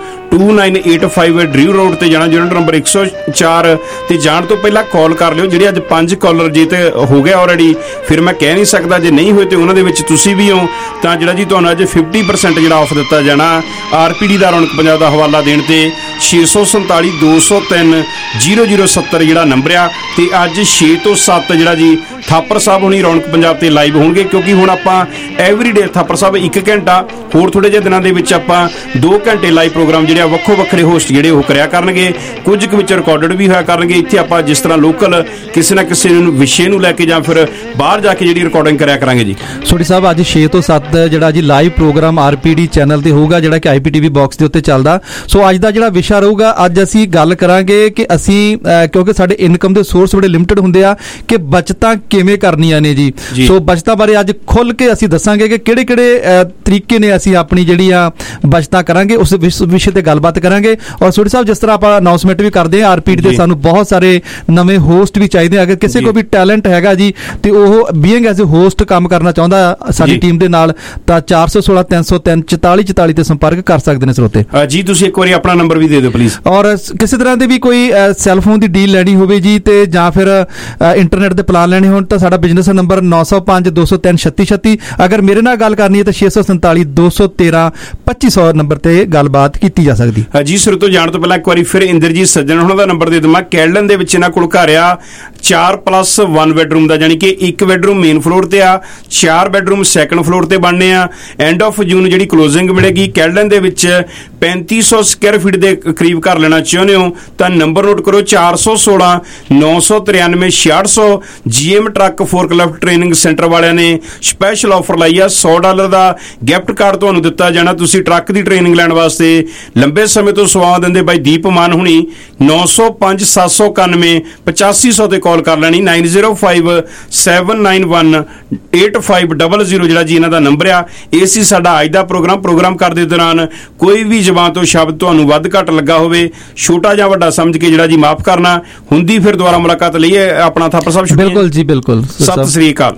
2985 ड्रीव रोड ते जाना यूनिट नंबर 104 ते जाण तो पहला कॉल कर लिओ जिहड़े अज 5 कॉलर जे ते हो गया ऑलरेडी फिर मैं कह नहीं सकदा जे नहीं होए ते उन्हां दे विच तुसीं भी हो तां जिहड़ा जी तुहानूं अज 50% जिहड़ा ऑफ दित्ता जाना आरपीडी दा रौनक पंजाब दा हवाला देण ते 647 203 0070 जिहड़ा नंबर आ ते अज 6 तो 7 जिहड़ा जी थापर साहब हुणी रौनक पंजाब ते लाइव होणगे क्योंकि हुण आपां एवरीडे थापर साहब 1 घंटा होर थोड़े जिहे दिनां दे विच आपां 2 घंटे लाइव प्रोग्राम जिहड़े ਵੱਖੋ ਵੱਖਰੇ ਹੋਸਟ ਜਿਹੜੇ ਉਹ ਕਰਿਆ ਕਰਨਗੇ ਕੁਝ ਕੁ ਵਿੱਚ ਰਿਕਾਰਡਡ ਵੀ ਹੋਇਆ ਕਰਨਗੇ ਇੱਥੇ ਆਪਾਂ ਜਿਸ ਤਰ੍ਹਾਂ ਲੋਕਲ ਕਿਸੇ ਨਾ ਕਿਸੇ ਨੂੰ ਵਿਸ਼ੇ ਨੂੰ ਲੈ ਕੇ ਜਾਂ ਫਿਰ ਬਾਹਰ ਜਾ ਕੇ ਜਿਹੜੀ ਰਿਕਾਰਡਿੰਗ ਕਰਿਆ ਕਰਾਂਗੇ ਜੀ ਸੋਢੀ ਸਾਹਿਬ ਅੱਜ 6 ਤੋਂ 7 ਜਿਹੜਾ ਜੀ ਲਾਈਵ ਪ੍ਰੋਗਰਾਮ ਆਰਪੀਡੀ ਚੈਨਲ ਤੇ ਹੋਊਗਾ ਜਿਹੜਾ ਕਿ ਆਈਪੀਟੀਵੀ ਬਾਕਸ ਦੇ ਉੱਤੇ ਚੱਲਦਾ ਸੋ ਅੱਜ ਦਾ ਜਿਹੜਾ ਵਿਸ਼ਾ ਰਹੂਗਾ ਅੱਜ ਅਸੀਂ ਗੱਲ ਕਰਾਂਗੇ ਕਿ ਅਸੀਂ ਕਿਉਂਕਿ ਸਾਡੇ ਇਨਕਮ ਦੇ ਸੋਰਸ ਬੜੇ ਲਿਮਟਿਡ ਹੁੰਦੇ ਆ ਕਿ ਬਚਤਾਂ ਕਿਵੇਂ ਕਰਨੀਆਂ ਨੇ ਜੀ ਸੋ ਬਚਤਾਂ ਬਾਰੇ ਅੱਜ ਖੁੱਲ ਕੇ ਅਸੀਂ ਦੱਸਾਂਗੇ ਕਿ ਕਿਹੜੇ ਕਿਹੜੇ ਤਰੀਕੇ ਨੇ ਅਸੀਂ ਆਪਣੀ ਜਿਹੜੀਆਂ ਬਚਤਾਂ ਕਰਾਂਗੇ ਉਸ ਵਿਸ਼ੇ ਤੇ ਗੱਲਬਾਤ ਕਰਾਂਗੇ ਔਰ ਸੋਢੀ ਸਾਹਿਬ ਜਿਸ ਤਰ੍ਹਾਂ ਆਪਾਂ ਅਨਾਉਂਸਮੈਂਟ ਵੀ ਕਰਦੇ ਹਾਂ ਆਰਪੀਡੀ ਦੇ ਸਾਨੂੰ ਬਹੁਤ ਸਾਰੇ ਨਵੇਂ ਹੋਸਟ ਵੀ ਚਾਹੀਦੇ ਅਗਰ ਕਿਸੇ ਕੋਲ ਵੀ ਟੈਲੈਂਟ ਹੈਗਾ ਜੀ ਤੇ ਉਹ ਬੀਇੰਗ ਐਜ਼ ਅ ਹੋਸਟ ਕੰਮ ਕਰਨਾ ਚਾਹੁੰਦਾ ਸਾਡੀ ਟੀਮ ਦੇ ਨਾਲ ਤਾਂ 416 303 4444 ਤੇ ਸੰਪਰਕ ਕਰ ਸਕਦੇ ਨੇ ਸਰੋਤੇ ਜੀ ਤੁਸੀਂ ਇੱਕ ਵਾਰੀ ਆਪਣਾ ਨੰਬਰ ਵੀ ਦੇ ਦਿਓ ਪਲੀਜ਼ ਔਰ ਕਿਸੇ ਤਰ੍ਹਾਂ ਦੇ ਵੀ ਕੋਈ ਸੈੱਲਫੋਨ ਦੀ ਡੀਲ ਲੈਣੀ ਹੋਵੇ ਜੀ ਤੇ ਜਾਂ ਫਿਰ ਇੰਟਰਨੈਟ ਦੇ ਪਲਾਨ ਲੈਣੇ ਹੋਣ ਤਾਂ ਸਾਡਾ ਬਿਜ਼ਨਸ ਨੰਬਰ 905 203 3636 ਅਗਰ ਮੇਰੇ ਨਾਲ ਗੱਲ ਕਰਨੀ ਹੈ ਤਾਂ 647 213 2500 ਨੰਬਰ ਤੇ ਗੱਲਬਾਤ ਕੀਤੀ ਜਾ ਸਕਦੀ ਜੀ ਸਿਰ ਤੋਂ ਜਾਣ ਤੋਂ ਪਹਿਲਾਂ ਇੱਕ ਵਾਰੀ ਫਿਰ ਇੰਦਰਜੀਤ ਸੱਜਣ ਉਹਨਾਂ ਦਾ ਨੰਬਰ ਦੇ ਦਵਾਂ ਕੈਲਨ ਦੇ ਵਿੱਚ ਇਹਨਾਂ ਕੋਲ ਘਰ ਆ 4+1 ਬੈਡਰੂਮ ਦਾ ਯਾਨੀ ਕਿ 1 ਬੈਡਰੂਮ ਮੇਨ ਫਲੋਰ ਤੇ ਆ 4 ਬੈਡਰੂਮ ਸੈਕੰਡ ਫਲੋਰ ਤੇ ਬਣਨੇ ਆ ਐਂਡ ਆਫ ਜੂਨ ਜਿਹੜੀ ਕਲੋਜ਼ਿੰਗ ਮਿਲੇਗੀ ਕੈਲਨ ਦੇ ਵਿੱਚ 3500 ਸਕੁਅਰ ਫੀਟ ਦੇ ਕਰੀਬ ਘਰ ਲੈਣਾ ਚਾਹੁੰਦੇ ਹੋ ਤਾਂ ਨੰਬਰ ਨੋਟ ਕਰੋ 416 993 6600 GM truck forklift training centre ਵਾਲਿਆਂ ਨੇ ਸਪੈਸ਼ਲ ਆਫਰ ਲਾਈ ਆ। $100 ਦਾ ਗਿਫਟ ਕਾਰਡ ਤੁਹਾਨੂੰ ਦਿੱਤਾ ਜਾਣਾ। ਤੁਸੀਂ ਟਰੱਕ ਦੀ ਟ੍ਰੇਨਿੰਗ ਲੈਣ ਵਾਸਤੇ ਲੰਬੇ ਸਮੇਂ ਤੋਂ ਸੇਵਾਵਾਂ ਦਿੰਦੇ ਬਾਈ ਦੀਪ ਮਾਨ ਹੁਣੀ 905 791 8500 ਤੇ ਕਾਲ ਕਰ ਲੈਣੀ। 905791 8500 ਜਿਹੜਾ ਜੀ ਇਹਨਾਂ ਦਾ ਨੰਬਰ ਆ। ਇਹ ਸੀ ਸਾਡਾ ਅੱਜ ਦਾ ਪ੍ਰੋਗਰਾਮ ਕਰਦੇ ਦੌਰਾਨ ਕੋਈ ਵੀ ਜ਼ਬਾਨ ਤੋਂ ਸ਼ਬਦ ਤੁਹਾਨੂੰ ਵੱਧ ਘੱਟ ਲੱਗਾ ਹੋਵੇ, ਛੋਟਾ ਜਾਂ ਵੱਡਾ ਸਮਝ ਕੇ ਜਿਹੜਾ ਜੀ ਮਾਫ ਕਰਨਾ। ਹੁੰਦੀ ਫਿਰ ਦੁਬਾਰਾ ਮੁਲਾਕਾਤ ਲਈ ਆਪਣਾ ਥਾਪਰ ਸਾਹਿਬ ਸ਼ੁਕਰੀਆ। ਬਿਲਕੁਲ ਜੀ ਬਿਲकुल। ਸਤਿ ਸ੍ਰੀ ਅਕਾਲ।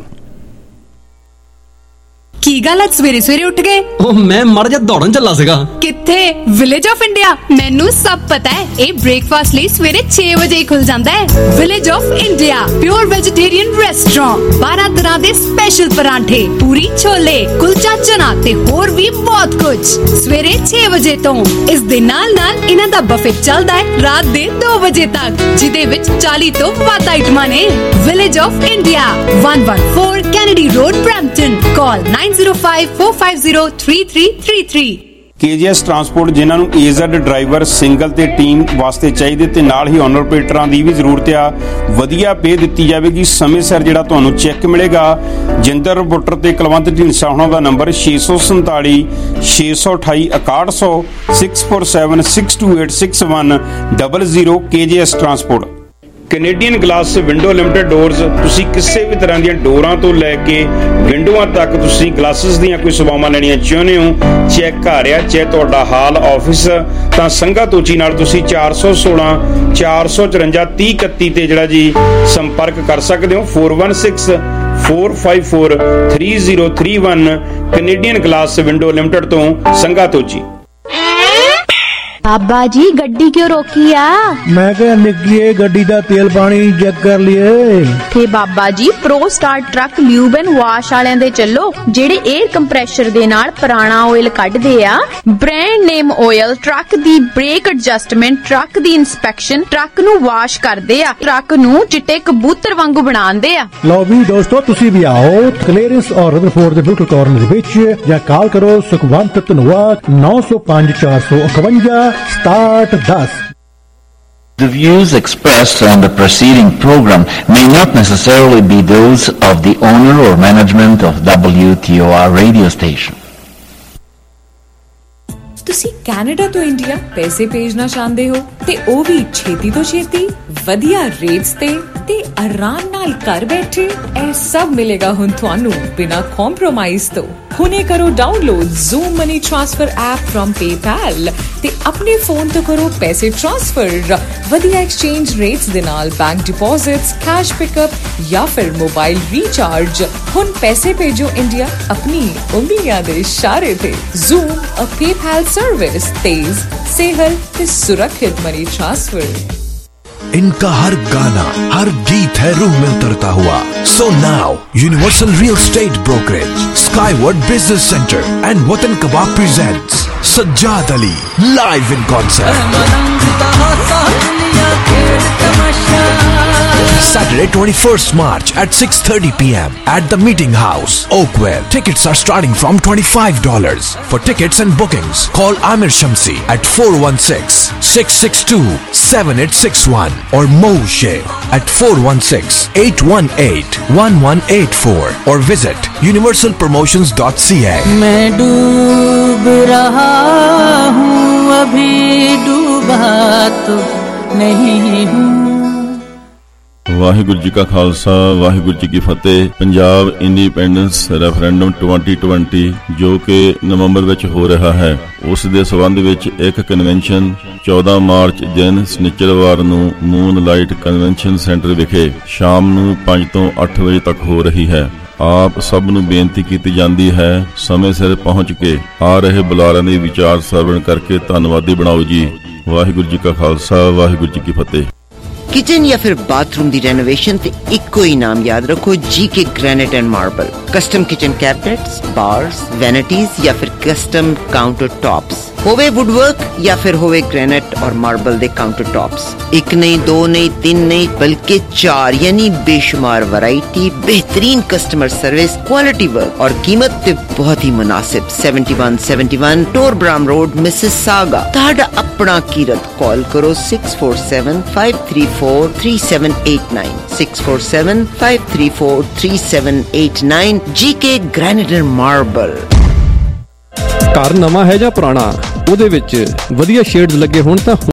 ਕੀ ਗੱਲ ਅੱਜ ਸਵੇਰੇ ਸਵੇਰੇ ਉੱਠ ਗਏ? ਉਹ ਮੈਂ ਮਰ ਜਾ ਦੌੜਨ ਚੱਲਾ ਸੀਗਾ। ਕਿੱਥੇ? Village of India. ਮੈਨੂੰ ਸਭ ਪਤਾ ਹੈ। ਇਹ ਬ੍ਰੇਕਫਾਸਟ ਲਈ ਸਵੇਰੇ 6 ਵਜੇ ਹੀ ਖੁੱਲ ਜਾਂਦਾ ਹੈ। Village of India pure vegetarian restaurant, 12 ਤਰ੍ਹਾਂ ਦੇ ਸਪੈਸ਼ਲ ਪਰਾਂਠੇ, ਪੂਰੀ ਛੋਲੇ, ਕੁਲਚਾ ਚਨਾ ਤੇ ਹੋਰ ਵੀ ਬਹੁਤ ਕੁਝ ਸਵੇਰੇ 6 ਵਜੇ ਤੋਂ। ਇਸ ਦੇ ਨਾਲ ਇਹਨਾਂ ਦਾ ਬਫੇ ਚੱਲਦਾ ਹੈ ਰਾਤ ਦੇ 2 ਵਜੇ ਤੱਕ, ਜਿਹਦੇ ਵਿੱਚ 40 ਤੋਂ ਵੱਧ ਆਈਟਮਾਂ ਨੇ। Village of India 114 Kennedy Road, Brampton. Call 9054503333। KGS transport ਜਿਨ੍ਹਾਂ ਨੂੰ AZ ਡਰਾਈਵਰ ਸਿੰਗਲ ਤੇ ਟੀਮ ਵਾਸਤੇ ਚਾਹੀਦੇ ਤੇ ਨਾਲ ਹੀ ਓਨਰ ਆਪਰੇਟਰਾਂ ਦੀ ਵੀ ਜ਼ਰੂਰਤ ਆ। ਵਧੀਆ ਪੇ ਦਿੱਤੀ ਜਾਵੇਗੀ, ਸਮੇਂ ਸਿਰ ਜਿਹੜਾ ਤੁਹਾਨੂੰ ਚੈੱਕ ਮਿਲੇਗਾ। ਜਿੰਦਰ ਬੁੱਟਰ ਤੇ ਕੁਲਵੰਤ ਢੀਂਡਸਾ ਉਹਨਾਂ ਦਾ number 647 628 6100 647 628 6100। KGS transport. Canadian glass window limited doors. ਤੁਸੀਂ ਕਿਸੇ ਵੀ ਤਰ੍ਹਾਂ ਦੀਆਂ ਡੋਰਾਂ ਤੋਂ ਲੈ ਕੇ ਵਿੰਡੋਆਂ ਤੱਕ ਤੁਸੀਂ ਗਲਾਸਿਸ ਦੀਆਂ ਕੋਈ ਸੇਵਾਵਾਂ ਲੈਣੀਆਂ ਚਾਹੁੰਦੇ ਹੋ, ਚੈੱਕ ਘਰ ਆ ਚਾਹੇ ਤੁਹਾਡਾ ਹਾਲ ਆਫਿਸ, ਤਾਂ ਸੰਘਾ ਤੋਚੀ ਨਾਲ ਤੁਸੀਂ 416 454 3031 ਤੇ ਜਿਹੜਾ ਜੀ ਸੰਪਰਕ ਕਰ ਸਕਦੇ ਹੋ। 416 454 3031 ਕੈਨੇਡੀਅਨ ਗਲਾਸ ਵਿੰਡੋ ਲਿਮਟਿਡ ਤੋਂ ਸੰਘਾ ਤੋਚੀ। बाबा जी गड्डी क्यों रोकी आ? मैं क्या निकिए गड्डी दा तेल पानी चेक कर लिए थे Baba ji. Pro Star Truck Lube and Wash वालियां दे चलो, जेड़े एयर कंप्रेशर दे नाल पुराना ऑयल कढदे आ। ब्रांड नेम ऑयल, ट्रक दी ब्रेक एडजस्टमेंट, ट्रक दी इंस्पेक्शन, ट्रक नू वाश करदे आ, ट्रक नू चिट्टे कबूतर वांगू बनांदे आ। लो भी दोस्तों तुसी भी आओ क्लीयरेंस और रदरफोर्ड दे बिल्कुल कॉर्नर विच, या कॉल करो Sukhwant Dhanoa 905 451 Start 10। The views expressed on the preceding program may not necessarily be those of the owner or management of WTOR radio station. ਤੁਸੀਂ ਕੈਨੇਡਾ ਤੋਂ ਇੰਡੀਆ ਪੈਸੇ ਭੇਜਣਾ ਚਾਹੁੰਦੇ ਹੋ ਤੇ ਉਹ ਵੀ ਛੇਤੀ ਤੋਂ ਛੇਤੀ, ਵਧੀਆ ਰੇਟਸ ਤੇ ਆਰਾਮ ਨਾਲ ਘਰ ਬੈਠੇ। ਇਹ ਸਭ ਮਿਲੇਗਾ ਹੁਣ ਤੁਹਾਨੂੰ ਬਿਨਾਂ ਕੰਪਰੋਮਾਈਜ਼ ਤੋਂ। ਹੁਣੇ ਕਰੋ download Xoom money transfer app from PayPal ਤੇ ਆਪਣੇ ਫੋਨ ਤੋਂ ਕਰੋ ਪੈਸੇ ਟ੍ਰਾਂਸਫਰ ਵਧੀਆ ਐਕਸਚੇਂਜ ਰੇਟਸ ਦੇ ਨਾਲ, ਬੈਂਕ ਡਿਪੋਜ਼ਿਟਸ, ਕੈਸ਼ ਪਿਕਅਪ ਜਾਂ ਫਿਰ ਮੋਬਾਈਲ ਰੀਚਾਰਜ। ਹੁਣ ਪੈਸੇ ਭੇਜੋ ਇੰਡੀਆ ਆਪਣੀ ਉਂਗਲੀਆਂ ਦੇ ਇਸ਼ਾਰੇ ਤੇ। ਜ਼ੂਮ ਅ PayPal सर्विस, तेज, सेहल ते सुरक्षित मनी ट्रांसफर। इनका हर गाना, हर गीत है रूह में उतरता हुआ। So now universal real estate brokerage, Skyward business centre and Watan Kabab presents Sajjad Ali live in concert Saturday 21st March at 6:30 p.m. at the Meeting House, Oakville. Tickets are starting from $25. For tickets and bookings, call Amir Shamsi at 416-662-7861 or Mo Sheikh at 416-818-1184 or visit universalpromotions.ca. मैं डूब रहा हूँ, अभी डूबा तो नहीं हूँ। ਵਾਹਿਗੁਰੂ ਜੀ ਕਾ ਖਾਲਸਾ, ਵਾਹਿਗੁਰੂ ਜੀ ਕੀ ਫਤਿਹ। ਪੰਜਾਬ ਇੰਡੀਪੈਂਡੈਂਸ ਰੈਫਰੈਂਡਮ 2020 ਜੋ ਕਿ ਨਵੰਬਰ ਵਿੱਚ ਹੋ ਰਿਹਾ ਹੈ, ਉਸ ਦੇ ਸਬੰਧ ਵਿੱਚ ਇੱਕ ਕਨਵੈਨਸ਼ਨ 14 ਮਾਰਚ ਦਿਨ ਸ਼ਨੀਚਰਵਾਰ ਨੂੰ ਮੂਨ ਲਾਈਟ ਕਨਵੈਨਸ਼ਨ ਸੈਂਟਰ ਵਿਖੇ ਸ਼ਾਮ ਨੂੰ 5 ਤੋਂ 8 ਵਜੇ ਤੱਕ ਹੋ ਰਹੀ ਹੈ। ਆਪ ਸਭ ਨੂੰ ਬੇਨਤੀ ਕੀਤੀ ਜਾਂਦੀ ਹੈ ਸਮੇਂ ਸਿਰ ਪਹੁੰਚ ਕੇ ਆ ਰਹੇ ਬੁਲਾਰਿਆਂ ਦੇ ਵਿਚਾਰ ਸਰਵਣ ਕਰਕੇ ਧੰਨਵਾਦੀ ਬਣਾਓ ਜੀ। ਵਾਹਿਗੁਰੂ ਜੀ ਕਾ ਖਾਲਸਾ, ਵਾਹਿਗੁਰੂ ਜੀ ਕੀ ਫਤਿਹ। किचन या फिर बाथरूम दी रेनोवेशन ते इको ही नाम याद रखो, GK granite and marble. Custom kitchen cabinets, bars, vanities या फिर कस्टम काउंटर टॉप्स, ਹੋਵੇ ਵੁੱਡਵਰਕ ਜਾਂ ਫਿਰ ਹੋਵੇ ਗ੍ਰੈਨਾਈਟ ਔਰ ਮਾਰਬਲ ਦੇ ਕਾਊਂਟਰ ਟॉप्स, एक नहीं, दो नहीं, तीन नहीं, बल्कि 4 यानी बेशुमार वैरायटी, बेहतरीन कस्टमर सर्विस, क्वालिटी वर्क और कीमत ते बहुत ही मुनासिब। 7171 टोरब्राम रोड, मिसिसागा। ताड़ा अपना कीरत कॉल करो 647-534-3789 647-534-3789 GK ग्रैनाइट मार्बल। ਘਰ ਨਵਾਂ ਹੈ ਜਾਂ ਪੁਰਾਣਾ, ਉਹਦੇ ਵਿੱਚ ਵਧੀਆ ਸ਼ੇਡਸ ਲੱਗੇ ਹੋਣ ਤਾਂ